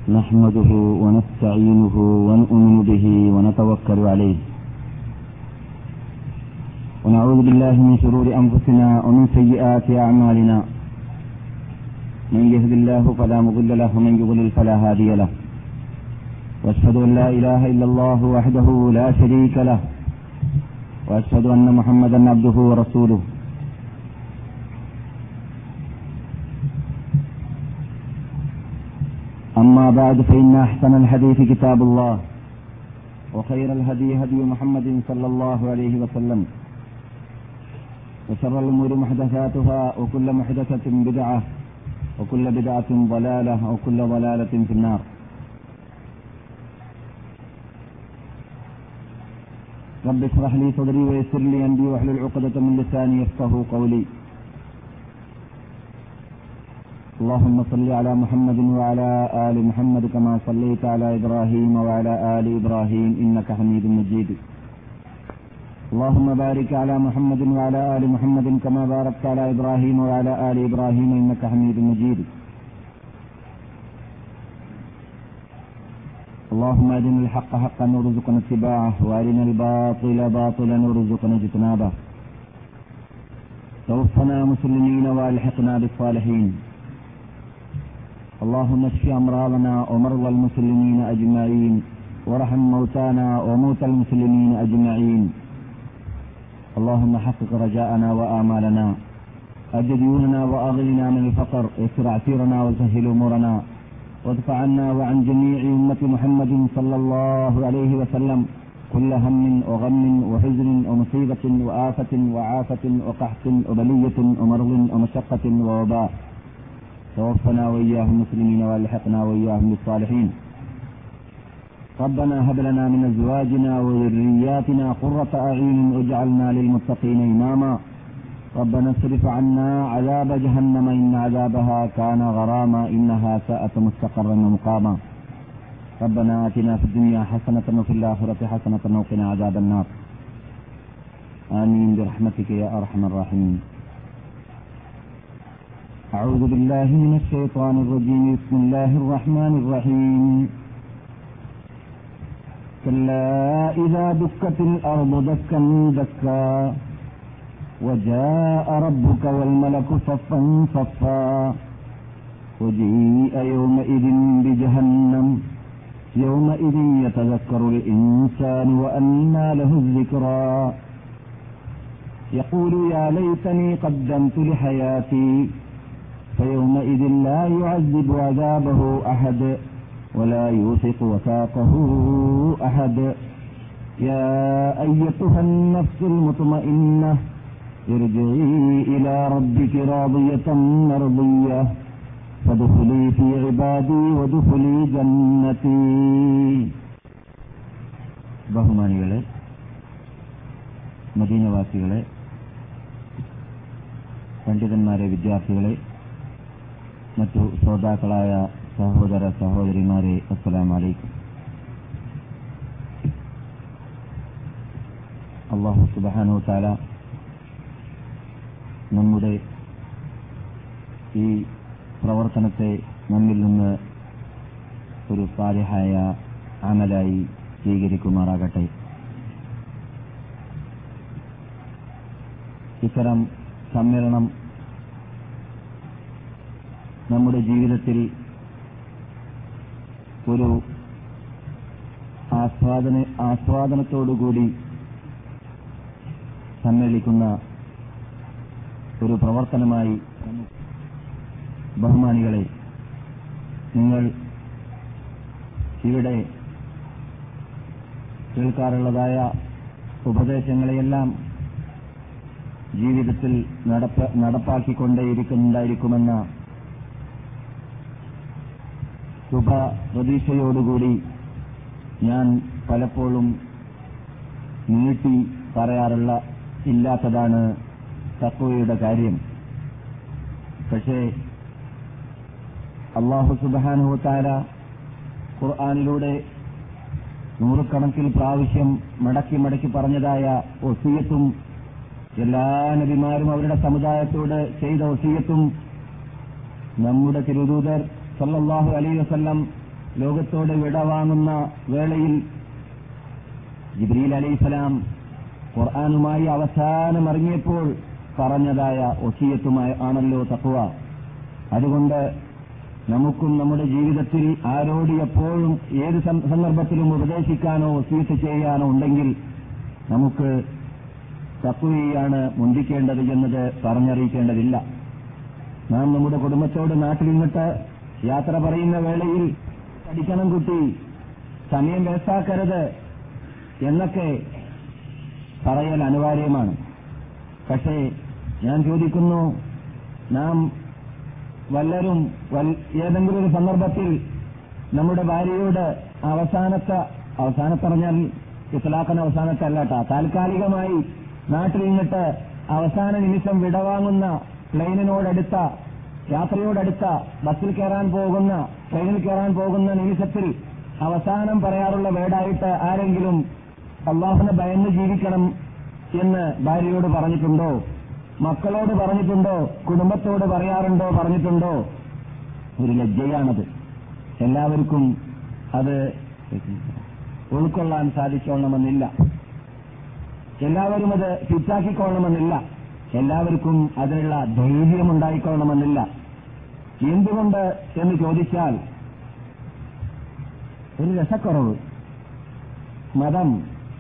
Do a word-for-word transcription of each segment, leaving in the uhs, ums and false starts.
نحمده ونستعينه ونؤمن به ونتوكل عليه ونعوذ بالله من شرور أنفسنا ومن سيئات أعمالنا من يهد الله فلا مضل له ومن يضلل فلا هادي له وأشهد أن لا إله إلا الله وحده لا شريك له وأشهد أن محمدا عبده ورسوله أما بعد فإن أحسن الحديث كتاب الله وخير الهدي هدي محمد صلى الله عليه وسلم وشر الأمور محدثاتها وكل محدثة بدعة وكل بدعة ضلالة وكل ضلالة في النار. رب اشرح لي صدري ويسر لي أمري واحلل عقدة من لساني يفقهوا قولي. اللهم صل على محمد وعلى آل محمد كما صليت على إبراهيم وعلى آل إبراهيم إنك حميد مجيد. اللهم بارك على محمد وعلى آل محمد كما باركت على إبراهيم وعلى آل إبراهيم إنك حميد مجيد. اللهم أرنا الحق حقا وارزقنا اتباعه وأرنا الباطل باطلا وارزقنا اجتنابه. توفنا مسلمين وألحقنا بالصالحين. اللهم اشف أمراضنا ومرضى المسلمين أجمعين وارحم موتانا وموتى المسلمين أجمعين. اللهم حقق رجاءنا وآمالنا، أجد ديوننا وأغننا من الفقر، يسر عسيرنا وسهل أمورنا، وادفع عنا وعن جميع أمة محمد صلى الله عليه وسلم كل هم وغم وحزن ومصيبة وآفة وعافة وقحط وبلية ومرض ومشقة ووباء. توفنا وإياهم مسلمين والحقنا وإياهم بالصالحين. ربنا هب لنا من أزواجنا وذرياتنا قرة أعين واجعلنا للمتقين إماما. ربنا اصرف عنا عذاب جهنم إن عذابها كان غراما إنها ساءت مستقرا ومقاما. ربنا آتنا في الدنيا حسنة وفي الآخرة حسنة وقنا عذاب النار. آمين برحمتك يا أرحم الراحمين. أعوذ بالله من الشيطان الرجيم. بسم الله الرحمن الرحيم. كلا إذا دكت الأرض دكا دكا وجاء ربك والملك صفا صفا وجيء يومئذ بجهنم يومئذ يتذكر الإنسان وأنى له الذكرى يقول يا ليتني قدمت لحياتي فيومئذ لا يعذب عذابه أحد ولا يوثق وثاقه أحد. يا أيتها النفس المطمئنة ارجعي إلى ربك راضية مرضية فادخلي في عبادي وادخلي جنتي. ബഹുമാനികളെ, മദീനവാസികളെ, പണ്ഡിതന്മാരെ, വിദ്യാർത്ഥികളെ, മറ്റു ശ്രോതാക്കളായ സഹോദര സഹോദരിമാരെ, അസ്സലാമു അലൈക്കും. അല്ലാഹു സുബ്ഹാനഹു വ തആല നമ്മുടെ ഈ പ്രവർത്തനത്തെ നമ്മിൽ നിന്ന് ഒരു സാലിഹായ അമലായി സ്വീകരിക്കുമാറാകട്ടെ. ഇത്തരം സമ്മേളനം നമ്മുടെ ജീവിതത്തിൽ ഒരു ആസ്വാദന ആസ്വാദനത്തോടുകൂടി സമ്മേളിക്കുന്ന ഒരു പ്രവർത്തനമായി. ബഹുമാനികളെ, നിങ്ങൾ ഇവിടെ കേൾക്കാറുള്ളതായ ഉപദേശങ്ങളെയെല്ലാം ജീവിതത്തിൽ നടപ്പ നടപ്പാക്കിക്കൊണ്ടേയിരിക്കുന്നുണ്ടായിരിക്കുമെന്ന ശുഭപ്രതീക്ഷയോടുകൂടി ഞാൻ പലപ്പോഴും നീട്ടി പറയാറുള്ള ഇല്ലാത്തതാണ് തഖ്വയുടെ കാര്യം. പക്ഷേ അല്ലാഹു സുബ്ഹാനഹു വ തആല ഖുർആനിലൂടെ നൂറുകണക്കിൽ പ്രാവശ്യം മടക്കി മടക്കി പറഞ്ഞതായ വസിയത്തും എല്ലാ നബിമാരും അവരുടെ സമുദായത്തോട് ചെയ്ത വസിയത്തും നമ്മുടെ തിരുദൂതർ സല്ലല്ലാഹു അലൈഹി വസല്ലം ലോകത്തോട് വിടവാങ്ങുന്ന വേളയിൽ ജിബ്രീൽ അലൈഹിസ്സലാം ഖുർആനുമായി അവസാനം ഇറങ്ങിയപ്പോൾ പറഞ്ഞതായ വസിയത്തുമായി ആണല്ലോ തഖ്വ. അതുകൊണ്ട് നമുക്കും നമ്മുടെ ജീവിതത്തിൽ ആരോട് എപ്പോഴും ഏത് സന്ദർഭത്തിലും ഉപദേശിക്കാനോ വസിയത്ത് ചെയ്യാനോ ഉണ്ടെങ്കിൽ നമുക്ക് തഖ്വയാണ് മുന്തിക്കേണ്ടത് എന്നത് പറഞ്ഞറിയിക്കേണ്ടതില്ല. നാം നമ്മുടെ കുടുംബത്തോട് നാട്ടിൽ നിന്നിട്ട് യാത്ര പറയുന്ന വേളയിൽ പഠിക്കണം കുട്ടി, സമയം വേസ്റ്റാക്കരുത് എന്നൊക്കെ പറയൽ അനിവാര്യമാണ്. പക്ഷേ ഞാൻ ചോദിക്കുന്നു, നാം വല്ലരും ഏതെങ്കിലും ഒരു സന്ദർഭത്തിൽ നമ്മുടെ ഭാര്യയോട് അവസാനത്തെ അവസാനത്തറിഞ്ഞാൽ ഇത്ലാഖിന് അവസാനത്തെ അല്ലാട്ടാ, താൽക്കാലികമായി നാട്ടിൽ നിന്നിട്ട് അവസാന നിമിഷം വിടവാങ്ങുന്ന പ്ലെയിനിനോടടുത്ത യാത്രയോടടുത്ത ബസ്സിൽ കയറാൻ പോകുന്ന ട്രെയിനിൽ കയറാൻ പോകുന്ന നിമിഷത്തിൽ അവസാനം പറയാറുള്ള വേടായിട്ട് ആരെങ്കിലും അല്ലാഹുവിനെ ഭയന്ന് ജീവിക്കണം എന്ന് ഭാര്യയോട് പറഞ്ഞിട്ടുണ്ടോ? മക്കളോട് പറഞ്ഞിട്ടുണ്ടോ? കുടുംബത്തോട് പറയാറുണ്ടോ? പറഞ്ഞിട്ടുണ്ടോ? ഒരു ലജ്ജയാണത്. എല്ലാവർക്കും അത് ഉൾക്കൊള്ളാൻ സാധിച്ചോളണമെന്നില്ല. എല്ലാവരും അത് ഫിറ്റാക്കിക്കൊള്ളണമെന്നില്ല. എല്ലാവർക്കും അതിനുള്ള ധൈര്യമുണ്ടായിക്കൊള്ളണമെന്നില്ല. എന്തുകൊണ്ട് എന്ന് ചോദിച്ചാൽ ഒരു രസക്കുറവ്. മതം,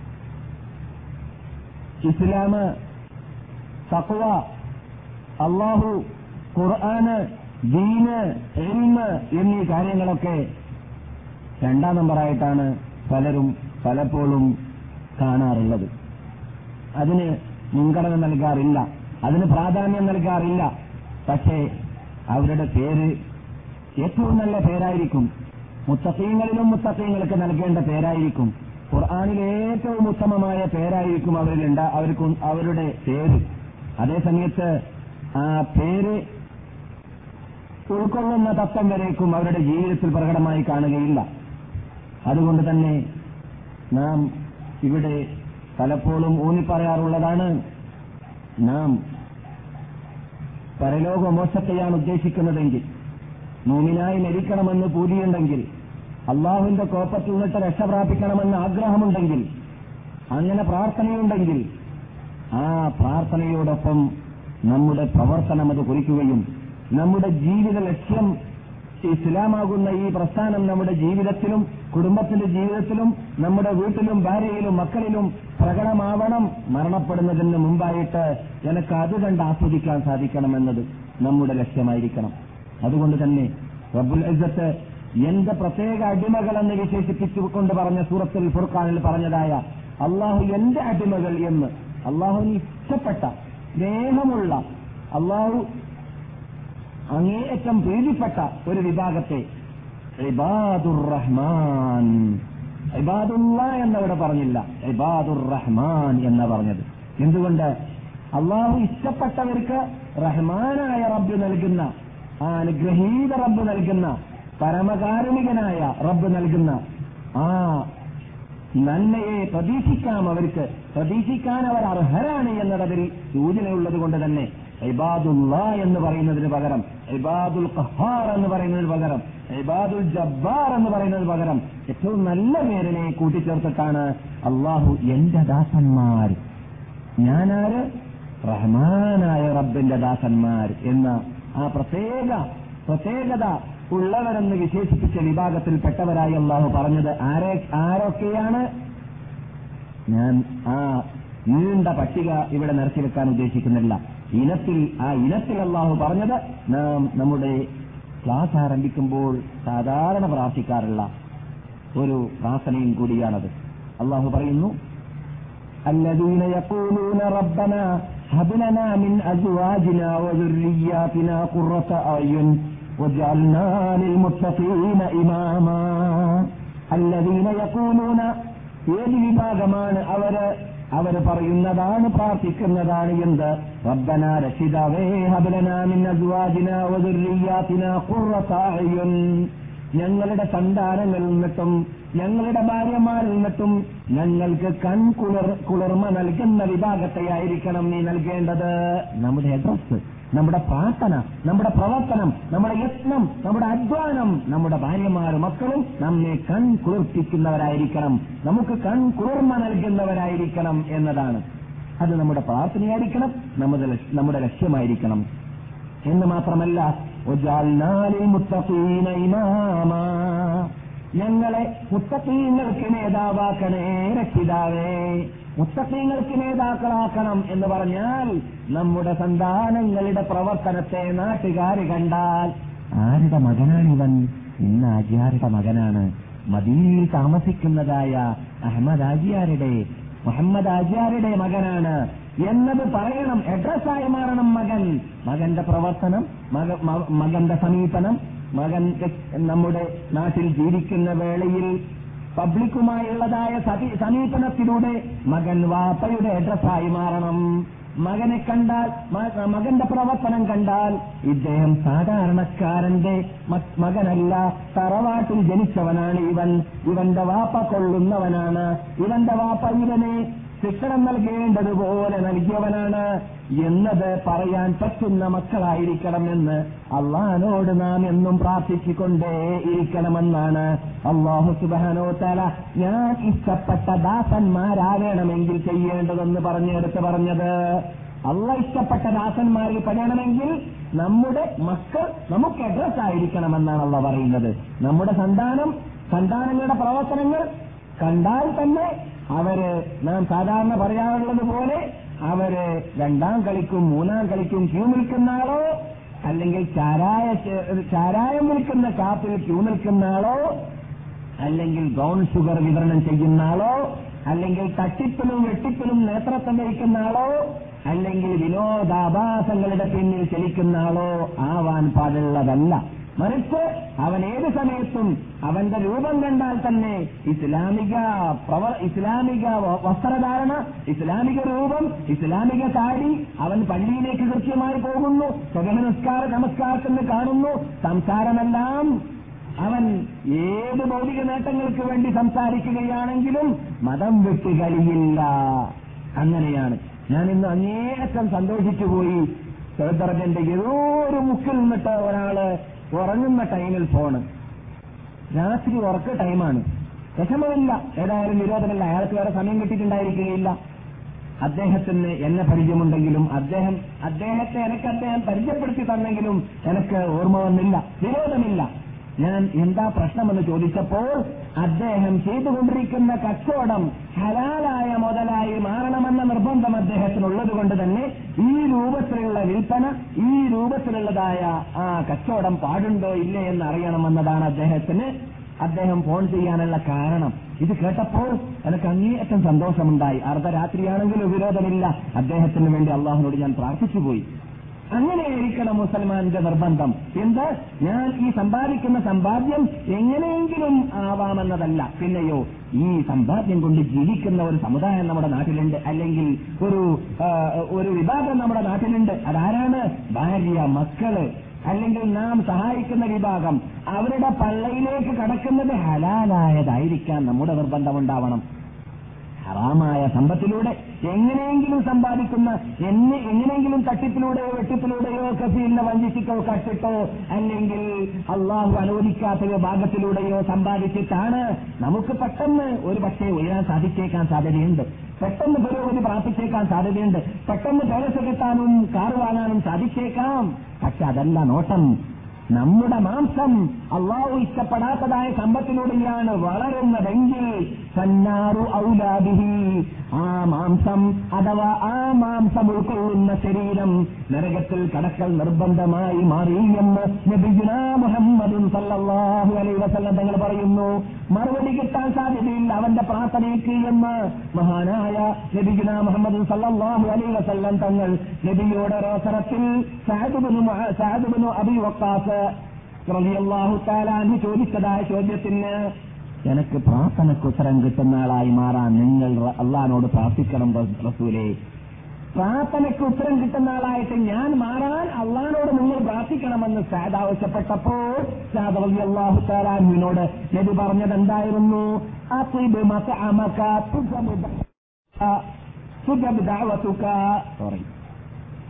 ഇസ്ലാമ്, തഖ്വ, അല്ലാഹു, ഖുർആന്, ദീന്, ഇൽമ് എന്നീ കാര്യങ്ങളൊക്കെ രണ്ടാം നമ്പറായിട്ടാണ് പലരും പലപ്പോഴും കാണാറുള്ളത്. അതിന് മുൻഗണന നൽകാറില്ല, അതിന് പ്രാധാന്യം നൽകാറില്ല. പക്ഷേ അവരുടെ പേര് ഏറ്റവും നല്ല പേരായിരിക്കും. മുത്തഖീങ്ങളിലും മുത്തഖീങ്ങൾക്ക് നൽകേണ്ട പേരായിരിക്കും. ഖുർആനിൽ ഏറ്റവും ഉത്തമമായ പേരായിരിക്കും അവരിലുണ്ട അവർക്കും അവരുടെ പേര്. അതേസമയത്ത് ആ പേര് ഉൾക്കൊള്ളുന്ന തത്വം വരേക്കും അവരുടെ ജീവിതത്തിൽ പ്രകടമായി കാണുകയില്ല. അതുകൊണ്ട് തന്നെ നാം ഇവിടെ പലപ്പോഴും ഊന്നിപ്പറയാറുള്ളതാണ്, നാം പരലോകമോക്ഷത്തെയാണ് ഉദ്ദേശിക്കുന്നതെങ്കിൽ, മൂമിനായി മരിക്കണമെന്ന് പൂതിയുണ്ടെങ്കിൽ, അള്ളാഹുവിന്റെ കോപത്തിൽ നിന്നിട്ട് രക്ഷ പ്രാപിക്കണമെന്ന് ആഗ്രഹമുണ്ടെങ്കിൽ, അങ്ങനെ പ്രാർത്ഥനയുണ്ടെങ്കിൽ ആ പ്രാർത്ഥനയോടൊപ്പം നമ്മുടെ പ്രവർത്തനം അത് കുറിക്കുകയും നമ്മുടെ ജീവിത ലക്ഷ്യം ഇസ്ലാമാകുന്ന ഈ പ്രസ്ഥാനം നമ്മുടെ ജീവിതത്തിലും കുടുംബത്തിന്റെ ജീവിതത്തിലും നമ്മുടെ വീട്ടിലും ഭാര്യയിലും മക്കളിലും പ്രകടമാവണം. മരണപ്പെടുന്നതിന് മുമ്പായിട്ട് എനിക്ക് അത് കണ്ട് ആസ്വദിക്കാൻ സാധിക്കണമെന്നത് നമ്മുടെ ലക്ഷ്യമായിരിക്കണം. അതുകൊണ്ട് തന്നെ റബ്ബുൽ ഇസ്സത്ത് എന്റെ പ്രത്യേക അടിമകളെന്ന് വിശേഷിപ്പിച്ചുകൊണ്ട് പറഞ്ഞ സൂറത്തുൽ ഫുർഖാനിൽ പറഞ്ഞതായ അള്ളാഹു എന്റെ അടിമകൾ എന്ന്, അള്ളാഹുവിന് ഇഷ്ടപ്പെട്ട സ്നേഹമുള്ള അള്ളാഹു അങ്ങേയറ്റം പ്രീതിപ്പെട്ട ഒരു വിഭാഗത്തെ ഇബാദുർ റഹ്മാൻ, ഇബാദുല്ലാ എന്നവിടെ പറഞ്ഞില്ല, ഇബാദുർ റഹ്മാൻ എന്ന പറഞ്ഞത്. എന്തുകൊണ്ട്? അള്ളാഹു ഇഷ്ടപ്പെട്ടവർക്ക് റഹ്മാനായ റബ്ബ് നൽകുന്ന, ആ അനുഗ്രഹീത റബ്ബ് നൽകുന്ന, പരമകാരുണികനായ റബ്ബ് നൽകുന്ന ആ നന്മയെ പ്രതീക്ഷിക്കാം, അവർക്ക് പ്രതീക്ഷിക്കാൻ അവർ അർഹരാണ് എന്നതിൽ സൂചനയുള്ളത് കൊണ്ട് തന്നെ ഇബാദുല്ലാ എന്ന് പറയുന്നതിന് പകരം, ഇബാദുൽ ഖഹാർ എന്ന് പറയുന്നതിന് പകരം, ഇബാദുൽ ജബ്ബാർ എന്ന് പറയുന്നതിന് പകരം ഏറ്റവും നല്ല പേരിനെ കൂട്ടിച്ചേർത്തിട്ടാണ് അള്ളാഹു എന്റെ ദാസന്മാർ, ഞാനാര്? റഹ്മാനായ റബ്ബിന്റെ ദാസന്മാർ എന്ന ആ പ്രത്യേക പ്രത്യേകത ഉള്ളവരെന്ന് വിശേഷിപ്പിച്ച വിഭാഗത്തിൽപ്പെട്ടവരായി അള്ളാഹു പറഞ്ഞത് ആരെ ആരൊക്കെയാണ്? ഞാൻ ആ നീണ്ട പട്ടിക ഇവിടെ നിറച്ചിവെക്കാൻ ഉദ്ദേശിക്കുന്നില്ല. ഇനത്തിൽ ആ ഇനത്തിൽ അള്ളാഹു പറഞ്ഞത് നാം നമ്മുടെ ക്ലാസ് ആരംഭിക്കുമ്പോൾ സാധാരണ പ്രാർത്ഥിക്കാറുള്ള ഒരു പ്രാർത്ഥനയും കൂടിയാണത്. അള്ളാഹു പറയുന്നു, الذين يقولون ربنا هب لنا من أزواجنا وذرياتنا قرة أعين واجعلنا للمتقين إماما. الذين يقولون ഏത് വിഭാഗമാണ് അവര് അവര് പറയുന്നതാണ്, പ്രാർത്ഥിക്കുന്നതാണ് എന്ത്? റബ്ബന രക്ഷിതാവേ, ഹബ് ലനാ മിൻ അസ്വാജിനാ വദുർരിയാതിനാ ഖുർറത അയ്യുൻ, ഞങ്ങളുടെ സന്താനങ്ങളിൽ നിന്നിട്ടും ഞങ്ങളുടെ ഭാര്യമാരിൽ നിന്നിട്ടും ഞങ്ങൾക്ക് കൺകുളിർ കുളിർമ നൽകുന്ന വിഭാഗത്തെയായിരിക്കണം നീ നൽകേണ്ടത്. നമ്മുടെ അഡ്രസ് നമ്മുടെ പ്രാർത്ഥന, നമ്മുടെ പ്രവർത്തനം, നമ്മുടെ യത്നം, നമ്മുടെ അധ്വാനം, നമ്മുടെ ഭാര്യമാരും മക്കളും നമ്മെ കൺ കുളിർപ്പിക്കുന്നവരായിരിക്കണം, നമുക്ക് കൺ കുളിർമ നൽകുന്നവരായിരിക്കണം എന്നതാണ്. അത് നമ്മുടെ പ്രാർത്ഥനയായിരിക്കണം, നമ്മുടെ നമ്മുടെ ലക്ഷ്യമായിരിക്കണം. എന്ന് മാത്രമല്ല, ഞങ്ങളെ മുത്തഖീങ്ങൾക്ക് നേതാവാക്കണേ രക്ഷിതാവേ. മുത്തഖീങ്ങൾക്ക് നേതാക്കളാക്കണം എന്ന് പറഞ്ഞാൽ നമ്മുടെ സന്താനങ്ങളുടെ പ്രവർത്തനത്തെ നാട്ടുകാർ കണ്ടാൽ ആരുടെ മകനാണിവൻ? ഇന്ന് ആജിയാരുടെ മകനാണ്, മദീനയിൽ താമസിക്കുന്നതായ അഹമ്മദ് ആജിയാരുടെ മുഹമ്മദ് ആജിയാരുടെ മകനാണ് എന്നത് പറയണം, അഡ്രസ്സായി മാറണം മകൻ. മകന്റെ പ്രവർത്തനം, മകന്റെ സമീപനം, മകൻ നമ്മുടെ നാട്ടിൽ ജീവിക്കുന്ന വേളയിൽ പബ്ലിക്കുമായുള്ളതായ സമീപനത്തിലൂടെ മകൻ വാപ്പയുടെ അഡ്രസ്സായി മാറണം. മകനെ കണ്ടാൽ, മകന്റെ പ്രവർത്തനം കണ്ടാൽ ഇദ്ദേഹം സാധാരണക്കാരന്റെ മകനല്ല, തറവാട്ടിൽ ജനിച്ചവനാണ് ഇവൻ, ഇവന്റെ വാപ്പ കൊള്ളുന്നവനാണ്, ഇവന്റെ വാപ്പ ഇവനെ ശിക്ഷണം നൽകേണ്ടതുപോലെ നൽകിയവനാണ് എന്നത് പറയാൻ പറ്റുന്ന മക്കളായിരിക്കണമെന്ന് അള്ളാഹുവോട് നാം എന്നും പ്രാർത്ഥിച്ചുകൊണ്ടേ ഇരിക്കണമെന്നാണ് അല്ലാഹു സുബ്ഹാനഹു വ തആല ഞാൻ ഇഷ്ടപ്പെട്ട ദാസന്മാരാകണമെങ്കിൽ ചെയ്യേണ്ടതെന്ന് പറഞ്ഞെടുത്ത് പറഞ്ഞത്. അള്ളാഹ് ഇഷ്ടപ്പെട്ട ദാസന്മാരിൽ പെടണമെങ്കിൽ നമ്മുടെ മക്കൾ നമുക്ക് അഡ്രസ് ആയിരിക്കണമെന്നാണ് അള്ളാഹ് പറയുന്നത്. നമ്മുടെ സന്താനം, സന്താനങ്ങളുടെ പ്രവർത്തനങ്ങൾ കണ്ടാൽ തന്നെ അവര് നാം സാധാരണ പറയാറുള്ളത് പോലെ അവര് രണ്ടാം കളിക്കും മൂന്നാം കളിക്കും ക്യൂ നിൽക്കുന്ന ആളോ, അല്ലെങ്കിൽ ചാരായ ചാരായം വിൽക്കുന്ന ഷാപ്പിൽ ക്യൂ നിൽക്കുന്ന ആളോ, അല്ലെങ്കിൽ ബ്രൗൺ ഷുഗർ വിതരണം ചെയ്യുന്ന ആളോ, അല്ലെങ്കിൽ തട്ടിപ്പിലും വെട്ടിപ്പിലും നേതൃത്വം വഹിക്കുന്ന ആളോ, അല്ലെങ്കിൽ വിനോദാഭാസങ്ങളുടെ പിന്നിൽ ചലിക്കുന്ന ആളോ ആവാൻ പാടുള്ളതല്ല. മറിച്ച് അവൻ ഏത് സമയത്തും അവന്റെ രൂപം കണ്ടാൽ തന്നെ ഇസ്ലാമിക പ്രവർ ഇസ്ലാമിക വസ്ത്രധാരണ, ഇസ്ലാമിക രൂപം, ഇസ്ലാമിക സാരി, അവൻ പള്ളിയിലേക്ക് കൃത്യമായി പോകുന്നു, സ്വഗഹ നമസ്കാര നമസ്കാരത്തിന് കാണുന്നു, സംസാരമെല്ലാം അവൻ ഏത് ഭൗതിക നേട്ടങ്ങൾക്ക് വേണ്ടി സംസാരിക്കുകയാണെങ്കിലും മതം വിട്ട് കളിയില്ല. അങ്ങനെയാണ്. ഞാൻ ഇന്ന് അങ്ങേയറ്റം സന്തോഷിച്ചുപോയി. സൗദർജന്റെ ഏതോ ഒരു മുക്കിൽ നിന്നിട്ട് ഒരാള് ഉറങ്ങുന്ന ടൈമിൽ ഫോണ്, രാത്രി ഉറക്ക ടൈമാണ്, വിഷമമില്ല, ഏതായാലും വിരോധമില്ല, അയാൾക്ക് വേറെ സമയം കിട്ടിയിട്ടുണ്ടായിരിക്കുകയില്ല. അദ്ദേഹത്തിന് എന്നെ പരിചയമുണ്ടെങ്കിലും അദ്ദേഹം അദ്ദേഹത്തെ എനിക്ക് അദ്ദേഹം പരിചയപ്പെടുത്തി തന്നെങ്കിലും എനിക്ക് ഓർമ്മ വന്നില്ല, വിരോധമില്ല. ഞാൻ എന്താ പ്രശ്നമെന്ന് ചോദിച്ചപ്പോൾ അദ്ദേഹം ചെയ്തുകൊണ്ടിരിക്കുന്ന കച്ചവടം ഹലാലായ മുതലായി മാറണമെന്ന നിർബന്ധം അദ്ദേഹത്തിനുള്ളത് കൊണ്ട് തന്നെ ഈ രൂപത്തിലുള്ള വിൽപ്പന, ഈ രൂപത്തിലുള്ളതായ ആ കച്ചവടം പാടുണ്ടോ ഇല്ലേ എന്ന് അറിയണമെന്നതാണ് അദ്ദേഹത്തിന് അദ്ദേഹം ഫോൺ ചെയ്യാനുള്ള കാരണം. ഇത് കേട്ടപ്പോൾ എനിക്ക് അങ്ങേയറ്റം സന്തോഷമുണ്ടായി. അർദ്ധരാത്രിയാണെങ്കിലും വിരോധമില്ല, അദ്ദേഹത്തിന് വേണ്ടി അള്ളാഹുവിനോട് ഞാൻ പ്രാർത്ഥിച്ചുപോയി. അങ്ങനെയായിരിക്കണം മുസൽമാന്റെ നിർബന്ധം. എന്ത്? ഞാൻ ഈ സമ്പാദിക്കുന്ന സമ്പാദ്യം എങ്ങനെയെങ്കിലും ആവാമെന്നതല്ല, പിന്നെയോ ഈ സമ്പാദ്യം കൊണ്ട് ജീവിക്കുന്ന ഒരു സമുദായം നമ്മുടെ നാട്ടിലുണ്ട്, അല്ലെങ്കിൽ ഒരു ഒരു വിഭാഗം നമ്മുടെ നാട്ടിലുണ്ട്. അതാരാണ്? ഭാര്യ, മക്കള്, അല്ലെങ്കിൽ നാം സഹായിക്കുന്ന വിഭാഗം. അവരുടെ പള്ളയിലേക്ക് കടക്കുന്നത് ഹലാലായതായിരിക്കാൻ നമ്മുടെ നിർബന്ധമുണ്ടാവണം. ഹറാമായ സമ്പത്തിലൂടെ എങ്ങനെയെങ്കിലും സമ്പാദിക്കുന്ന, എങ്ങനെയെങ്കിലും തട്ടിപ്പിലൂടെയോ വെട്ടിപ്പിലൂടെയോ കഫീലിനെ വഞ്ചിച്ചിട്ടോ കട്ടിട്ടോ അല്ലെങ്കിൽ അള്ളാഹു അനുവദിക്കാത്ത വിഭാഗത്തിലൂടെയോ സമ്പാദിച്ചിട്ടാണ് നമുക്ക് പെട്ടെന്ന് ഒരു പക്ഷേ ഉയരാൻ സാധിച്ചേക്കാൻ സാധ്യതയുണ്ട്, പെട്ടെന്ന് പുരോഗതി പ്രാപിച്ചേക്കാൻ സാധ്യതയുണ്ട്, പെട്ടെന്ന് പേരസ് കിട്ടാനും കാറ് വാങ്ങാനും സാധിച്ചേക്കാം. പക്ഷെ അതല്ല നോട്ടം. നമ്മുടെ മാംസം അള്ളാഹു ഇഷ്ടപ്പെടാത്തതായ സമ്പത്തിലൂടെയാണ് വളരുന്നതെങ്കിൽ സന്നാറു ഔലാദിഹി, ആ മാംസം അഥവാ ആ മാംസം ഉൾക്കൊള്ളുന്ന ശരീരം നരകത്തിൽ കടക്കൽ നിർബന്ധമായി മാറി എന്ന് നബിയുനാ മുഹമ്മദുൻ സല്ലല്ലാഹു അലൈഹി വസല്ലം തങ്ങൾ പറയുന്നു. മറുപടി കിട്ടാൻ സാധ്യതയില്ല അവന്റെ പ്രാർത്ഥനയ്ക്ക് എന്ന് മഹാനായ നബിയുനാ മുഹമ്മദുൻ സല്ലല്ലാഹു അലൈഹി വസല്ലം തങ്ങൾ നബിയോട് അവസരത്തിൽ സഅദ് ഇബ്നു സഅദ് ഇബ്നു അബീ വഖാസ് റളിയല്ലാഹു തആല അൻഹു ചോദിച്ചതായ ചോദ്യത്തിന് എനിക്ക് പ്രാർത്ഥനയ്ക്ക് ഉത്തരം കിട്ടുന്ന ആളായി മാറാൻ നിങ്ങൾ അള്ളാഹിനോട് പ്രാർത്ഥിക്കണം റസൂലേ. പ്രാർത്ഥനയ്ക്ക് ഉത്തരം കിട്ടുന്ന ആളായിട്ട് ഞാൻ മാറാൻ അള്ളാഹിനോട് നിങ്ങൾ പ്രാർത്ഥിക്കണമെന്ന് സഅദ് ആവശ്യപ്പെട്ടപ്പോൾ സഅദ് റളിയല്ലാഹു തആല അൻഹുവിനോട് നബി പറഞ്ഞത് എന്തായിരുന്നു? അത്ഇബ് മത്അമക തുജബ് ദഅവതുക. സോറി,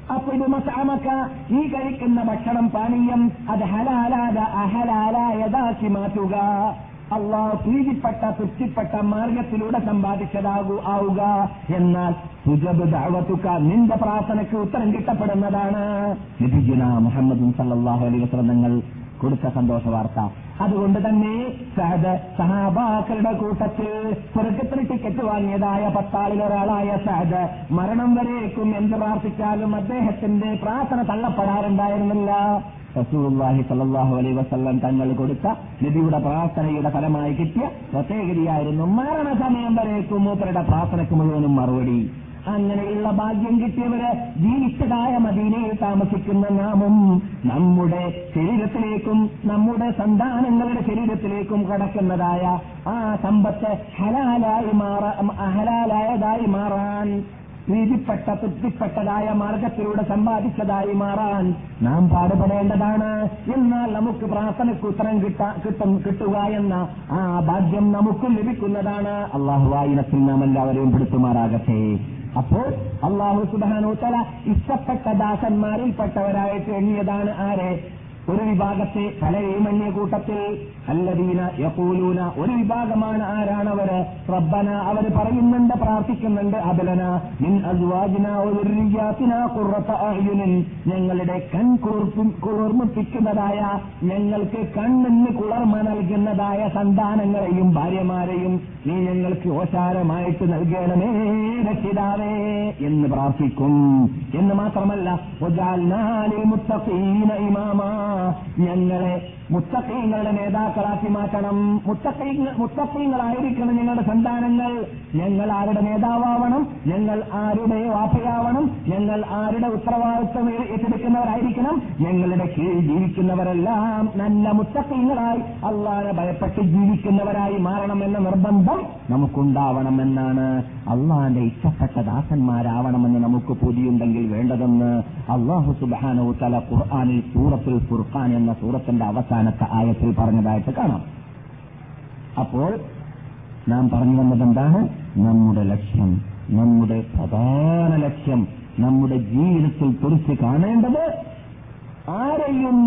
അപ്പൊ ഇത് മതഅമക, ഈ കഴിക്കുന്ന ഭക്ഷണം പാനീയം അത് ഹലാലായ അഹലാലായതാക്കി മാറ്റുക. അള്ളാഹു പ്രീതിപ്പെട്ട തൃപ്തിപ്പെട്ട മാർഗത്തിലൂടെ സമ്പാദിച്ചതാകൂ ആവുക. എന്നാൽ തുജബ് ദഅവതുക, നിന്റെ പ്രാർത്ഥനയ്ക്ക് ഉത്തരം കിട്ടപ്പെടുന്നതാണ്. നബിയുന മുഹമ്മദ് സല്ലല്ലാഹു അലൈഹി വസല്ലം തങ്ങൾ കൊടുത്ത സന്തോഷ വാർത്ത. അതുകൊണ്ട് തന്നെ സഅദ് സഹാബാക്കളുടെ കൂട്ടത്തിൽ സ്വർഗത്തിന് ടിക്കറ്റ് വാങ്ങിയതായ പത്താളിൽ ഒരാളായ സഅദ് മരണം വരേക്കും എന്ത് പ്രാർത്ഥിച്ചാലും അദ്ദേഹത്തിന്റെ പ്രാർത്ഥന തള്ളപ്പെടാറുണ്ടായിരുന്നില്ല. റസൂലുള്ളാഹി സ്വല്ലല്ലാഹു അലൈഹി വസല്ലം തങ്ങൾ കൊടുത്ത നബിയുടെ പ്രാർത്ഥനയുടെ ഫലമായി കിട്ടിയ പ്രത്യേകതയായിരുന്നു മരണസമയം വരേക്കും മൂപ്പരുടെ പ്രാർത്ഥനയ്ക്ക് മുഴുവനും മറുപടി. അങ്ങനെയുള്ള ഭാഗ്യം കിട്ടിയവര് ജീവിച്ചതായ മദീനയിൽ താമസിക്കുന്ന നാമും നമ്മുടെ ശരീരത്തിലേക്കും നമ്മുടെ സന്താനങ്ങളുടെ ശരീരത്തിലേക്കും കടക്കുന്നതായ ആ സമ്പത്ത് ഹലാലായി മാറാ ഹലാലായതായി മാറാൻ, പ്രീതിപ്പെട്ട തൃപ്തിപ്പെട്ടതായ മാർഗത്തിലൂടെ സമ്പാദിച്ചതായി മാറാൻ നാം പാടുപെടേണ്ടതാണ്. എന്നാൽ നമുക്ക് പ്രാർത്ഥനയ്ക്ക് ഉത്തരം കിട്ടാ കിട്ടും കിട്ടുക എന്ന ആ ഭാഗ്യം നമുക്കും ലഭിക്കുന്നതാണ്. അള്ളാഹു ആ ഇനത്തിൽ നാം എല്ലാവരെയും പെടുത്തുമാറാകട്ടെ. അപ്പോൾ അള്ളാഹു സുബ്ഹാനഹു വ തആല ഇഷ്ടപ്പെട്ട ദാസന്മാരിൽപ്പെട്ടവരായിട്ട് എണ്ണിയതാണ് ആരെ? ഒരു വിഭാഗത്തെ പലരെയും എണ്ണിയ കൂട്ടത്തിൽ അല്ലദീന യഖൂലൂന, ഒരു വിഭാഗമാണ്. ആരാണവര്? റബ്ബന, അവർ പറയുന്നുണ്ട്, പ്രാർത്ഥിക്കുന്നുണ്ട്, അബലന മിൻ അസ്വാജിനാ വ ദുർരിയാതിനാ ഖുർറത അഅ്യുനിൻ, ഞങ്ങളുടെ കൺ കുളിർമിപ്പിക്കുന്നതായ, ഞങ്ങൾക്ക് കണ്ണിന് കുളിർമ നൽകുന്നതായ സന്താനങ്ങളെയും ഭാര്യമാരെയും നീ ഞങ്ങൾക്ക് ഓശാരമായിട്ട് നൽകണമേ രക്ഷിതാവേ എന്ന് പ്രാർത്ഥിക്കും. എന്ന് മാത്രമല്ല വജഅൽനാ ലിൽ മുത്തഖീന ഇമാമാ, ഞങ്ങളെ മുത്തഖീങ്ങളുടെ നേതാക്കളാക്കി മാറ്റണം. മുത്തഖീങ്ങൾ മുത്തഖീങ്ങളായിരിക്കണം ഞങ്ങളുടെ സന്താനങ്ങൾ. ഞങ്ങൾ ആരുടെ നേതാവണം? ഞങ്ങൾ ആരുടെ വാപ്പയാവണം? ഞങ്ങൾ ആരുടെ ഉത്തരവാദിത്വം ഏറ്റെടുക്കുന്നവരായിരിക്കണം? ഞങ്ങളുടെ കീഴിൽ ജീവിക്കുന്നവരെല്ലാം നല്ല മുത്തഖീങ്ങളായി അള്ളാഹനെ ഭയപ്പെട്ട് ജീവിക്കുന്നവരായി മാറണമെന്ന നിർബന്ധം നമുക്കുണ്ടാവണമെന്നാണ്. അള്ളാഹന്റെ ഇഷ്ടപ്പെട്ട ദാസന്മാരാവണമെന്ന് നമുക്ക് പൂതിയുണ്ടെങ്കിൽ വേണ്ടതെന്ന് അള്ളാഹു സുബ്ഹാനഹു വ തആല ഖുർആനിൽ സൂറത്തുൽ ഫുർഖാൻ എന്ന സൂറത്തിന്റെ അവസാനത്തെ ആയത്തിൽ പറഞ്ഞതായിട്ട് കാണാം. അപ്പോൾ നാം പറഞ്ഞു വന്നതെന്താണ്? നമ്മുടെ ലക്ഷ്യം, നമ്മുടെ പ്രധാന ലക്ഷ്യം, നമ്മുടെ ജീവിതത്തിൽ തുറച്ച് കാണേണ്ടത് ആരെയും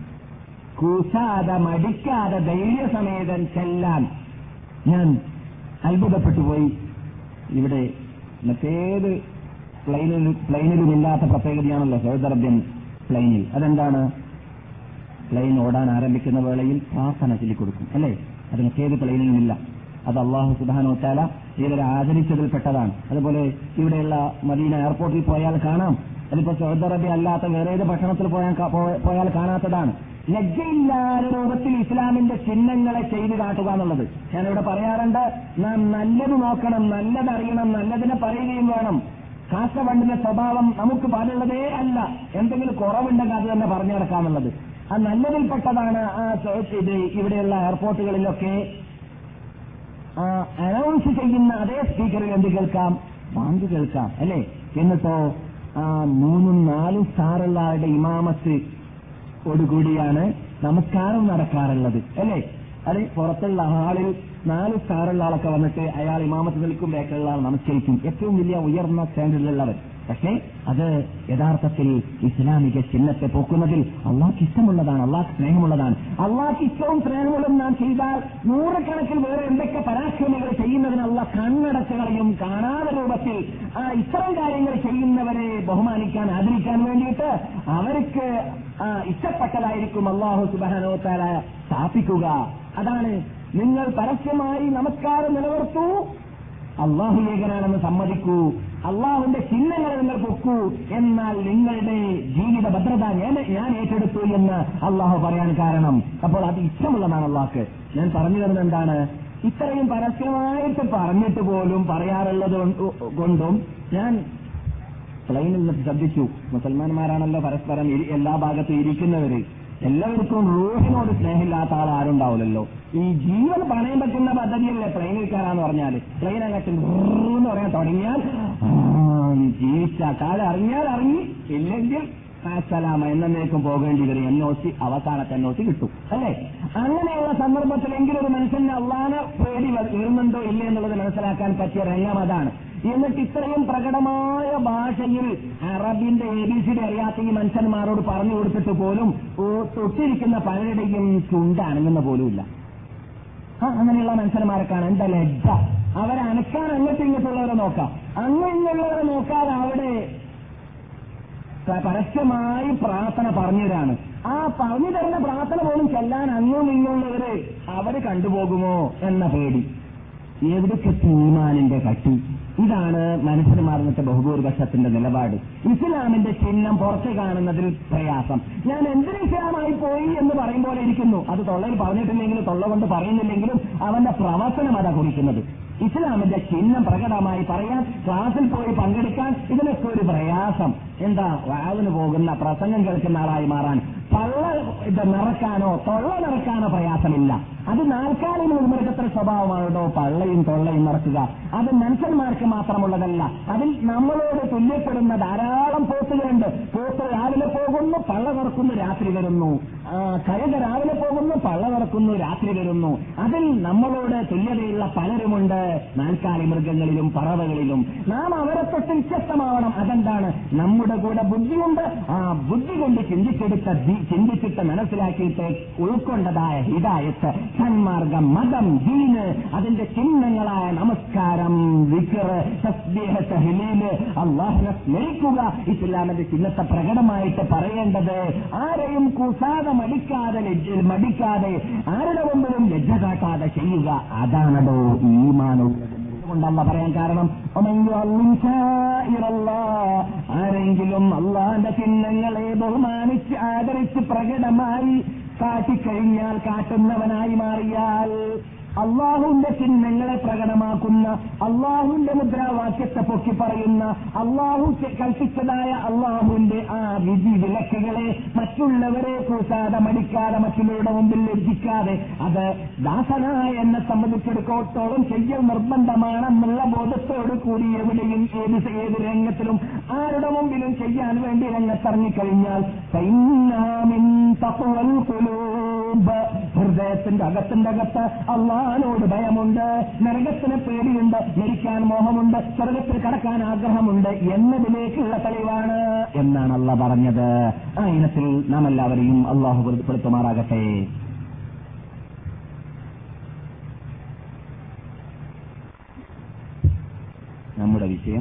കൂസാതെ മടിക്കാതെ ധൈര്യസമേതം ചെല്ലാൻ. ഞാൻ അത്ഭുതപ്പെട്ടുപോയി. ഇവിടെ മറ്റേത് പ്ലെയിനിൽ പ്ലെയിനിലുമില്ലാത്ത പ്രത്യേകതയാണല്ലോ സൗദി അറേബ്യൻ പ്ലെയിനിൽ. അതെന്താണ്? പ്ലെയിൻ ഓടാൻ ആരംഭിക്കുന്ന വേളയിൽ പ്രാർത്ഥന ചൊല്ലിക്കൊടുക്കും, അല്ലേ? അത് മറ്റേത് പ്ലെയിനിലുമില്ല. അത് അള്ളാഹു സുബ്ഹാനഹു വ തആല ഇവരെ ആദരിച്ചതിൽപ്പെട്ടതാണ്. അതുപോലെ ഇവിടെയുള്ള മദീന എയർപോർട്ടിൽ പോയാൽ കാണാം. അതിപ്പോ സൗദി അറേബ്യ അല്ലാത്ത വേറെ ഏത് ഭക്ഷണത്തിൽ പോയാൽ പോയാൽ കാണാത്തതാണ്. ലജ്ജയില്ലാത്ത രൂപത്തിൽ ഇസ്ലാമിന്റെ ചിഹ്നങ്ങളെ ചെയ്തു കാട്ടുക എന്നുള്ളത്. ഞാനിവിടെ പറയാറുണ്ട്, നാം നല്ലത് നോക്കണം, നല്ലതറിയണം, നല്ലതിനെ പറയുകയും വേണം. കാസവണ്ടിന്റെ സ്വഭാവം നമുക്ക് പാടുള്ളതേ അല്ല. എന്തെങ്കിലും കുറവുണ്ടെങ്കിൽ അത് തന്നെ പറഞ്ഞു നടക്കാന്നുള്ളത്. ആ നല്ലതിൽപ്പെട്ടതാണ് ആ ഇത്. ഇവിടെയുള്ള എയർപോർട്ടുകളിലൊക്കെ അനൗൺസ് ചെയ്യുന്ന അതേ സ്പീക്കറിൽ എന്ത് കേൾക്കാം? ബാങ്ക് കേൾക്കാം, അല്ലേ? എന്നിട്ടോ ആ മൂന്നും നാലും സ്റ്റാറുള്ള ആളുടെ ഇമാമത്ത് ഓടുകൂടിയാണ് നമസ്കാരം നടക്കാറുള്ളത്, അല്ലേ? അത് പുറത്തുള്ള ഹാളിൽ നാല് സ്റ്റാറുള്ള ആളൊക്കെ വന്നിട്ട് അയാൾ ഇമാമത്ത് നിൽക്കും, ബേക്കുള്ള ആൾ നമസ്കരിക്കും. ഏറ്റവും വലിയ ഉയർന്ന സ്റ്റാൻഡേർഡിലുള്ളവർ. പക്ഷേ അത് യഥാർത്ഥത്തിൽ ഇസ്ലാമിക ചിഹ്നത്തെ പോക്കുന്നതിൽ അള്ളാഹ്ക്ക് ഇഷ്ടമുള്ളതാണ്, അള്ളാഹ്ക്ക് സ്നേഹമുള്ളതാണ്. അള്ളാഹ്ക്ക് ഇഷ്ടവും സ്നേഹമുള്ളതും നാം ചെയ്താൽ നൂറുകണക്കിൽ വേറെ എന്തൊക്കെ പരാക്രമികൾ ചെയ്യുന്നതിന് അള്ളാഹ് കണ്ണടച്ച് കളയും. കാണാതെ രൂപത്തിൽ ആ ഇത്തരം കാര്യങ്ങൾ ചെയ്യുന്നവരെ ബഹുമാനിക്കാൻ, ആദരിക്കാൻ വേണ്ടിയിട്ട് അവർക്ക് ഇഷ്ടപ്പെട്ടതായിരിക്കും അള്ളാഹു സുബ്ഹാനഹു വ തആല സ്ഥാപിക്കുക. അതാണ്, നിങ്ങൾ പരസ്യമായി നമസ്കാരം നിലനിർത്തൂ, അള്ളാഹു ഏകനാണെന്ന് സമ്മതിക്കൂ, അള്ളാഹുവിന്റെ ചിഹ്നങ്ങൾ നിങ്ങൾ പൊക്കൂ, എന്നാൽ നിങ്ങളുടെ ജീവിത ഭദ്രത ഞാൻ ഞാൻ ഏറ്റെടുത്തു എന്ന് അള്ളാഹു പറയാൻ കാരണം. അപ്പോൾ അത് ഇഷ്ടമുള്ളതാണ് അള്ളാഹ്ക്ക്. ഞാൻ പറഞ്ഞു തരുന്നത് എന്താണ്? ഇത്രയും പരസ്യമായിട്ട് പറഞ്ഞിട്ട് പോലും പറയാറുള്ളത് കൊണ്ടും ഞാൻ പ്ലെയിനിൽ നിന്ന് ശ്രദ്ധിച്ചു. മുസൽമാന്മാരാണല്ലോ പരസ്പരം എല്ലാ ഭാഗത്തും ഇരിക്കുന്നവര്. എല്ലാവർക്കും റൂഹിനോട് സ്നേഹമില്ലാത്ത ആൾ ആരുണ്ടാവില്ലല്ലോ. ഈ ജീവൻ പണയം പറ്റുന്ന പദ്ധതിയല്ലേ പ്ലെയിനിൽ കയറാന്ന് പറഞ്ഞാല്. പ്ലെയിൻ അങ്ങോട്ട് എന്ന് പറയാൻ തുടങ്ങിയാൽ ജീവിച്ച കാലം അറിഞ്ഞാൽ അറിഞ്ഞി, ഇല്ലെങ്കിൽ അസ്സലാമ എന്നേക്കും പോകേണ്ടി വരും. എന്നോസി അവസാനത്തെ എന്നോസി കിട്ടും, അല്ലേ? അങ്ങനെയുള്ള സന്ദർഭത്തിലെങ്കിലും ഒരു മനുഷ്യന് അള്ളാഹനെ പേടി വരുന്നുണ്ടോ ഇല്ലേ എന്നുള്ളത് മനസ്സിലാക്കാൻ പറ്റിയ രംഗം അതാണ്. എന്നിട്ട് ഇത്രയും പ്രകടമായ ഭാഷയിൽ അറബിന്റെ എ ബി സി ഡി അറിയാത്ത ഈ മനുഷ്യന്മാരോട് പറഞ്ഞു കൊടുത്തിട്ട് പോലും തൊട്ടിരിക്കുന്ന പലരുടെയും ചുണ്ടനങ്ങുന്ന പോലുമില്ല. ആ അങ്ങനെയുള്ള മനുഷ്യന്മാരൊക്കെയാണ് എന്താ ലജ്ജ. അവരെ അനക്കാൻ അങ്ങോട്ടും ഇങ്ങോട്ടുള്ളവരെ നോക്കാം, അങ്ങ് ഇങ്ങുള്ളവരെ നോക്കാതെ അവിടെ പരസ്യമായി പ്രാർത്ഥന പറഞ്ഞുതരാണ്. ആ പറഞ്ഞു തരുന്ന പ്രാർത്ഥന പോലും ചെല്ലാൻ അങ്ങും ഇങ്ങുള്ളവര് അവര് കണ്ടുപോകുമോ എന്ന പേടി. എവിടൊക്കെ ഈമാനിന്റെ കട്ടി. ഇതാണ് മനുഷ്യന്മാർന്നത്തെ ബഹുഭൂരിപക്ഷത്തിന്റെ നിലപാട്. ഇസ്ലാമിന്റെ ചിഹ്നം പുറത്ത് കാണുന്നതിൽ പ്രയാസം. ഞാൻ എന്തിന് ഇസ്ലാമായി പോയി എന്ന് പറയും പോലെ ഇരിക്കുന്നു. അത് തൊള്ളയിൽ പറഞ്ഞിട്ടില്ലെങ്കിലും തൊള്ള കൊണ്ട് പറയുന്നില്ലെങ്കിലും അവന്റെ പ്രവർത്തനം അതാ കുറിക്കുന്നത്. ഇസ്ലാമിന്റെ ചിഹ്നം പ്രകടമായി പറയാൻ, ക്ലാസ്സിൽ പോയി പങ്കെടുക്കാൻ, ഇതിനൊക്കെ ഒരു പ്രയാസം. എന്താ വാവിന് പോകുന്ന പ്രസംഗം കേൾക്കുന്ന ആളായി മാറാൻ പള്ള ഇത് നിറക്കാനോ തൊള്ള നിറക്കാനോ പ്രയാസമില്ല. അത് നാൽക്കാലിന് മൃഗത്തിന്റെ സ്വഭാവമാണോ പള്ളയും തൊള്ളയും നിറക്കുക. അത് മനുഷ്യന്മാർക്ക് മാത്രമുള്ളതല്ല. അതിൽ നമ്മളോട് തുല്യപ്പെടുന്ന ധാരാളം പോത്തുകളുണ്ട്. പോത്ത് രാവിലെ പോകുന്നു, പള്ള നിറക്കുന്നു, രാത്രി വരുന്നു. കഴുത രാവിലെ പോകുന്നു, പള്ള നിറക്കുന്നു, രാത്രി വരുന്നു. അതിൽ നമ്മളോട് തുല്യതയുള്ള പലരുമുണ്ട് നാൽക്കാലി മൃഗങ്ങളിലും പറവകളിലും. നാം അവരെ തൊട്ട് വ്യത്യസ്തമാവണം. അതെന്താണ്? നമ്മുടെ കൂടെ ബുദ്ധിയുണ്ട്. ആ ബുദ്ധി കൊണ്ട് ചിന്തിച്ചെടുത്ത ചിന്തിച്ചിട്ട് മനസ്സിലാക്കിയിട്ട് ഉൾക്കൊണ്ടതായ ഹിദായത്ത്, സന്മാർഗം, മതം, ദീന്, അതിന്റെ ചിഹ്നങ്ങളായ നമസ്കാരം, വിക്ർ, തസ്ബീഹ്, തഹ്ലീല്, അല്ലാഹുവിനെ സ്മരിക്കുക, ഇസ്ലാമിന്റെ ചിഹ്നത്തെ പ്രകടമായിട്ട് പറയേണ്ടത്. ആരെയും കൂസാതെ മടിക്കാതെ മടിക്കാതെ ആരുടെ മുമ്പിലും ലജ്ജ കാട്ടാതെ ചെയ്യുക. അതാണല്ലോ ഈമാനുള്ളത് കൊണ്ടല്ല പറയാൻ കാരണം. ആരെങ്കിലും അള്ളാന്റെ ചിഹ്നങ്ങളെ ബഹുമാനിച്ച് ആദരിച്ച് പ്രകടമായി കാട്ടിക്കഴിഞ്ഞാൽ, കാട്ടുന്നവനായി മാറിയാൽ, അള്ളാഹുവിന്റെ ചിഹ്നങ്ങളെ പ്രകടമാക്കുന്ന, അള്ളാഹുവിന്റെ മുദ്രാവാക്യത്തെ പൊക്കി പറയുന്ന, അള്ളാഹു കൽപ്പിച്ചതായ അള്ളാഹുവിന്റെ ആ വിധി വിലക്കുകളെ മറ്റുള്ളവരെ കൂസാതെ മടിക്കാതെ മറ്റുള്ളവരുടെ മുമ്പിൽ ലജ്ജിക്കാതെ അത് ദാസനായ എന്നെ സംബന്ധിച്ചിടത്തോളം ചെയ്യൽ നിർബന്ധമാണെന്നുള്ള ബോധത്തോടു കൂടി എവിടെയും ഏത് ഏത് രംഗത്തിലും ആരുടെ മുമ്പിലും ചെയ്യാൻ വേണ്ടി രംഗത്തിറങ്ങിക്കഴിഞ്ഞാൽ ഹൃദയത്തിന്റെ അകത്തിന്റെ അകത്ത് അള്ളാഹിനോട് ഭയമുണ്ട്, നരകത്തിന് പേടിയുണ്ട്, മരിക്കാൻ മോഹമുണ്ട്, സ്വർഗത്തിൽ കടക്കാൻ ആഗ്രഹമുണ്ട് എന്നതിലേക്കുള്ള തെളിവാണ് എന്നാണ് അള്ളാഹ് പറഞ്ഞത്. ആ ഇനത്തിൽ നാം എല്ലാവരെയും അള്ളാഹു പൊരുത്തപ്പെടുത്തുമാറാകട്ടെ. നമ്മുടെ വിഷയം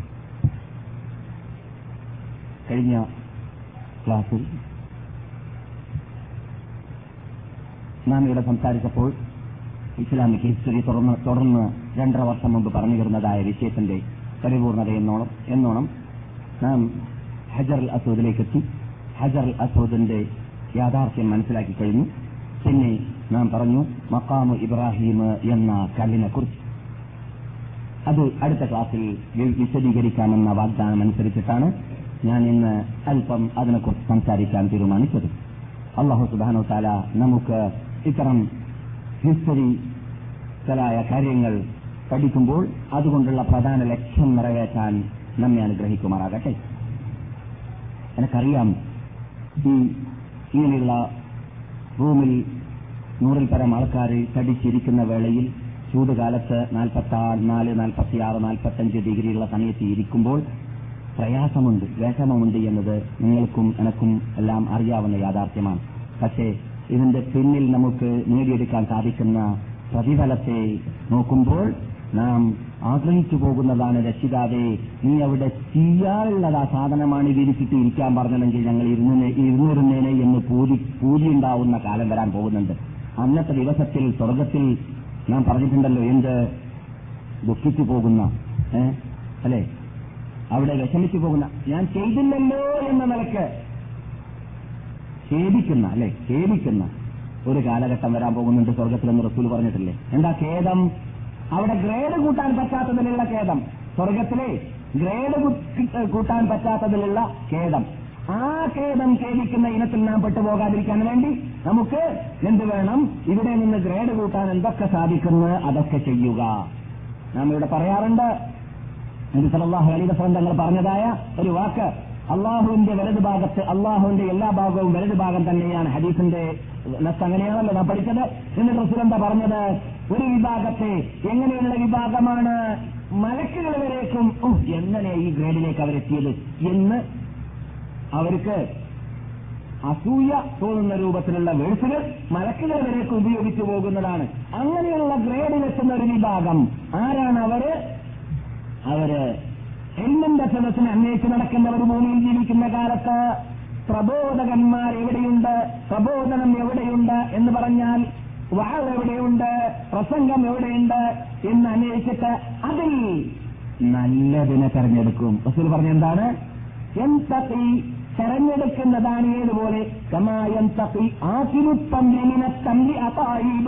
കഴിഞ്ഞ ക്ലാസ്സിൽ നാം ഇവിടെ സംസാരിച്ചപ്പോൾ ഇസ്ലാമിക് ഹിസ്റ്ററി തുടർന്ന് തുടർന്ന് രണ്ടര വർഷം മുമ്പ് പറഞ്ഞു വരുന്നതായ വിഷയത്തിന്റെ പരിപൂർണത എന്നോണം എന്നോണം നാം ഹജർ അൽ അസ്വദിലേക്ക് എത്തി. ഹജർ അൽ അസ്വദിന്റെ യാഥാർത്ഥ്യം മനസ്സിലാക്കി കഴിഞ്ഞു. പിന്നെ നാം പറഞ്ഞു മഖാമു ഇബ്രാഹിം എന്ന കല്ലിനെ കുറിച്ച്. അത് അടുത്ത ക്ലാസ്സിൽ വിശദീകരിക്കാമെന്ന വാഗ്ദാനം അനുസരിച്ചിട്ടാണ് ഞാൻ ഇന്ന് അല്പം അതിനെക്കുറിച്ച് സംസാരിക്കാൻ തീരുമാനിച്ചത്. അല്ലാഹു സുബ്ഹാനഹു വ തആല നമുക്ക് ഇത്തരം ഹിസ്റ്ററിക്കലായ കാര്യങ്ങൾ പഠിക്കുമ്പോൾ അതുകൊണ്ടുള്ള പ്രധാന ലക്ഷ്യം നിറവേറ്റാൻ നമ്മെ അനുഗ്രഹിക്കുമാറാകട്ടെ. എനിക്കറിയാം, ഈ ഇങ്ങനെയുള്ള റൂമിൽ നൂറിൽ പരം ആൾക്കാർ തടിച്ചിരിക്കുന്ന വേളയിൽ ചൂടുകാലത്ത് നാൽപ്പത്തി നാല് നാൽപ്പത്തിയാറ് നാൽപ്പത്തഞ്ച് ഡിഗ്രിയുള്ള സമയത്ത് ഇരിക്കുമ്പോൾ പ്രയാസമുണ്ട്, വിഷമമുണ്ട് എന്നത് നിങ്ങൾക്കും എനക്കും എല്ലാം അറിയാവുന്ന യാഥാർത്ഥ്യമാണ്. പക്ഷേ ഇതിന്റെ പിന്നിൽ നമുക്ക് നേടിയെടുക്കാൻ സാധിക്കുന്ന പ്രതിഫലത്തെ നോക്കുമ്പോൾ നാം ആഗ്രഹിച്ചു പോകുന്നതാണ്, രക്ഷിതാവേ നീ അവിടെ ചെയ്യാനുള്ളത് ആ സാധനമാണ് വിരിച്ചിട്ട് ഇരിക്കാൻ പറഞ്ഞതെങ്കിൽ ഞങ്ങൾ ഇരുന്നിരുന്നേനെ എന്ന് പൂതി പൂതിയുണ്ടാവുന്ന കാലം വരാൻ പോകുന്നുണ്ട്. അന്നത്തെ ദിവസത്തിൽ സ്വർഗത്തിൽ നാം പറഞ്ഞിട്ടുണ്ടല്ലോ, എന്ത് ദുഃഖിച്ചു പോകുന്ന അല്ലെ, അവിടെ വിഷമിച്ചു പോകുന്ന, ഞാൻ ചെയ്തില്ലല്ലോ എന്ന നിലക്ക് ഖേദിക്കുന്ന അല്ലെ ഖേദിക്കുന്ന ഒരു കാലഘട്ടം വരാൻ പോകുന്നുണ്ട് സ്വർഗത്തിലെന്ന് റസൂൽ പറഞ്ഞിട്ടില്ലേ. എന്താ ഖേദം? അവിടെ ഗ്രേഡ് കൂട്ടാൻ പറ്റാത്തതിലുള്ള ഖേദം, സ്വർഗത്തിലെ ഗ്രേഡ് കൂട്ടാൻ പറ്റാത്തതിലുള്ള ഖേദം. ആ ഖേദം ഖേദിക്കുന്ന ഇനത്തിൽ നാം പെട്ടുപോകാതിരിക്കാൻ വേണ്ടി നമുക്ക് എന്ത് വേണം? ഇവിടെ നിന്ന് ഗ്രേഡ് കൂട്ടാൻ എന്തൊക്കെ സാധിക്കുന്നു അതൊക്കെ ചെയ്യുക. നാം ഇവിടെ പറയാറുണ്ട്, നബി സല്ലല്ലാഹു അലൈഹി വസല്ലം തങ്ങൾ പറഞ്ഞതായ ഒരു വാക്ക്, അള്ളാഹുവിന്റെ വലതു ഭാഗത്ത്, അള്ളാഹുവിന്റെ എല്ലാ ഭാഗവും വലതു ഭാഗം തന്നെയാണ്. ഹദീസിന്റെ നസ് അങ്ങനെയാണല്ലോ നാം പഠിച്ചത്. എന്നിട്ട് റസൂൽ എന്താ പറഞ്ഞത്? ഒരു വിഭാഗത്തെ, എങ്ങനെയുള്ള വിഭാഗമാണ്? മലക്കുകൾ വരേക്കും എങ്ങനെ ഈ ഗ്രേഡിലേക്ക് അവരെത്തിയത് എന്ന് അവർക്ക് അസൂയ തോന്നുന്ന രൂപത്തിലുള്ള വേഴ്സുകൾ മലക്കുകൾ വരേക്ക് ഉപയോഗിച്ചു പോകുന്നതാണ്. അങ്ങനെയുള്ള ഗ്രേഡിലെത്തുന്ന ഒരു വിഭാഗം ആരാണ്? അവര് അവര് എല്ലിന്റെ സദസ്സിനെ അന്വേഷിച്ച് നടക്കുന്നവർ ഭൂമിയിൽ ജീവിക്കുന്ന കാലത്ത് പ്രബോധകന്മാർ എവിടെയുണ്ട്, പ്രബോധനം എവിടെയുണ്ട് എന്ന് പറഞ്ഞാൽ വാൾ എവിടെയുണ്ട്, പ്രസംഗം എവിടെയുണ്ട് എന്ന് അന്വേഷിച്ചിട്ട് അതിൽ നല്ലതിനെ തെരഞ്ഞെടുക്കും. റസൂൽ പറഞ്ഞ എന്താണ്? യന്തഖി, തെരഞ്ഞെടുക്കുന്നതാണ് ഏതുപോലെ കമായന്തഖി ആകിലു തംരി മിന തംരി അതായിബ.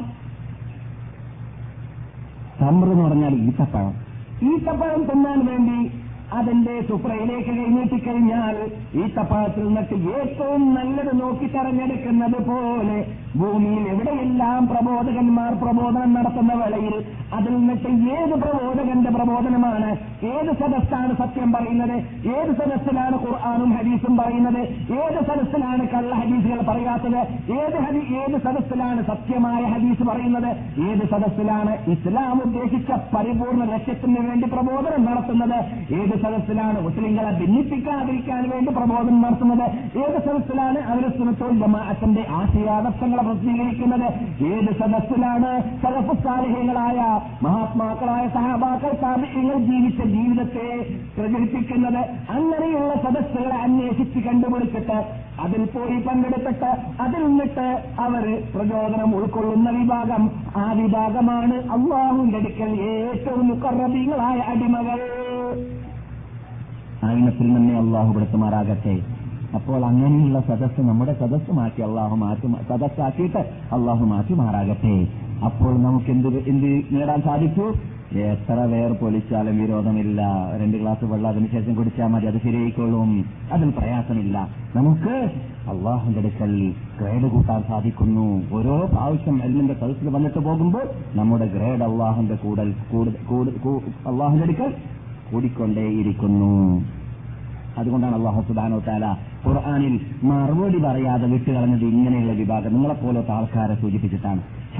തംറ് എന്ന് പറഞ്ഞാൽ ഈത്തപ്പഴം. ഈത്തപ്പഴം തിന്നാൻ വേണ്ടി അതിന്റെ സുപ്രയിലേക്ക് കൈനീട്ടിക്കഴിഞ്ഞാൽ ഈത്തപ്പഴത്തിൽ നിന്നിട്ട് ഏറ്റവും നല്ലത് നോക്കി തെരഞ്ഞെടുക്കുന്നത് പോലെ ഭൂമിയിൽ എവിടെയെല്ലാം പ്രബോധകന്മാർ പ്രബോധനം നടത്തുന്ന വേളയിൽ അതിൽ നിന്നിട്ട് ഏത് പ്രബോധകന്റെ പ്രബോധനമാണ്, ഏത് സദസ്സാണ് സത്യം പറയുന്നത്, ഏത് സദസ്സിലാണ് ഖുർആനും ഹദീസും പറയുന്നത്, ഏത് സദസ്സിലാണ് കള്ള ഹദീസുകൾ പറയാത്തത്, ഏത് ഹദീ ഏത് സദസ്സിലാണ് സത്യമായ ഹദീസ് പറയുന്നത്, ഏത് സദസ്സിലാണ് ഇസ്ലാം ഉദ്ദേശിച്ച പരിപൂർണ ലക്ഷ്യത്തിന് വേണ്ടി പ്രബോധനം നടത്തുന്നത്, ഏത് സദസ്സിലാണ് മുസ്ലിങ്ങളെ ഭിന്നിപ്പിക്കാതിരിക്കാൻ വേണ്ടി പ്രബോധനം നടത്തുന്നത്, ഏത് സദസ്സിലാണ് അവരെ സുന്നത്തുൽ ജമാഅത്തിന്റെ ആശയാദർശങ്ങളെ പ്രസിദ്ധീകരിക്കുന്നത്, ഏത് സദസ്സിലാണ് സലഫു സാലിഹീങ്ങളായ മഹാത്മാക്കളായ സഹാബാക്കൾ താബിഈങ്ങൾ ജീവിച്ച ജീവിതത്തെ പ്രചരിപ്പിക്കുന്നത്. അങ്ങനെയുള്ള സദസ്സുകളെ അന്വേഷിച്ച് കണ്ടുപിടിച്ചിട്ട് അതിൽ പോയി പങ്കെടുത്തിട്ട് അതിൽ നിന്നിട്ട് അവർ പ്രചോദനം ഉൾക്കൊള്ളുന്ന വിഭാഗം, ആ വിഭാഗമാണ് അല്ലാഹുവിന്റെ അടുക്കൽ ഏറ്റവും മുഖറബീങ്ങളായ അടിമകൾ. ആയിനത്തിൽ തന്നെ അള്ളാഹു പെടുത്തുമാറാകട്ടെ. അപ്പോൾ അങ്ങനെയുള്ള സദസ്സ് നമ്മുടെ സദസ്സ് മാറ്റി അള്ളാഹു മാറ്റി സദസ്സാക്കിയിട്ട് അള്ളാഹു മാറ്റുമാറാകട്ടെ. അപ്പോൾ നമുക്ക് എന്ത് എന്ത് നേടാൻ സാധിച്ചു? എത്ര പേർ പൊളിച്ചാലും വിരോധമില്ല. രണ്ട് ഗ്ലാസ് വെള്ളം അതിനുശേഷം കുടിച്ചാൽ മതി, അത് ശരിയായിക്കൊള്ളും, അതിൽ പ്രയാസമില്ല. നമുക്ക് അള്ളാഹുന്റെ അടുക്കൽ ഗ്രേഡ് കൂട്ടാൻ സാധിക്കുന്നു. ഓരോ പ്രാവശ്യം എൽമിന്റെ സദസ്സിൽ വന്നിട്ട് പോകുമ്പോൾ നമ്മുടെ ഗ്രേഡ് അള്ളാഹുന്റെ കൂടൽ അള്ളാഹുന്റെ അടുക്കൽ കൂടിക്കൊണ്ടേയിരിക്കുന്നു. അതുകൊണ്ടാണ് അല്ലാഹു സുബ്ഹാനഹു വ തആല ഖുർആനിൽ മറുപടി പറയാതെ വിട്ടുകളഞ്ഞത് ഇങ്ങനെയുള്ള വിഭാഗം നിങ്ങളെപ്പോലത്തെ ആൾക്കാരെ സൂചിപ്പിച്ചിട്ടാണ്.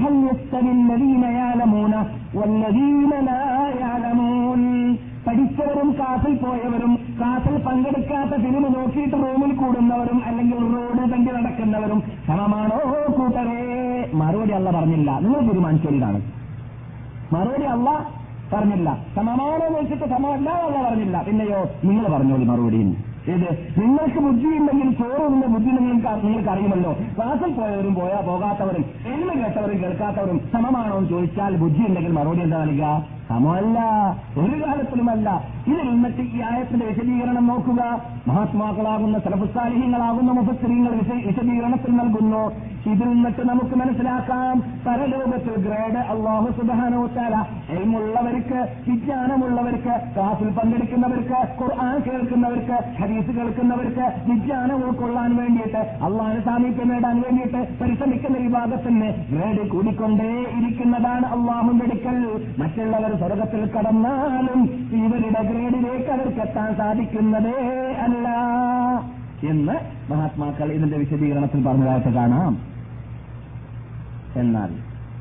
പഠിച്ചവരും ക്ലാസിൽ പോയവരും ക്ലാസിൽ പങ്കെടുക്കാത്ത ഫിലിം നോക്കിയിട്ട് റൂമിൽ കൂടുന്നവരും അല്ലെങ്കിൽ റോഡ് തണ്ടി നടക്കുന്നവരും സമമാണോ കൂട്ടരേ? മറുപടി അല്ല പറഞ്ഞില്ല, നിങ്ങൾ തീരുമാനിച്ചതാണ്. മറുപടി അല്ല പറഞ്ഞില്ല. സമമാണോ നോക്കിയിട്ട് സമമല്ല അല്ല പറഞ്ഞില്ല. പിന്നെയോ നിങ്ങൾ പറഞ്ഞോളി മറുപടിയും. ഏത് നിങ്ങൾക്ക് ബുദ്ധിയുണ്ടെങ്കിൽ ചോറുള്ള ബുദ്ധി നിങ്ങൾക്ക് നിങ്ങൾക്ക് അറിയുമല്ലോ. ക്ലാസ്സിൽ പോയവരും പോയാ പോകാത്തവരും എല്ലാം കേട്ടവരും കേൾക്കാത്തവരും സമമാണോ എന്ന് ചോദിച്ചാൽ ബുദ്ധിയുണ്ടെങ്കിൽ മറുപടി എന്താ നൽകുക? സമമല്ല, ഒരു കാലത്തിലുമല്ല. ഇതിൽ നിന്നിട്ട് ഈ ആയത്തിന്റെ വിശദീകരണം നോക്കുക. മഹാത്മാക്കളാകുന്ന സലഫുസ്സാലിഹീങ്ങളാകുന്ന മുഫസ്സിരീങ്ങൾ വിശദീകരണത്തിൽ നൽകുന്നു. ഇതിൽ നിന്നിട്ട് നമുക്ക് മനസ്സിലാക്കാം പരലോകത്തിൽ ഗ്രേഡ് അല്ലാഹു സുബ്ഹാനഹു വ തആല ഇൽമുള്ളവർക്ക്, വിജ്ഞാനമുള്ളവർക്ക്, ക്ലാസിൽ പങ്കെടുക്കുന്നവർക്ക്, ഖുർആൻ കേൾക്കുന്നവർക്ക്, ഹദീസ് കേൾക്കുന്നവർക്ക് വിജ്ഞാനം ഉൾക്കൊള്ളാൻ വേണ്ടിയിട്ട് അള്ളാഹുവിനെ സാമീപ്യം നേടാൻ വേണ്ടിയിട്ട് പരിശ്രമിക്കുന്ന വിഭാഗത്തിന് ഗ്രേഡ് കൂടിക്കൊണ്ടേ ഇരിക്കുന്നതാണ് അള്ളാഹുവിന്റെ അടുക്കൽ. മറ്റുള്ളവർ സ്വർഗത്തിൽ കടന്നാലും ഇവരുടെ ഗ്രേഡിലേക്ക് അവർക്ക് എത്താൻ സാധിക്കുന്നതേ അല്ല എന്ന് മഹാത്മാക്കൾ ഇതിന്റെ വിശദീകരണത്തിൽ പറഞ്ഞതായിട്ട് കാണാം. എന്നാൽ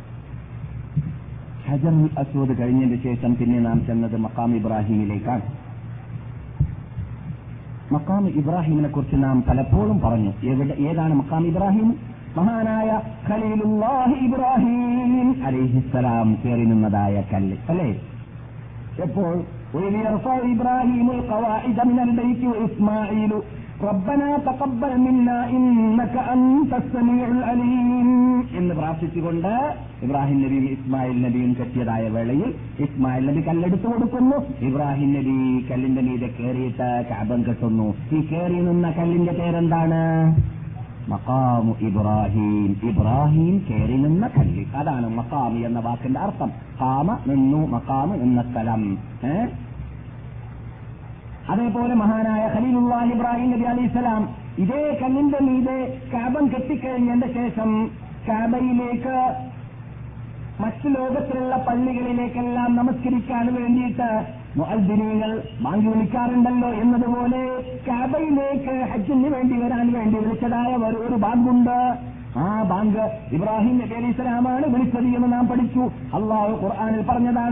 ഹജറുൽ അസ്വദ് കഴിഞ്ഞതിന് ശേഷം പിന്നെ നാം ചെന്നത് മഖാം ഇബ്രാഹിമിലേക്കാണ്. മഖാം ഇബ്രാഹിമിനെ കുറിച്ച് നാം പലപ്പോഴും പറഞ്ഞു. എവിടെ ഏതാണ് മഖാം ഇബ്രാഹിം? മഹാനായ ഖലീലുല്ലാഹി ഇബ്രാഹിം അലൈഹിസ്സലാം കയറി നിന്നതായ കല്ല് അല്ലേ? എപ്പോൾ ഇബ്രാഹിമുൽ ഖവാഇദ മിനൽ ബൈത്തി വഇസ്മാഈലു റബ്ബനാ തഖബ്ബൽ മിന്നാ ഇന്നക അൻതസ് സമീഉൽ അലീം എന്ന് പ്രാർത്ഥിച്ചുകൊണ്ട് ഇബ്രാഹിം നബിയും ഇസ്മായിൽ നബിയും കെട്ടിയതായ വേളയിൽ ഇസ്മായിൽ നബി കല്ലെടുത്തു കൊടുക്കുന്നു. ഇബ്രാഹിം നബി കല്ലിന്റെ മീതെ കയറിയിട്ട് കഅബം കെട്ടുന്നു. ഈ കയറി നിന്ന കല്ലിന്റെ പേരെന്താണ്? മഖാമു ഇബ്രാഹിം. ഇബ്രാഹിം കയറി നിന്ന കല്ല്, അതാണ് മഖാമി എന്ന വാക്കിന്റെ അർത്ഥം. ഖാമ നിന്നു, മഖാമ് നിന്ന സ്ഥലം. ഏഹ് അതേപോലെ മഹാനായ ഖലീലുല്ലാഹി ഇബ്രാഹിം നബി അലൈഹിസ്സലാം ഇതേ കല്ലിന്റെ മീതെ കഅബം കെട്ടിക്കഴിഞ്ഞതിന്റെ ശേഷം കഅബയിലേക്ക് മറ്റു ലോകത്തിലുള്ള പള്ളികളിലേക്കെല്ലാം നമസ്കരിക്കാൻ വേണ്ടിയിട്ട് മുഅദ്ദിനീങ്ങൾ ബാങ്ക് വിളിക്കാറുണ്ടല്ലോ എന്നതുപോലെ കഅബയിലേക്ക് ഹജ്ജിന് വേണ്ടി വരാൻ വേണ്ടി വിളിച്ചതായ ഒരു ബാങ്കുണ്ട്. ആ ബാങ്ക് ഇബ്രാഹിം നബി അലൈഹി സ്വലാമാണ് വിളിച്ചത് എന്ന് നാം പഠിച്ചു. അള്ളാഹു ഖുർആനിൽ പറഞ്ഞതാണ്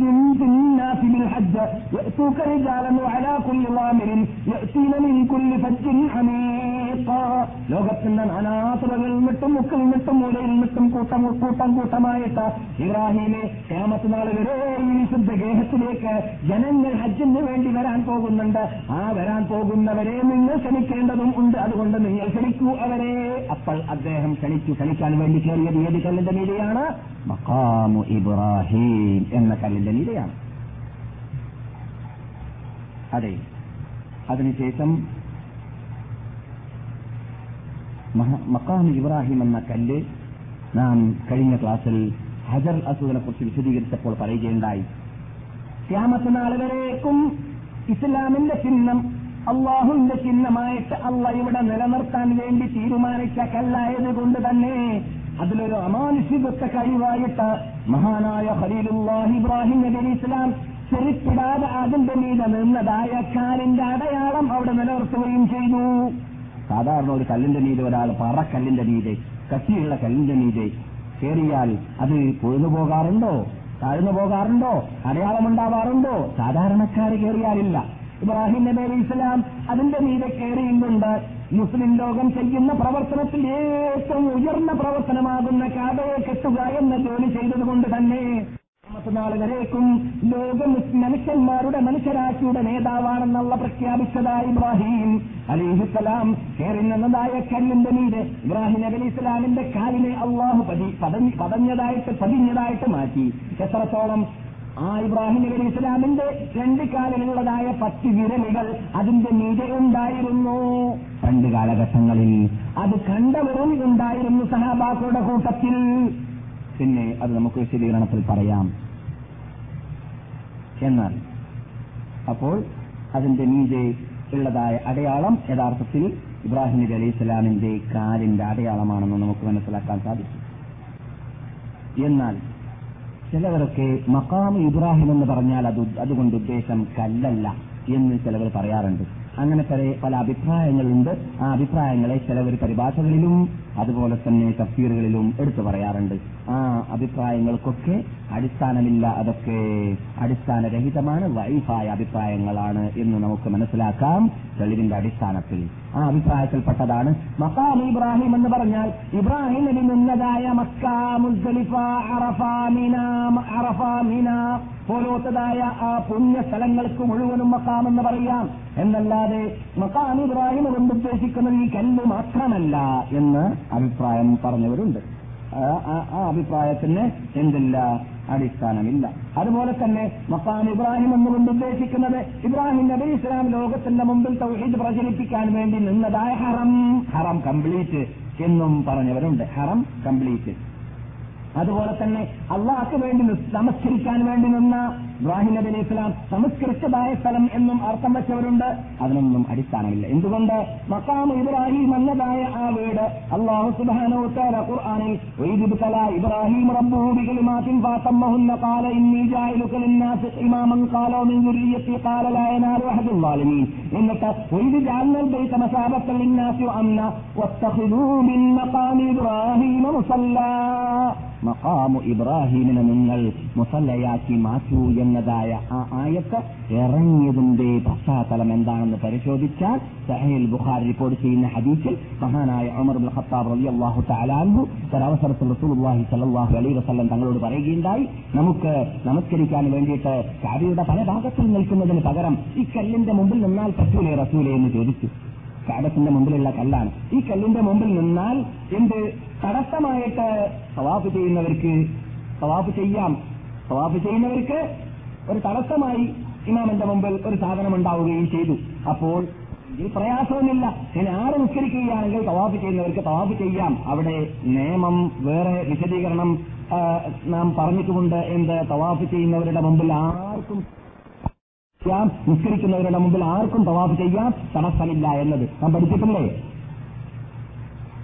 ലോകത്തിന്റെ നാനാതുറകളിൽ നിന്നിട്ടും മുക്കിൽ നിന്നിട്ടും മൂലയിൽ നിന്നിട്ടും കൂട്ടം കൂട്ടം കൂട്ടമായിട്ട് ഇബ്രാഹിമെ ഖിയാമത്ത് നാൾ വരെ ഈ വിശുദ്ധ ഗേഹത്തിലേക്ക് ജനങ്ങൾ ഹജ്ജിന് വേണ്ടി വരാൻ പോകുന്നുണ്ട്. ആ വരാൻ പോകുന്നവരെ നിങ്ങൾ ക്ഷണിക്കേണ്ടതും ഉണ്ട്. അതുകൊണ്ട് നിങ്ങൾ ക്ഷണിക്കൂ അവരെ. അപ്പോൾ അദ്ദേഹം ക്ഷണിച്ചു. ക്ഷണിക്കാൻ വേണ്ടി കയറിയത് ഏത് കല്ലിന്റെ മീതെയാണ്? മഖാമു ഇബ്രാഹിം എന്ന കല്ലിന്റെ മീതെയാണ്. അതെ, അതിനുശേഷം മഖാമു ഇബ്രാഹിം എന്ന കല്ല് നാം കഴിഞ്ഞ ക്ലാസ്സിൽ ഹജർ അസ്വദിനെ കുറിച്ച് വിശദീകരിച്ചപ്പോൾ പറയുകയുണ്ടായി. ഖിയാമത്ത് നാൾ വരേക്കും ഇസ്ലാമിന്റെ ചിഹ്നം, അള്ളാഹുവിന്റെ ചിഹ്നമായിട്ട് അള്ളാഹ് ഇവിടെ നിലനിർത്താൻ വേണ്ടി തീരുമാനിച്ച കല്ലായത് കൊണ്ട് തന്നെ അതിലൊരു അമാനുഷികത്വ കഴിവായിട്ട് മഹാനായ ഖലീലുല്ലാഹി ഇബ്രാഹിം നബി അലൈഹി ഇസ്ലാം ചെറുപ്പിടാതെ അതിന്റെ മീതെ നിന്നതായ കാലിന്റെ അടയാളം അവിടെ നിലനിർത്തുകയും ചെയ്തു. സാധാരണ ഒരു കല്ലിന്റെ മീതെ ഒരാൾ പറക്കല്ലിന്റെ മീതെ, കട്ടിയുള്ള കല്ലിന്റെ മീതെ കയറിയാൽ അത് പൊഴുന്നു പോകാറുണ്ടോ? താഴ്ന്നു പോകാറുണ്ടോ? അടയാളമുണ്ടാവാറുണ്ടോ? സാധാരണക്കാർ കയറിയാലില്ല. ഇബ്രാഹിം നബി അലൈഹി ഇസ്ലാം അതിന്റെ മീതെ കയറിയുകൊണ്ട് മുസ്ലിം ലോകം ചെയ്യുന്ന പ്രവർത്തനത്തിൽ ഏറ്റവും ഉയർന്ന പ്രവർത്തനമാകുന്ന കാബയെ കെട്ടുക എന്ന ജോലി ചെയ്തതുകൊണ്ട് തന്നെ നാൾ വരേക്കും ലോക മനുഷ്യന്മാരുടെ മനുഷ്യരാശിയുടെ നേതാവാണെന്നുള്ള പ്രഖ്യാപിച്ചതായ ഇബ്രാഹിം അലൈഹിസ്സലാം കയറി നിന്നതായ കല്ലിന്റെ മീതെ ഇബ്രാഹിം നബി അലൈഹി ഇസ്ലാമിന്റെ കാലിനെ അള്ളാഹു പതഞ്ഞതായിട്ട് പതിഞ്ഞതായിട്ട് മാറ്റി. എത്രത്തോളം? ആ ഇബ്രാഹിം നബി അലൈഹി ഇസ്ലാമിന്റെ രണ്ട് കാലിലുള്ളതായ പത്ത് വിരലുകൾ അതിന്റെ മീതെ ഉണ്ടായിരുന്നു. രണ്ട് കാലഘട്ടങ്ങളിൽ അത് കണ്ടവരും ഉണ്ടായിരുന്നു സഹാബാക്കളുടെ കൂട്ടത്തിൽ. പിന്നെ അത് നമുക്ക് വിശദീകരണത്തിൽ പറയാം. എന്നാൽ അപ്പോൾ അതിന്റെ മീതെ ഉള്ളതായ അടയാളം യഥാർത്ഥത്തിൽ ഇബ്രാഹിം നബി അലൈഹി ഇസ്ലാമിന്റെ കാലിന്റെ അടയാളമാണെന്ന് നമുക്ക് മനസ്സിലാക്കാൻ സാധിക്കും. എന്നാൽ ചിലവരൊക്കെ മഖാം ഇബ്രാഹിം എന്ന് പറഞ്ഞാൽ അത് അതുകൊണ്ട് ഉദ്ദേശം കല്ലല്ല എന്ന് ചിലവർ പറയാറുണ്ട്. അങ്ങനെ പല അഭിപ്രായങ്ങളുണ്ട്. ആ അഭിപ്രായങ്ങളെ ചിലവർ പരിഭാഷകളിലും അതുപോലെ തന്നെ തഫ്സീറുകളിലും എടുത്തു പറയാറുണ്ട്. ആ അഭിപ്രായങ്ങൾക്കൊക്കെ അടിസ്ഥാനമില്ല. അതൊക്കെ അടിസ്ഥാനരഹിതമാണ്, വൈഫായ അഭിപ്രായങ്ങളാണ് എന്ന് നമുക്ക് മനസ്സിലാക്കാം തെളിവിന്റെ അടിസ്ഥാനത്തിൽ. ആ അഭിപ്രായത്തിൽപ്പെട്ടതാണ് മഖാം ഇബ്രാഹിം എന്ന് പറഞ്ഞാൽ ഇബ്രാഹിം നബി നിന്നതായ മക്ക, മുസ്ദലിഫ, അറഫ, മിന, അറഫ, മിന പോലത്തതായ ആ പുണ്യ സ്ഥലങ്ങൾക്ക് മുഴുവനും മഖാം എന്ന് പറയാം. എന്നല്ലാതെ മഖാം ഇബ്രാഹിം കൊണ്ട് ഉദ്ദേശിക്കുന്നത് ഈ കല്ല് മാത്രമല്ല എന്ന് അഭിപ്രായം പറഞ്ഞവരുണ്ട്. ആ അഭിപ്രായത്തിന് എന്തില്ല? അടിസ്ഥാനമില്ല. അതുപോലെ തന്നെ മഖാം ഇബ്രാഹിം എന്നുകൊണ്ട് ഉദ്ദേശിക്കുന്നത് ഇബ്രാഹിം നബി ഇസ്ലാം ലോകത്തിന്റെ മുമ്പിൽ തൗഹീദ് പ്രചരിപ്പിക്കാൻ വേണ്ടി നിന്നതായ ഹറം, ഹറം കംപ്ലീറ്റ് എന്നും പറഞ്ഞവരുണ്ട്. ഹറം കംപ്ലീറ്റ്. അതുപോലെ തന്നെ അള്ളാഹ്ക്ക് വേണ്ടി നമസ്കരിക്കാൻ വേണ്ടി നിന്ന ഇബ്രാഹിം നബി അലൈഹി ഇസ്ലാം നമസ്കരിച്ചതായ സ്ഥലം എന്നും അർത്ഥം വെച്ചവരുണ്ട്. അതിനൊന്നും അടിസ്ഥാനമില്ല. എന്തുകൊണ്ട്? മഖാം ഇബ്രാഹിം എന്നതായ ആ വീട് അല്ലാഹു സുബ്ഹാനഹു വ തആല ഖുർആനിൽ വഇദ്ബതല ഇബ്രാഹിം റബ്ബുഹു ബികലിമാത്തിൻ ഫതമ്മഹുന്ന ഖാല ഇന്നി ജാഇലുക ലിന്നാസി ഇമാമൻ ഖാല മിൻ ദുരിയത്തി ഖാല ലാ യനാലു അഹദുൽ ളാലിമീൻ. എന്നിട്ട് വഇദ് ജഅൽനൽ ബൈത മസാബത്തൻ ലിന്നാസി വഅംന വത്തഖിദൂ മിൻ മഖാമി ഇബ്രാഹിം മുസല്ലാ. മഖാമു ഇബ്രാഹിമിനെ നിങ്ങൾ മുസല്ലയാക്കി മാറ്റൂ എന്നതായ ആ ആയത്ത് ഇറങ്ങിയതിന്റെ പശ്ചാത്തലം എന്താണെന്ന് പരിശോധിച്ചാൽ സഹീഹുൽ ബുഖാരി റിപ്പോർട്ട് ചെയ്യുന്ന ഹദീസിൽ മഹാനായ ഉമർ ഇബ്നു ഖത്താബ് റളിയല്ലാഹു തആല അൻഹു ഒരവസരത്തിൽ റസൂലുള്ളാഹി സ്വല്ലല്ലാഹു അലൈഹി വസല്ലം തങ്ങളോട് പറയുകയുണ്ടായി, നമുക്ക് നമസ്കരിക്കാൻ വേണ്ടിയിട്ട് കഅബയുടെ പല ഭാഗത്തിൽ നിൽക്കുന്നതിന് പകരം ഈ കല്ലിന്റെ മുമ്പിൽ നിന്നാൽ പറ്റൂലേ റസൂലേ എന്ന് ചോദിച്ചു. കഅബത്തിന്റെ മുമ്പിലുള്ള കല്ലാണ്. ഈ കല്ലിന്റെ മുമ്പിൽ നിന്നാൽ എന്ത് തടസ്സമായിട്ട് തവാഫ് ചെയ്യുന്നവർക്ക് തവാഫ് ചെയ്യാം. തവാഫ് ചെയ്യുന്നവർക്ക് ഒരു തടസ്സമായി ഇമാമിന്റെ മുമ്പിൽ ഒരു സാധനം ഉണ്ടാവുകയും ചെയ്തു. അപ്പോൾ ഇതിൽ പ്രയാസവുമില്ല. ഇനി ആറ് നിസ്കരിക്കുകയാണെങ്കിൽ തവാഫ് ചെയ്യുന്നവർക്ക് തവാഫ് ചെയ്യാം. അവിടെ നിയമം വേറെ വിശദീകരണം നാം പറഞ്ഞിട്ടുമുണ്ട്. എന്ത്? തവാഫ് ചെയ്യുന്നവരുടെ മുമ്പിൽ ആർക്കും നിസ്കരിക്കുന്നവരുടെ മുമ്പിൽ ആർക്കും തവാഫ് ചെയ്യാൻ തടസ്സമില്ല എന്നത് നാം പഠിച്ചിട്ടില്ലേ?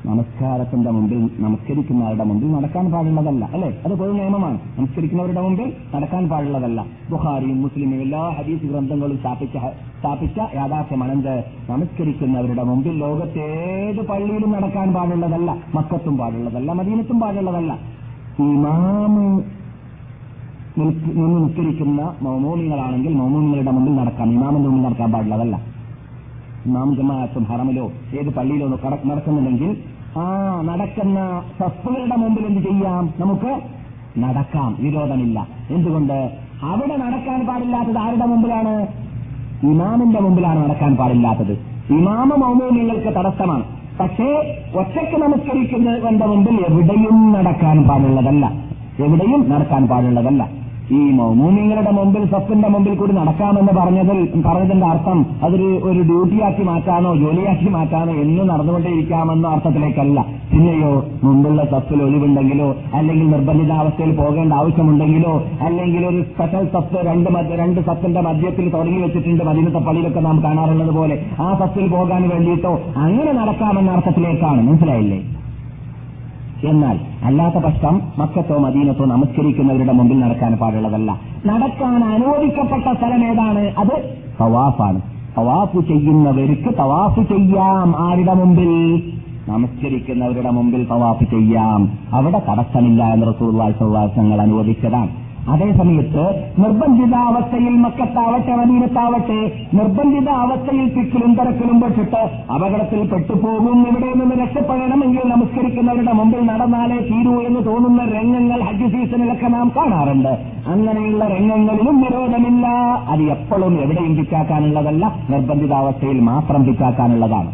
നമസ്കാരത്തിന്റെ മുമ്പിൽ നമസ്കരിക്കുന്നവരുടെ മുമ്പിൽ നടക്കാൻ പാടുള്ളതല്ല, അല്ലെ? അത് പൊതു നിയമമാണ്. നമസ്കരിക്കുന്നവരുടെ മുമ്പിൽ നടക്കാൻ പാടുള്ളതല്ല. ബുഖാരിയും മുസ്ലിമും എല്ലാ ഹദീസ് ഗ്രന്ഥങ്ങളും സ്ഥാപിച്ച സ്ഥാപിച്ച യാഥാർത്ഥ്യമാണെന്ത്? നമസ്കരിക്കുന്നവരുടെ മുമ്പിൽ ലോകത്തേത് പള്ളിയിലും നടക്കാൻ പാടുള്ളതല്ല, മക്കത്തും പാടുള്ളതല്ല, മദീനത്തും പാടുള്ളതല്ല. ഇമാമ് നിന്ന് നിസ്കരിക്കുന്ന മൗമൂമികളാണെങ്കിൽ മൗമൂമികളുടെ മുമ്പിൽ നടക്കാം, ഇമാമിന്റെ മുമ്പിൽ നടക്കാൻ പാടുള്ളതല്ല. ഇമാം ജമാഅത്തും ഹറമിലോ ഏത് പള്ളിയിലോ നടക്കുന്നുണ്ടെങ്കിൽ ആ നടക്കുന്ന സഫുകളുടെ മുമ്പിൽ എന്ത് ചെയ്യാം? നമുക്ക് നടക്കാം, വിരോധമില്ല. എന്തുകൊണ്ട്? അവിടെ നടക്കാൻ പാടില്ലാത്തത് ആരുടെ മുമ്പിലാണ്? ഇമാമിന്റെ മുമ്പിലാണ് നടക്കാൻ പാടില്ലാത്തത്. ഇമാമ മൗമൂമിങ്ങൾക്ക് തടസ്സമാണ്. പക്ഷേ ഒറ്റയ്ക്ക് നമസ്കരിക്കുന്നവന്റെ മുമ്പിൽ എവിടെയും നടക്കാൻ പാടുള്ളതല്ല, എവിടെയും നടക്കാൻ പാടുള്ളതല്ല. ഈ മൗമൂമിങ്ങളുടെ മുമ്പിൽ സഫിന്റെ മുമ്പിൽ കൂടി നടക്കാമെന്ന് പറഞ്ഞതിൽ പറഞ്ഞതിന്റെ അർത്ഥം അതൊരു ഒരു ഡ്യൂട്ടിയാക്കി മാറ്റാനോ ജോലിയാക്കി മാറ്റാനോ എന്നും നടന്നുകൊണ്ടേയിരിക്കാമെന്നോ അർത്ഥത്തിലേക്കല്ല. പിന്നെയോ മുമ്പുള്ള സഫിൽ ഒഴിവുണ്ടെങ്കിലോ അല്ലെങ്കിൽ നിർബന്ധിതാവസ്ഥയിൽ പോകേണ്ട ആവശ്യമുണ്ടെങ്കിലോ അല്ലെങ്കിൽ ഒരു സ്പെഷ്യൽ സഫ് രണ്ട് രണ്ട് സഫിന്റെ മധ്യത്തിൽ തുടങ്ങി വെച്ചിട്ടുണ്ട്, മദീനത്തെ പള്ളിയിലൊക്കെ നാം കാണാറുള്ളത് പോലെ, ആ സഫിൽ പോകാൻ വേണ്ടിയിട്ടോ അങ്ങനെ നടക്കാമെന്ന അർത്ഥത്തിലേക്കാണ്. മനസ്സിലായില്ലേ? എന്നാൽ അല്ലാത്ത പക്ഷം മക്കത്തോ മദീനത്തോ നമസ്കരിക്കുന്നവരുടെ മുമ്പിൽ നടക്കാൻ പാടുള്ളതല്ല. നടക്കാൻ അനുവദിക്കപ്പെട്ട സ്ഥലം ഏതാണ്? അത് തവാഫാണ്. തവാഫ് ചെയ്യുന്നവർക്ക് തവാഫ് ചെയ്യാം. ആരുടെ മുമ്പിൽ? നമസ്കരിക്കുന്നവരുടെ മുമ്പിൽ തവാഫ് ചെയ്യാം. അവിടെ തടസ്സമില്ല എന്ന് റസൂലുള്ളാഹി സ്വല്ലല്ലാഹു അലൈഹി വസല്ലം അനുവദിച്ചതാണ്. അതേസമയത്ത് നിർബന്ധിതാവസ്ഥയിൽ മക്കത്താവട്ടെ മദീനത്താവട്ടെ നിർബന്ധിത അവസ്ഥയിൽ തിക്കിലും തിരക്കിലും പെട്ടിട്ട് അപകടത്തിൽ പെട്ടുപോകും, ഇവിടെ നിന്ന് രക്ഷപ്പെടണമെങ്കിൽ നമസ്കരിക്കുന്നവരുടെ മുമ്പിൽ നടന്നാലേ തീരൂ എന്ന് തോന്നുന്ന രംഗങ്ങൾ ഹജ്ജ് സീസണിലൊക്കെ നാം കാണാറുണ്ട്. അങ്ങനെയുള്ള രംഗങ്ങളിലും വിരോധമില്ല. അത് എപ്പോഴും എവിടെയും പിച്ചാക്കാനുള്ളതല്ല, നിർബന്ധിതാവസ്ഥയിൽ മാത്രം പിച്ചാക്കാനുള്ളതാണ്.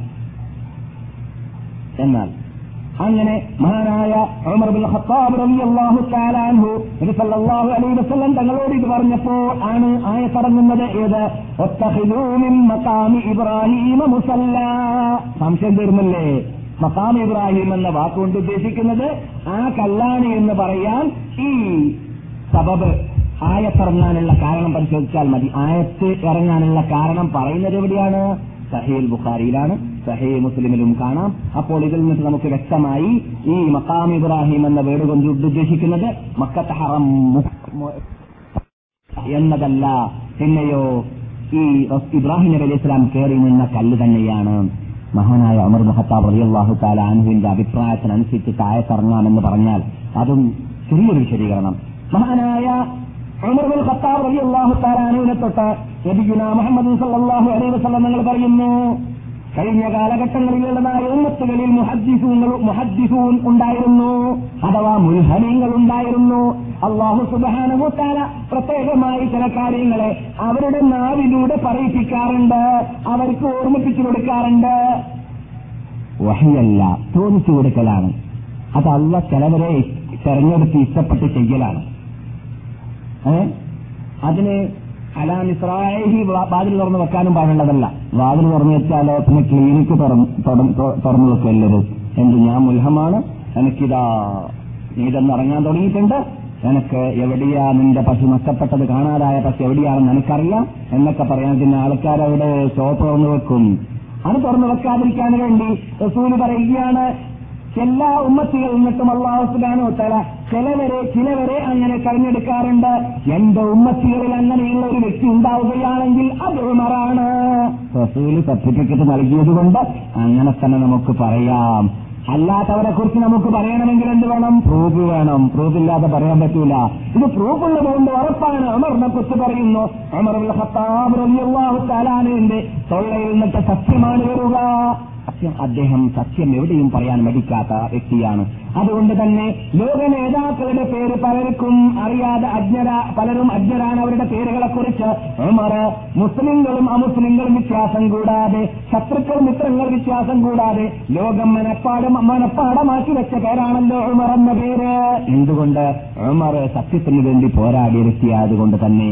എന്നാൽ അങ്ങനെ മഹാനായ ഉമർ ഇബ്നുൽ ഖത്താബ് റളിയല്ലാഹു തആല അൻഹു നബി സല്ലല്ലാഹു അലൈഹി വസല്ലം തങ്ങളോട് ഇത് പറഞ്ഞപ്പോൾ ആണ് ആയത്ത് ഇറങ്ങുന്നത്. ഏത്? വത്തഖിദൂ മിൻ മഖാമി ഇബ്രാഹീമ മുസല്ലാ. സംശയം തീർന്നില്ലേ? മഖാം ഇബ്രാഹിം എന്ന വാക്കുകൊണ്ട് ഉദ്ദേശിക്കുന്നത് ആ കല്ലാണ് എന്ന് പറയാൻ ഈ സബബ് ആയത്തിറങ്ങാനുള്ള കാരണം പരിശോധിച്ചാൽ മതി. ആയത്ത് ഇറങ്ങാനുള്ള കാരണം പറയുന്നത് എവിടെയാണ്? സഹീഹ് ബുഖാരിയിലാണ്, സഹീഹ് മുസ്ലിമിലും കാണാം. അപ്പോൾ ഇതിൽ നിന്ന് നമുക്ക് വ്യക്തമായി ഈ മഖാം ഇബ്രാഹിം എന്ന വേർഡ് കൊണ്ട് ഉദ്ദേശിക്കുന്നത് മക്കത്തെ ഹറം എന്നതല്ല, പിന്നെയോ ഈ ഇബ്രാഹിം നബി അലൈഹി സ്വലാം കയറി നിന്ന കല്ല് തന്നെയാണ്. മഹാനായ ഉമർ ഇബ്നുൽ ഖത്താബ് റളിയല്ലാഹു തആല അൻഹുവിന്റെ അഭിപ്രായത്തിനനുസരിച്ച് ആയത്തിറങ്ങാമെന്ന് പറഞ്ഞാൽ അതും ചെറിയൊരു വിശദീകരണം. മഹാനായ ഉമർ ഇബ്നുൽ ഖത്താബ് റളിയല്ലാഹു തആല അൻഹുവിനെ തൊട്ട് നബിയുനാ മുഹമ്മദ് സല്ലല്ലാഹു അലൈഹി വസല്ലം തങ്ങൾ പറയുന്നു, കഴിഞ്ഞ കാലഘട്ടങ്ങളിലുള്ളതായ ഉമ്മത്തുകളിൽ മുഹദ്ദിസൂങ്ങൾ മുഹദ്ദിസൂൻ ഉണ്ടായിരുന്നു, അഥവാ മുൽഹമീങ്ങൾ ഉണ്ടായിരുന്നു. അല്ലാഹു സുബ്ഹാനഹു വ തആല പ്രത്യേകമായി ചില കാര്യങ്ങളെ അവരുടെ നാവിലൂടെ പറയിപ്പിക്കാറുണ്ട്, അവർക്ക് ഓർമ്മിപ്പിച്ചു കൊടുക്കാറുണ്ട്. വഹയല്ല, തോന്നിച്ചു കൊടുക്കലാണ്. അത് അല്ലാഹ് ചിലവരെ തെരഞ്ഞെടുത്ത് ഇഷ്ടപ്പെട്ട് ചെയ്യലാണ്. അതിന് അലാമിസ്രാഹി വാതിൽ തുറന്നു വെക്കാനും പാടുള്ളതല്ല. വാതിൽ തുറന്നു വെച്ചാലോ പിന്നെ ക്ലിനിക്ക് തുറന്നു വെക്കല്ലത്. എന്ത്, ഞാൻ മുൽഹമാണ്, എനിക്കിതാ നീതെന്ന് ഇറങ്ങാൻ തുടങ്ങിയിട്ടുണ്ട്, എനിക്ക് എവിടെയാ നിന്റെ പശു നഷ്ടപ്പെട്ടത്, കാണാതായ പശു എവിടെയാണെന്ന് എനിക്കറിയാം എന്നൊക്കെ പറയാൻ പിന്നെ ആൾക്കാരവിടെ ഷോപ്പ് തുറന്നു വെക്കും. അത് തുറന്നു വെക്കാതിരിക്കാൻ വേണ്ടി റസൂല് പറയുകയാണ്, എല്ലാ ഉമ്മത്തികൾ നിന്നിട്ടും അല്ലാഹു സുബ്ഹാനഹു വ തആല ചിലവരെ ചിലവരെ അങ്ങനെ തെരഞ്ഞെടുക്കാറുണ്ട്. എന്റെ ഉമ്മത്തികളിൽ അങ്ങനെയുള്ള ഒരു വ്യക്തി ഉണ്ടാവുകയാണെങ്കിൽ അത് ഉമറാണ്. റസൂല് സർട്ടിഫിക്കറ്റ് നൽകിയതുകൊണ്ട് അങ്ങനെ തന്നെ നമുക്ക് പറയാം. അല്ലാത്തവരെ കുറിച്ച് നമുക്ക് പറയണമെങ്കിൽ എന്ത് വേണം? പ്രൂഫ് വേണം. പ്രൂഫില്ലാതെ പറയാൻ പറ്റൂല. ഇത് പ്രൂഫ് ഉള്ളതുകൊണ്ട് ഉറപ്പാണ്. ഉമറിനെ കുറിച്ച് പറയുന്നു, ഉമർ ഇബ്നുൽ ഖത്താബ് റളിയല്ലാഹു തആല അൻഹുവിന്റെ തൊള്ളയിൽ നിന്നിട്ട് സത്യമാണ് വരിക. അദ്ദേഹം സത്യം എവിടെയും പറയാൻ മടിക്കാത്ത വ്യക്തിയാണ്. അതുകൊണ്ട് തന്നെ ലോക നേതാക്കളുടെ പേര് പലർക്കും അറിയാതെ അജ്ഞര പലരും അജ്ഞരാണ് അവരുടെ പേരുകളെ കുറിച്ച്. ഉമർ മുസ്ലിങ്ങളും അമുസ്ലിങ്ങളും വ്യത്യാസം കൂടാതെ, ശത്രുക്കൾ മിത്രങ്ങൾ വ്യത്യാസം കൂടാതെ ലോകം മനപ്പാടം മനപ്പാടമാക്കി വെച്ച പേരാണല്ലോ ഉമർ എന്ന പേര്. എന്തുകൊണ്ട്? ഉമർ സത്യത്തിന് വേണ്ടി പോരാടിയ വ്യക്തിയായതുകൊണ്ട് തന്നെ.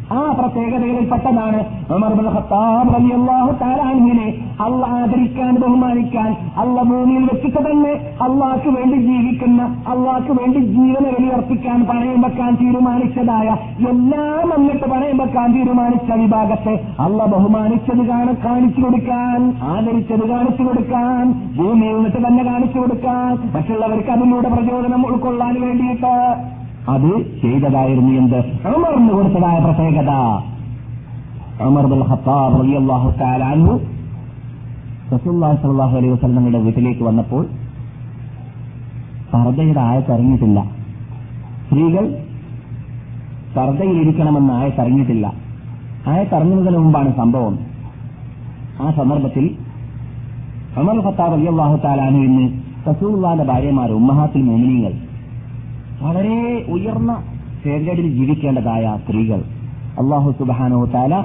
ആ പ്രത്യേകതകളിൽപ്പെട്ടതാണ് ഉമർ ഇബ്നുൽ ഖത്താബ് റളിയല്ലാഹു തആല അൻഹുവിനെ അള്ളാഹ് ആദരിക്കാൻ, ബഹുമാനിക്കാൻ, അള്ളാഹ് ഭൂമിയിൽ വെച്ചിട്ട് തന്നെ അള്ളാഹ്ക്ക് വേണ്ടി ജീവിക്കുന്ന, അള്ളാഹ്ക്ക് വേണ്ടി ജീവന ബലിയർപ്പിക്കാൻ പണയം വെക്കാൻ തീരുമാനിച്ചതായ, എല്ലാം എന്നിട്ട് പണയം വെക്കാൻ തീരുമാനിച്ച വിഭാഗത്തെ അള്ളാഹ് ബഹുമാനിച്ചത് കാണ കാണിച്ചു കൊടുക്കാൻ, ആദരിച്ചത് കാണിച്ചു കൊടുക്കാൻ, ഭൂമിയിൽ നിന്നിട്ട് തന്നെ കാണിച്ചു കൊടുക്കാൻ, മറ്റുള്ളവർക്ക് അതിലൂടെ പ്രചോദനം ഉൾക്കൊള്ളാൻ വേണ്ടിയിട്ട് അത് ചെയ്തതായിരുന്നു. എന്ത്? ഉമറിന് കൊടുത്തതായ പ്രത്യേകത. ഉമർ ഇബ്നുൽ ഖത്താബ് റളിയല്ലാഹു തആല അൻഹു റസൂലുള്ളാഹി സ്വല്ലല്ലാഹു അലൈഹി വസല്ലമയുടെ വീട്ടിലേക്ക് വന്നപ്പോൾ പർദ്ദയുടെ ആയത്ത് ഇറങ്ങിയിട്ടില്ല. സ്ത്രീകൾ പർദ്ദയിലിരിക്കണമെന്ന് ആയത്ത് ഇറങ്ങിയിട്ടില്ല. ആയത്ത് ഇറങ്ങുന്നതിന് മുമ്പാണ് സംഭവം. ആ സന്ദർഭത്തിൽ ഉമർ ഇബ്നുൽ ഖത്താബ് റളിയല്ലാഹു തആല അൻഹുവിന് റസൂലുള്ളാഹിന്റെ ഭാര്യമാർ, ഉമ്മഹാത്തുൽ മുഅ്മിനീങ്ങൾ, വളരെ ഉയർന്ന സ്റ്റാൻഡേർഡിൽ ജീവിക്കേണ്ടതായ സ്ത്രീകൾ, അല്ലാഹു സുബ്ഹാനഹു വ തആല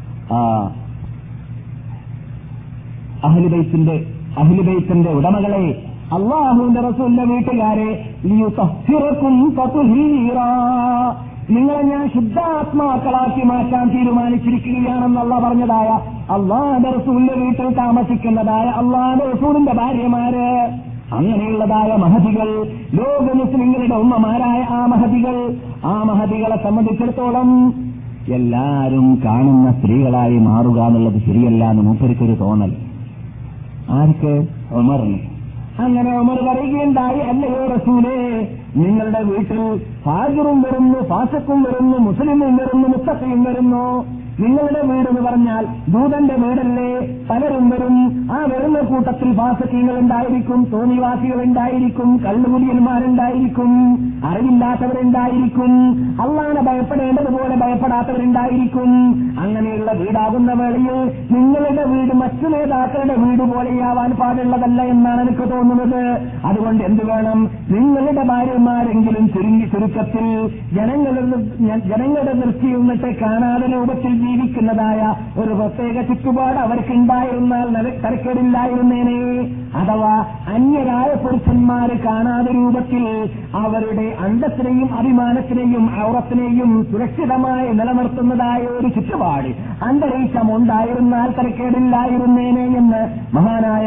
അഹ്ലുബൈത്തിന്റെ അഹ്ലുബൈത്തിന്റെ ഉടമകളെ, അല്ലാഹുവിന്റെ റസൂലിന്റെ വീട്ടുകാരെ, ലിയുതഹ്ഹിറകും തത്ഹീറാ, നിങ്ങളെ ഞാൻ ശുദ്ധാത്മാക്കളാക്കി മാറ്റാൻ തീരുമാനിച്ചിരിക്കുകയാണെന്ന് അല്ലാഹ് പറഞ്ഞതായ, അല്ലാഹുവിന്റെ റസൂലിന്റെ വീട്ടിൽ താമസിക്കുന്നതായ അല്ലാഹുവിന്റെ റസൂലിന്റെ ഭാര്യമാര്, അങ്ങനെയുള്ളതായ മഹദികൾ, ലോക മുസ്ലിങ്ങളുടെ ഉമ്മമാരായ ആ മഹദികൾ, ആ മഹദികളെ സംബന്ധിച്ചിടത്തോളം എല്ലാവരും കാണുന്ന സ്ത്രീകളായി മാറുക എന്നുള്ളത് ശരിയല്ല എന്ന് മൂപ്പർക്കൊരു തോന്നൽ. ആർക്ക്? ഉമറിന്. അങ്ങനെ ഉമർ പറയുകയുണ്ടായി, അല്ലയോ റസൂലേ, നിങ്ങളുടെ വീട്ടിൽ ഫാജിറും വരുന്നു, ഫാസിഖും വരുന്നു, മുസ്ലിമും വരുന്നു, മുത്തഖിയും വരുന്നു. നിങ്ങളുടെ വീടെന്ന് പറഞ്ഞാൽ ദൂതന്റെ വീടല്ലേ, പലരും വരും. ആ വരുന്ന കൂട്ടത്തിൽ ഫാസിഖീങ്ങൾ ഉണ്ടായിരിക്കും, തോന്നിവാസികൾ ഉണ്ടായിരിക്കും, കള്ളുകുടിയന്മാരുണ്ടായിരിക്കും, അറിവില്ലാത്തവരുണ്ടായിരിക്കും, അള്ളാഹനെ ഭയപ്പെടേണ്ടതുപോലെ ഭയപ്പെടാത്തവരുണ്ടായിരിക്കും. അങ്ങനെയുള്ള വീടാകുന്ന വേളയിൽ നിങ്ങളുടെ വീട് മറ്റു നേതാക്കളുടെ വീട് പോലെയാവാൻ പാടുള്ളതല്ല എന്നാണ് എനിക്ക് തോന്നുന്നത്. അതുകൊണ്ട് എന്ത് വേണം? നിങ്ങളുടെ ഭാര്യമാരെങ്കിലും ചുരുങ്ങി ചുരുക്കത്തിൽ ജനങ്ങളുടെ ജനങ്ങളുടെ ദൃഷ്ടി നിന്നിട്ട് കാണാതെ രൂപത്തിൽ ജീവിക്കുന്നതായ ഒരു പ്രത്യേക ചുറ്റുപാട് അവർക്കുണ്ടായിരുന്നാൽ തരക്കേടില്ലായിരുന്നേനെ. അഥവാ അന്യരായ പുരുഷന്മാര് കാണാതെ രൂപത്തിൽ അവരുടെ അന്തസ്സിനെയും അഭിമാനത്തിനെയും ഔറത്തിനെയും സുരക്ഷിതമായി നിലനിർത്തുന്നതായ ഒരു ചുറ്റുപാട് അന്തരീക്ഷം ഉണ്ടായിരുന്നാൽ തരക്കേടില്ലായിരുന്നേനെ എന്ന് മഹാനായ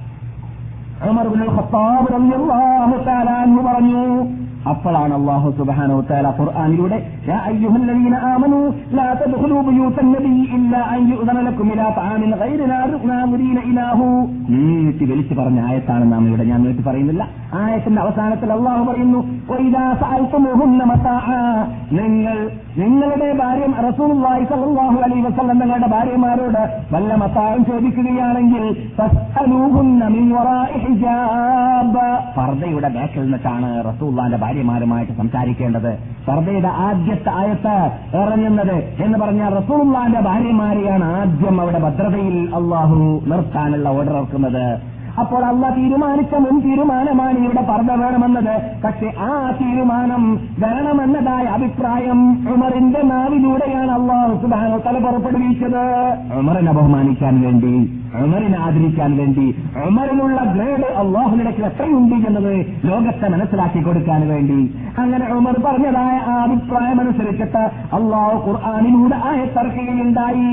ഉമർ ഇബ്നുൽ ഖത്താബ് റളിയല്ലാഹു തആല അൻഹു പറഞ്ഞു. അപ്പോഴാണ് അല്ലാഹു സുബ്ഹാനഹു വ തആല ഖുർആനിലൂടെ യാ അയ്യുഹല്ലദീന ആമനൂ ലാ തദ്ഖുലൂ ബുയൂതൻ നബിയ്യി ഇല്ലാ അൻ യുഅ്ദന ലക്കും ഇലാ തആമിൻ ഗൈരി നാദിരീന ഇലാഹു. നീട്ടി വിളിച്ചു പറഞ്ഞ ആയത്താണ് നാം ഇവിടെ, ഞാൻ നീട്ടി പറയുന്നില്ല. ആയത്തിന്റെ അവസാനത്തിൽ അല്ലാഹു പറയുന്നു, വഇദാ സഅൽതുമുഹുന്ന മതാഅ, നിങ്ങൾ നിങ്ങളുടെ ഭാര്യ റസൂലുള്ളാഹി സ്വല്ലല്ലാഹു അലൈഹി വസല്ലം തങ്ങളുടെ ഭാര്യമാരോട് വല്ല മതാഅം ചോദിക്കുകയാണെങ്കിൽ ഫസ്അലൂഹുന്ന മിൻ വറാഇ ഹിജാബ്, പർദ്ദയുടെ ബാക്കിൽ നിന്നിട്ടാണ് റസൂലുള്ളാഹിന്റെ ഭാര്യമാരുമായിട്ട് സംസാരിക്കേണ്ടത്. പർദ്ദയുടെ ആദ്യത്തെ ആയത്ത് ഇറങ്ങുന്നത് എന്ന് പറഞ്ഞാൽ റസൂലുള്ളാഹിന്റെ ഭാര്യമാരെയാണ് ആദ്യം അവിടെ ഭദ്രതയിൽ അല്ലാഹു നിർത്താനുള്ള ഓർഡർ ഇറക്കുന്നത്. അപ്പോൾ അള്ളാഹ് തീരുമാനിച്ച മുൻ തീരുമാനമാണ് ഇവിടെ പർദ്ദ വേണമെന്നത്. പക്ഷെ ആ തീരുമാനം വേണമെന്നതായ അഭിപ്രായം ഉമറിന്റെ നാവിലൂടെയാണ് അള്ളാഹു സുബ്ഹാനഹു വ തആല പുറപ്പെടുവിച്ചത്. ഉമറിനെ ബഹുമാനിക്കാൻ വേണ്ടി, ഉമറിനെ ആദരിക്കാൻ വേണ്ടി, ഉമറിനുള്ള ഗ്രേഡ് അള്ളാഹുവിനിടയ്ക്ക് എത്രയുണ്ട് എന്നത് ലോകത്തെ മനസ്സിലാക്കി കൊടുക്കാൻ വേണ്ടി. അങ്ങനെ ഉമർ പറഞ്ഞതായ ആ അഭിപ്രായം അനുസരിച്ചിട്ട് അള്ളാഹു ഖുർആനിലൂടെ ആയത്തിറക്കുകയുണ്ടായി.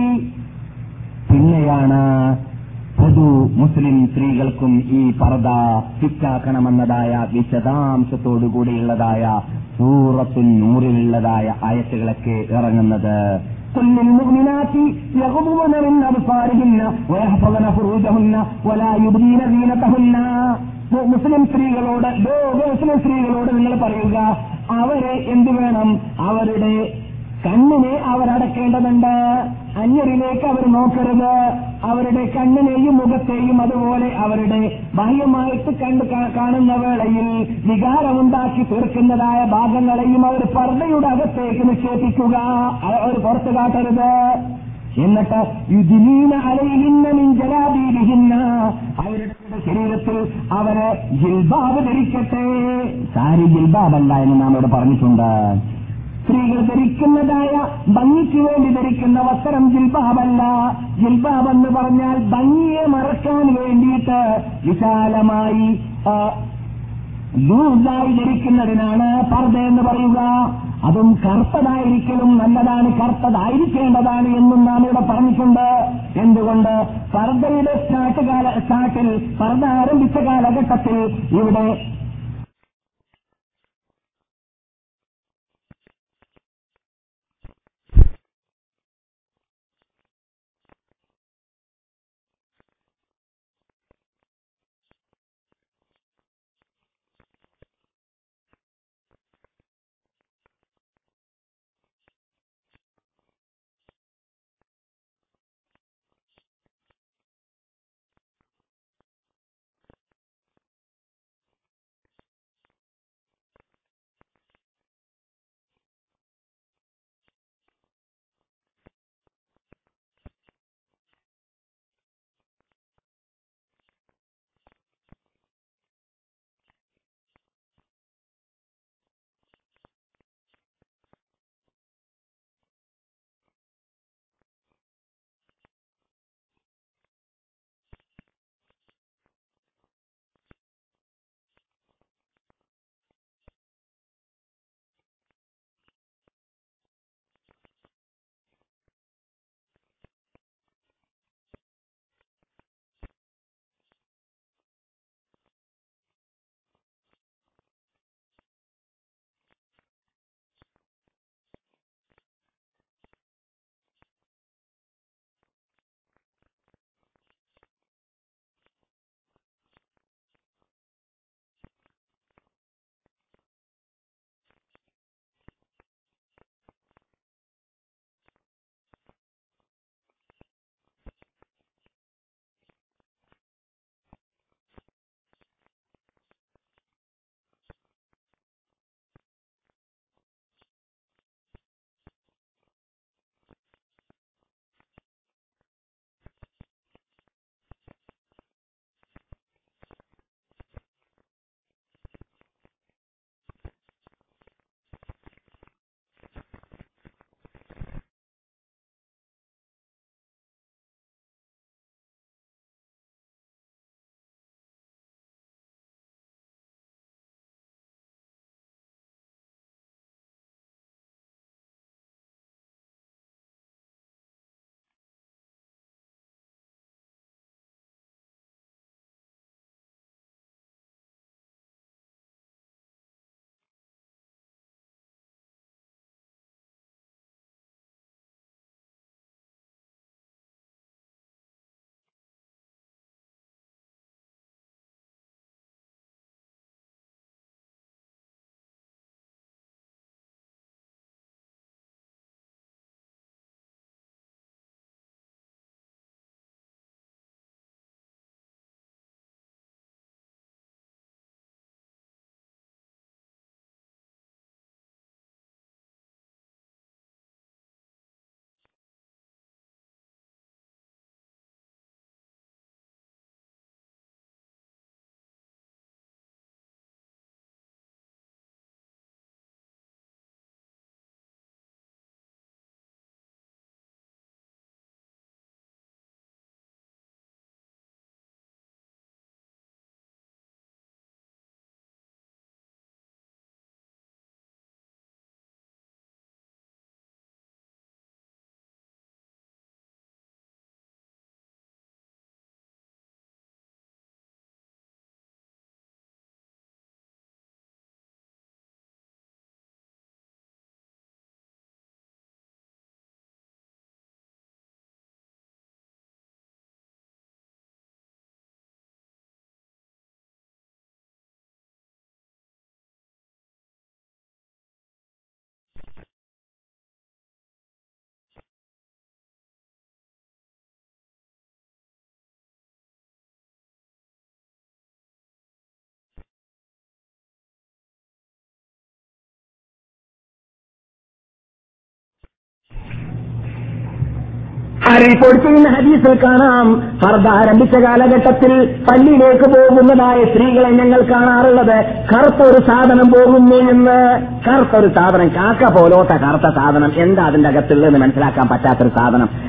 പിന്നെയാണ് പൊതു മുസ്ലിം സ്ത്രീകൾക്കും ഈ പർദ്ദ ഫിറ്റാക്കണമെന്നതായ വിശദാംശത്തോടുകൂടിയുള്ളതായ സൂറത്തുൻ നൂറിലുള്ളതായ ആയത്തുകളൊക്കെ ഇറങ്ങുന്നത്. قل للمؤمنات يغضضن من أبصارهن ويحفظن فروجهن ولا يبدين زينتهن. മുസ്ലിം സ്ത്രീകളോട്, ലോക മുസ്ലിം സ്ത്രീകളോട് നിങ്ങൾ പറയുക, അവരെ എന്ത് വേണം? അവരുടെ കണ്ണിനെ അവരടക്കേണ്ടതുണ്ട്. അന്യരിലേക്ക് അവർ നോക്കരുത്. അവരുടെ കണ്ണിനെയും മുഖത്തെയും അതുപോലെ അവരുടെ ബാഹ്യമായിട്ട് കണ്ട് കാണുന്ന വേളയിൽ വികാരമുണ്ടാക്കി തീർക്കുന്നതായ ഭാഗങ്ങളെയും അവർ പർദ്ദയുടെ അകത്തേക്ക് നിക്ഷേപിക്കുക, അവർ പുറത്തു കാട്ടരുത്. എന്നിട്ട് യുദ്നീന അലൈഹിന്ന മിൻ ജലാബീബിഹിന്ന, അവരുടെ ശരീരത്തിൽ അവര് ജിൽബാബ് ധരിക്കട്ടെ. സാരി ജിൽബാബല്ല എന്ന് നാം ഇവിടെ പറഞ്ഞിട്ടുണ്ട്. സ്ത്രീകൾ ധരിക്കുന്നതായ ഭംഗിക്ക് വേണ്ടി ധരിക്കുന്ന വസ്ത്രം ജിൽബാബല്ല. ജിൽബാബ് എന്ന് പറഞ്ഞാൽ ഭംഗിയെ മറക്കാൻ വേണ്ടിയിട്ട് വിശാലമായി ലൂസായി ധരിക്കുന്നതിനാണ് പർദ്ദ എന്ന് പറയുക. അതും കറുത്തതായിരിക്കലും നല്ലതാണ്, കറുത്തതായിരിക്കേണ്ടതാണ് എന്നും നാം ഇവിടെ പറഞ്ഞിട്ടുണ്ട്. എന്തുകൊണ്ട്? പർദ്ദയുടെ സ്റ്റാർട്ട് കാല സ്റ്റാർട്ടിൽ പർദ്ദ ആരംഭിച്ച കാലഘട്ടത്തിൽ ഇവിടെ റിപ്പോർട്ട് ചെയ്യുന്ന ഹദീസിൽ കാണാം, ഫർദ ആരംഭിച്ച കാലഘട്ടത്തിൽ പള്ളിയിലേക്ക് പോകുന്നതായ സ്ത്രീകളെ ഞങ്ങൾ കാണാറുള്ളത് കറുത്തൊരു സാധനം പോകുന്നു എന്ന്. കറുത്തൊരു സാധനം, കാക്ക പോലോത്ത കറുത്ത സാധനം, എന്താ അതിന്റെ അകത്തുള്ളതെന്ന് മനസ്സിലാക്കാൻ പറ്റാത്തൊരു സാധനം.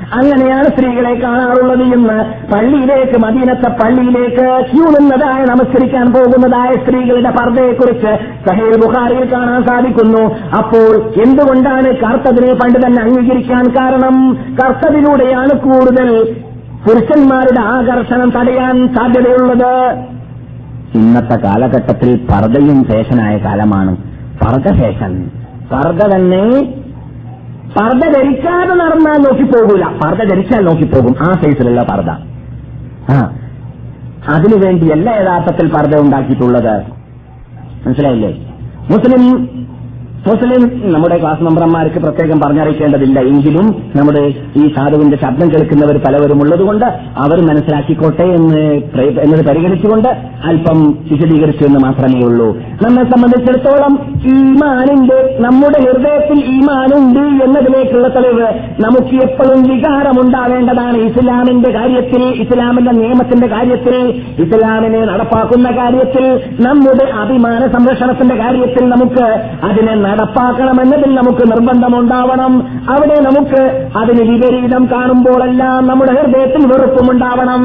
അങ്ങനെയാണ് സ്ത്രീകളെ കാണാറുള്ളത് എന്ന് പള്ളിയിലേക്ക്, മദീനത്തെ പള്ളിയിലേക്ക് ക്യൂ നിന്നതായ നമസ്കരിക്കാൻ പോകുന്നതായ സ്ത്രീകളുടെ പർദ്ദയെക്കുറിച്ച് സഹീഹ് ബുഖാരിയിൽ കാണാൻ സാധിക്കുന്നു. അപ്പോൾ എന്തുകൊണ്ടാണ് കറുത്തതിനെ പണ്ട് തന്നെ അംഗീകരിക്കാൻ കാരണം? കറുത്തതിലൂടെയാണ് കൂടുതൽ പുരുഷന്മാരുടെ ആകർഷണം തടയാൻ സാധ്യതയുള്ളത്. ഇന്നത്തെ കാലഘട്ടത്തിൽ പർദ്ദയും ഫാഷനായ കാലമാണ്. പർദ്ദ ഫാഷൻ, പർദ്ദ തന്നെ. പർദ്ദ ധരിക്കാതെ നടന്നാൽ നോക്കിപ്പോകൂല, പർദ്ദ ധരിച്ചാൽ നോക്കിപ്പോകും. ആ സൈസിലുള്ള പർദ്ദ. ആ അതിനുവേണ്ടിയല്ല യഥാർത്ഥത്തിൽ പർദ്ദ ഉണ്ടാക്കിയിട്ടുള്ളത്. മനസ്സിലായില്ലേ? മുസ്ലിം മുസ്ലിം നമ്മുടെ ക്ലാസ് മെമ്പർമാർക്ക് പ്രത്യേകം പറഞ്ഞറിയിക്കേണ്ടതില്ല. എങ്കിലും നമ്മുടെ ഈ സാധുവിന്റെ ശബ്ദം കേൾക്കുന്നവർ പലവരും ഉള്ളതുകൊണ്ട് അവർ മനസ്സിലാക്കിക്കോട്ടെ എന്ന് എന്നത് പരിഗണിച്ചുകൊണ്ട് അല്പം വിശദീകരിച്ചു എന്ന് മാത്രമേ ഉള്ളൂ. നമ്മെ സംബന്ധിച്ചിടത്തോളം ഈമാനുണ്ട്, നമ്മുടെ ഹൃദയത്തിൽ ഈമാനുണ്ട് എന്നതിലേക്കുള്ള തെളിവ് നമുക്ക് എപ്പോഴും വികാരമുണ്ടാവേണ്ടതാണ്. ഇസ്ലാമിന്റെ കാര്യത്തിൽ, ഇസ്ലാമിന്റെ നിയമത്തിന്റെ കാര്യത്തിൽ, ഇസ്ലാമിനെ നടപ്പാക്കുന്ന കാര്യത്തിൽ, നമ്മുടെ അഭിമാന സംരക്ഷണത്തിന്റെ കാര്യത്തിൽ നമുക്ക് അതിനെ നടപ്പാക്കണമെന്നതിൽ നമുക്ക് നിർബന്ധമുണ്ടാവണം. അവിടെ നമുക്ക് അതിന് വിപരീതം കാണുമ്പോഴെല്ലാം നമ്മുടെ ഹൃദയത്തിൽ വെറുപ്പുമുണ്ടാവണം.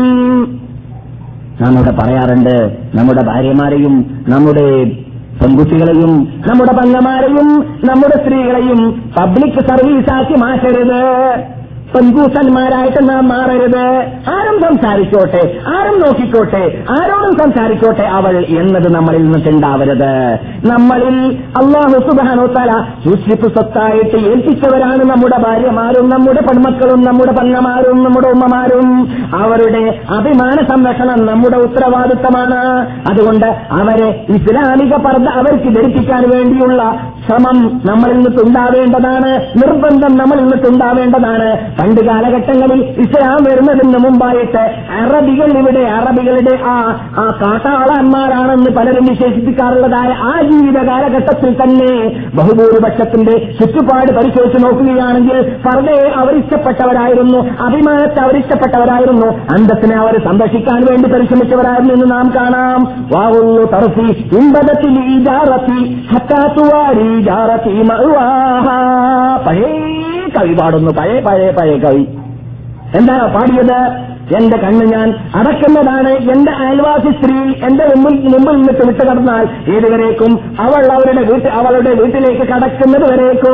നാം ഇവിടെ പറയാറുണ്ട്, നമ്മുടെ ഭാര്യമാരെയും നമ്മുടെ പെൺകുട്ടികളെയും നമ്മുടെ പെങ്ങന്മാരെയും നമ്മുടെ സ്ത്രീകളെയും പബ്ലിക് സർവീസാക്കി മാറ്റരുത്, പെൺകൂസന്മാരായിട്ട് നാം മാറരുത്. ആരും സംസാരിച്ചോട്ടെ, ആരും നോക്കിക്കോട്ടെ, ആരോടും സംസാരിച്ചോട്ടെ അവൾ എന്നത് നമ്മളിൽ നിന്നുണ്ടാവരുത്. നമ്മളിൽ അല്ലാഹു സുബ്ഹാനഹു വ തആല സൂക്ഷിപ്പ് സ്വത്തായിട്ട് ഏൽപ്പിച്ചവരാണ് നമ്മുടെ ഭാര്യമാരും നമ്മുടെ പെൺമക്കളും നമ്മുടെ പെങ്ങന്മാരും നമ്മുടെ ഉമ്മമാരും. അവരുടെ അഭിമാന സംരക്ഷണം നമ്മുടെ ഉത്തരവാദിത്തമാണ്. അതുകൊണ്ട് അവരെ ഇസ്ലാമിക പർദ്ദ അവർക്ക് ധരിപ്പിക്കാൻ വേണ്ടിയുള്ള ശ്രമം നമ്മളിൽ നിന്നുണ്ടാവേണ്ടതാണ്, നിർബന്ധം നമ്മളിൽ നിന്നുണ്ടാവേണ്ടതാണ്. പണ്ട് കാലഘട്ടങ്ങളിൽ ഇസ്ലാം വരുന്നതിന് മുമ്പായിട്ട് അറബികൾ ഇവിടെ അറബികളുടെ ആ ആ കാട്ടാളന്മാരാണെന്ന് പലരും വിശേഷിപ്പിക്കാറുള്ളതായ ആ ജീവിത കാലഘട്ടത്തിൽ തന്നെ ബഹുഭൂരിപക്ഷത്തിന്റെ ചുറ്റുപാട് പരിശോധിച്ച് നോക്കുകയാണെങ്കിൽ പർദ്ദയെ അവർ ഇഷ്ടപ്പെട്ടവരായിരുന്നു, അഭിമാനത്തെ അവർ ഇഷ്ടപ്പെട്ടവരായിരുന്നു, അന്തസ്സിനെ അവർ സംരക്ഷിക്കാൻ വേണ്ടി പരിശ്രമിച്ചവരായിരുന്നു എന്ന് നാം കാണാം. വാവുള്ളു തറഫി ഇമ്പതത്തിൽ ഈ ജാറത്തി ഹത്താത്തുവാരി ജാറത്തി മഅ്വാഹാ. പഴയ കവി പാടുന്നു, പഴയ പഴയ പഴയ കവി. എന്താ പാടിയത്? എന്റെ കണ്ണ് ഞാൻ അടക്കുന്നതാണ്, എന്റെ അയൽവാസി സ്ത്രീ എന്റെ മുമ്പിൽ മുമ്പിൽ നിന്നിട്ട് വിട്ടു കടന്നാൽ ഏതുവരേക്കും അവൾ അവരുടെ വീട്ട് അവളുടെ വീട്ടിലേക്ക് കടക്കുന്നത് വരേക്കും.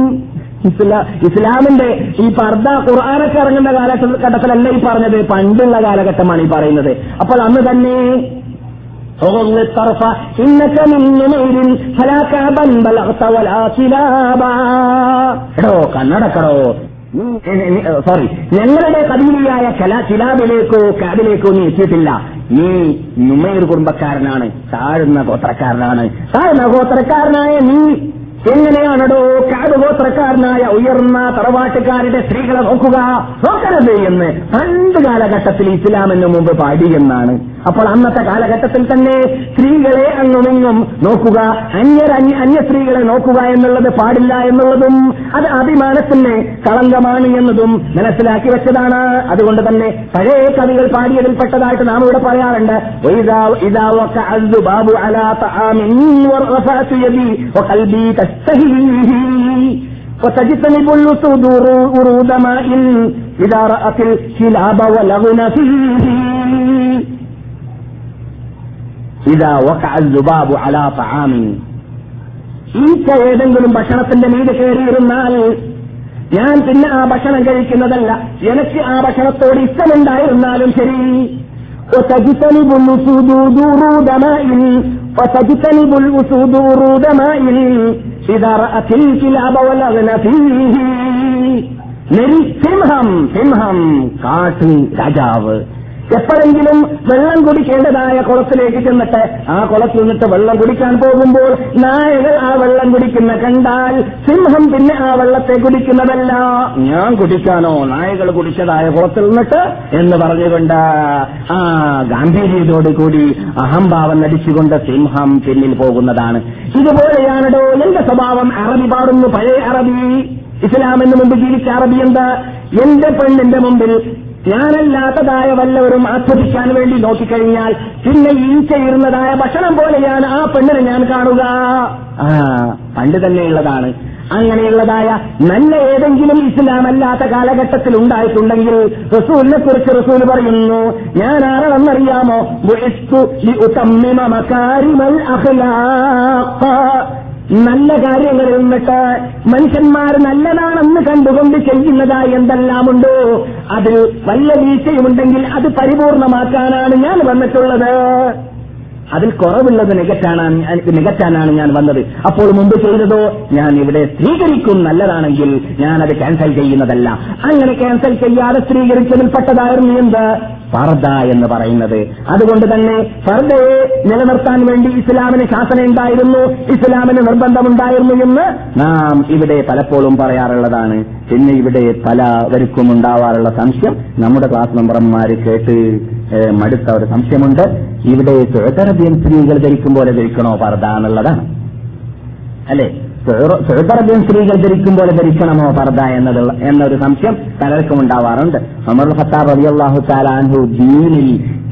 ഇസ്ലാമിന്റെ ഈ പർദ്ദ ഖുർആനൊക്കെ ഇറങ്ങുന്ന കാലഘട്ടത്തിലല്ല ഈ പറഞ്ഞത്, പണ്ടുള്ള കാലഘട്ടമാണ് ഈ പറയുന്നത്. അപ്പോൾ അന്ന് തന്നെ എടോ കണ്ണടക്കടോ, സോറി, ഞങ്ങളുടെ കബീലിയായ കിലാബിലേക്കോ കാബിലേക്കോ നീ എത്തിയിട്ടില്ല. നീ നുമൈർ കുടുംബക്കാരനാണ്, താഴ്ന്ന ഗോത്രക്കാരനാണ്. താഴ്ന്ന ഗോത്രക്കാരനായ നീ എങ്ങനെയാണോ കാബ് ഗോത്രക്കാരനായ ഉയർന്ന തറവാട്ടുകാരുടെ സ്ത്രീകളെ നോക്കുക, നോക്കരുത് എന്ന് പണ്ട് കാലഘട്ടത്തിൽ ഇസ്ലാമിന് മുമ്പ് പാടി എന്നാണ്. അപ്പോൾ അന്നത്തെ കാലഘട്ടത്തിൽ തന്നെ സ്ത്രീകളെ അങ്ങുമിങ്ങും നോക്കുക, അന്യർ അന്യ സ്ത്രീകളെ നോക്കുക എന്നുള്ളത് പാടില്ല എന്നുള്ളതും അത് അഭിമാനത്തിന് കളങ്കമാണ് എന്നതും മനസ്സിലാക്കി വെച്ചതാണ്. അതുകൊണ്ട് തന്നെ പഴയ കവികൾ പാടിയതിൽപ്പെട്ടതായിട്ട് നാം ഇവിടെ പറയാറുണ്ട്. وتجتنب الأسود ورود ماء إذا رأت الكلاب ولغن فيه إذا وقع الذباب على طعام. ഈച്ച ഏതെങ്കിലും ഭക്ഷണത്തിന്റെ മീതെ കയറിയിരുന്നാൽ ഞാൻ പിന്നെ ആ ഭക്ഷണം കഴിക്കുന്നതല്ല, എനിക്ക് ആ ഭക്ഷണത്തോട് ഇഷ്ടമുണ്ടായിരുന്നാലും ശരി. وتجتنب الأسود ورود ماء وتجتنب الأسود ورود ماء إذا رأت الكلاب ولغن فيه. നെരി സിംഹം, സിംഹം കാട്ടു രാജാവ് എപ്പോഴെങ്കിലും വെള്ളം കുടിക്കേണ്ടതായ കുളത്തിലേക്ക് ചെന്നിട്ട് ആ കുളത്തിൽ നിന്നിട്ട് വെള്ളം കുടിക്കാൻ പോകുമ്പോൾ നായകൾ ആ വെള്ളം കുടിക്കുന്ന കണ്ടാൽ സിംഹം പിന്നെ ആ വെള്ളത്തെ കുടിക്കുന്നതല്ല. ഞാൻ കുടിക്കാനോ നായകൾ കുടിച്ചതായ കുളത്തിൽ നിന്നിട്ട് എന്ന് പറഞ്ഞുകൊണ്ട് ആ ഗാംഭീര്യത്തോടു കൂടി അഹംഭാവം നടിച്ചുകൊണ്ട് സിംഹം പിന്നിൽ പോകുന്നതാണ്. ഇതുപോലെയാണോ എന്റെ സ്വഭാവം. അറബി പാടുന്നു, പഴയ അറബി, ഇസ്ലാമിന് മുമ്പ് ജീവിച്ച അറബി. എന്താ? എന്റെ പെണ്ണിന്റെ മുമ്പിൽ ഞാനല്ലാത്തതായ വല്ലവരും ആസ്വദിക്കാൻ വേണ്ടി നോക്കിക്കഴിഞ്ഞാൽ പിന്നെ ഈച്ചയിരുന്നതായ ഭക്ഷണം പോലെയാണ് ആ പെണ്ണിനെ ഞാൻ കാണുക. ആ പണ്ട് തന്നെയുള്ളതാണ്. അങ്ങനെയുള്ളതായ നല്ല ഏതെങ്കിലും ഇസ്ലാം അല്ലാത്ത കാലഘട്ടത്തിൽ ഉണ്ടായിട്ടുണ്ടെങ്കിൽ റസൂലിനെ കുറിച്ച് റസൂൽ പറയുന്നു, ഞാൻ ആരാണെന്നറിയാമോ? നല്ല കാര്യങ്ങളിൽ നിന്നിട്ട് മനുഷ്യന്മാർ നല്ലതാണെന്ന് കണ്ടുകൊണ്ട് ചെയ്യുന്നതായി എന്തെല്ലാമുണ്ടോ അതിൽ വല്ല വീഴ്ചയുമുണ്ടെങ്കിൽ അത് പരിപൂർണമാക്കാനാണ് ഞാൻ വന്നിട്ടുള്ളത്. അതിൽ കുറവുള്ളത് നികറ്റാനാണ് നികറ്റാനാണ് ഞാൻ വന്നത്. അപ്പോൾ മുമ്പ് ചെയ്തതോ ഞാൻ ഇവിടെ സ്വീകരിക്കും നല്ലതാണെങ്കിൽ ഞാനത് ക്യാൻസൽ ചെയ്യുന്നതല്ല. അങ്ങനെ ക്യാൻസൽ ചെയ്യാതെ സ്വീകരിച്ചതിൽപ്പെട്ടതായിരുന്നു എന്ത്? ഫർദ എന്ന് പറയുന്നത്. അതുകൊണ്ട് തന്നെ ഫർദയെ നിലനിർത്താൻ വേണ്ടി ഇസ്ലാമിന് ശാസന ഉണ്ടായിരുന്നു, ഇസ്ലാമിന് നിർബന്ധമുണ്ടായിരുന്നു എന്ന് നാം ഇവിടെ പലപ്പോഴും പറയാറുള്ളതാണ്. പിന്നെ ഇവിടെ പലവർക്കും ഉണ്ടാവാറുള്ള സംശയം, നമ്മുടെ ക്ലാസ് മെമ്പർമാര് കേട്ട് മടുത്ത ഒരു സംശയമുണ്ട്. ഇവിടെ സുഹൃത്തറബിയൻ സ്ത്രീകൾ ധരിക്കും പോലെ ധരിക്കണോ പർദ എന്നുള്ളതാണ്. അല്ലെ, സുഹൃത്തറബിയൻ സ്ത്രീകൾ ധരിക്കും പോലെ ധരിക്കണമോ പർദ എന്നതുള്ള എന്നൊരു സംശയം പലർക്കും ഉണ്ടാവാറുണ്ട്. ഉമർ ഖത്താബ് റളിയല്ലാഹു തആല അൻഹു ദീനിൽ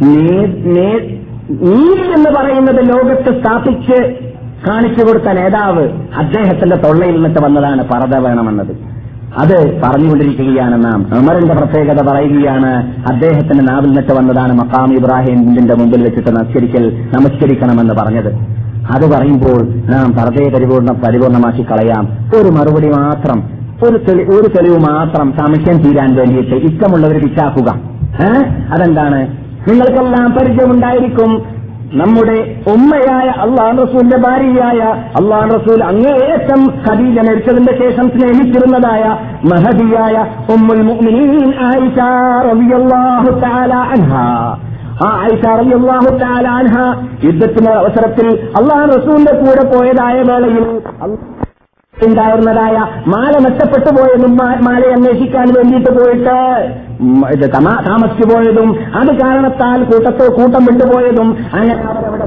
നീതി എന്ന് പറയുന്നത് ലോകത്ത് സ്ഥാപിച്ച് കാണിച്ചു കൊടുത്ത നേതാവ് അദ്ദേഹത്തിന്റെ തൊള്ളയിൽ നിന്നിട്ട് വന്നതാണ് പർദ വേണമെന്നത്. അത് പറഞ്ഞുകൊണ്ടിരിക്കുകയാണ് നാം. ഉമറിന്റെ പ്രത്യേകത പറയുകയാണ്, അദ്ദേഹത്തിന്റെ നാവിൽ നിന്നിട്ട് വന്നതാണ് മഖാം ഇബ്രാഹിമിന്റെ മുമ്പിൽ വെച്ചിട്ട് നമസ്കരിക്കൽ നമസ്കരിക്കണമെന്ന് പറഞ്ഞത്. അത് പറയുമ്പോൾ നാം പർദയെ പരിപൂർണ്ണ പരിപൂർണമാക്കി കളയാം. ഒരു മറുപടി മാത്രം, ഒരു തെളി ഒരു തെളിവ് മാത്രം സംശയം തീരാൻ വേണ്ടിയിട്ട് ഇഷ്ടമുള്ളവർ പിച്ചാക്കുക. ഏഹ് അതെന്താണ്? നിങ്ങൾക്കെല്ലാം പരിചയമുണ്ടായിരിക്കും, നമ്മുടെ ഉമ്മയായ അള്ളാഹു റസൂലിന്റെ ഭാര്യയായ അള്ളാഹു റസൂൽ അങ്ങേയറ്റം ഖദീജ മരിച്ചതിന്റെ ശേഷം സ്നേഹിച്ചിരുന്നതായ മഹദിയായ ഉമ്മുൽ മുഅ്മിനീൻ ആയിഷ റളിയല്ലാഹു തആല അൻഹാ. ആ ആയിഷ റളിയല്ലാഹു തആല അൻഹ യുദ്ധത്തിന്റെ അവസരത്തിൽ അള്ളാഹു റസൂലിന്റെ കൂടെ പോയതായ വേളയിൽ ഉണ്ടായിരുന്നതായ മാല നഷ്ടപ്പെട്ടു പോയതും മാല അന്വേഷിക്കാൻ വേണ്ടിയിട്ട് പോയിട്ട് ഇത് താമസിച്ചു പോയതും അത് കാരണത്താൽ കൂട്ടത്തോ കൂട്ടം വിട്ടുപോയതും അങ്ങനെ അവരവിടെ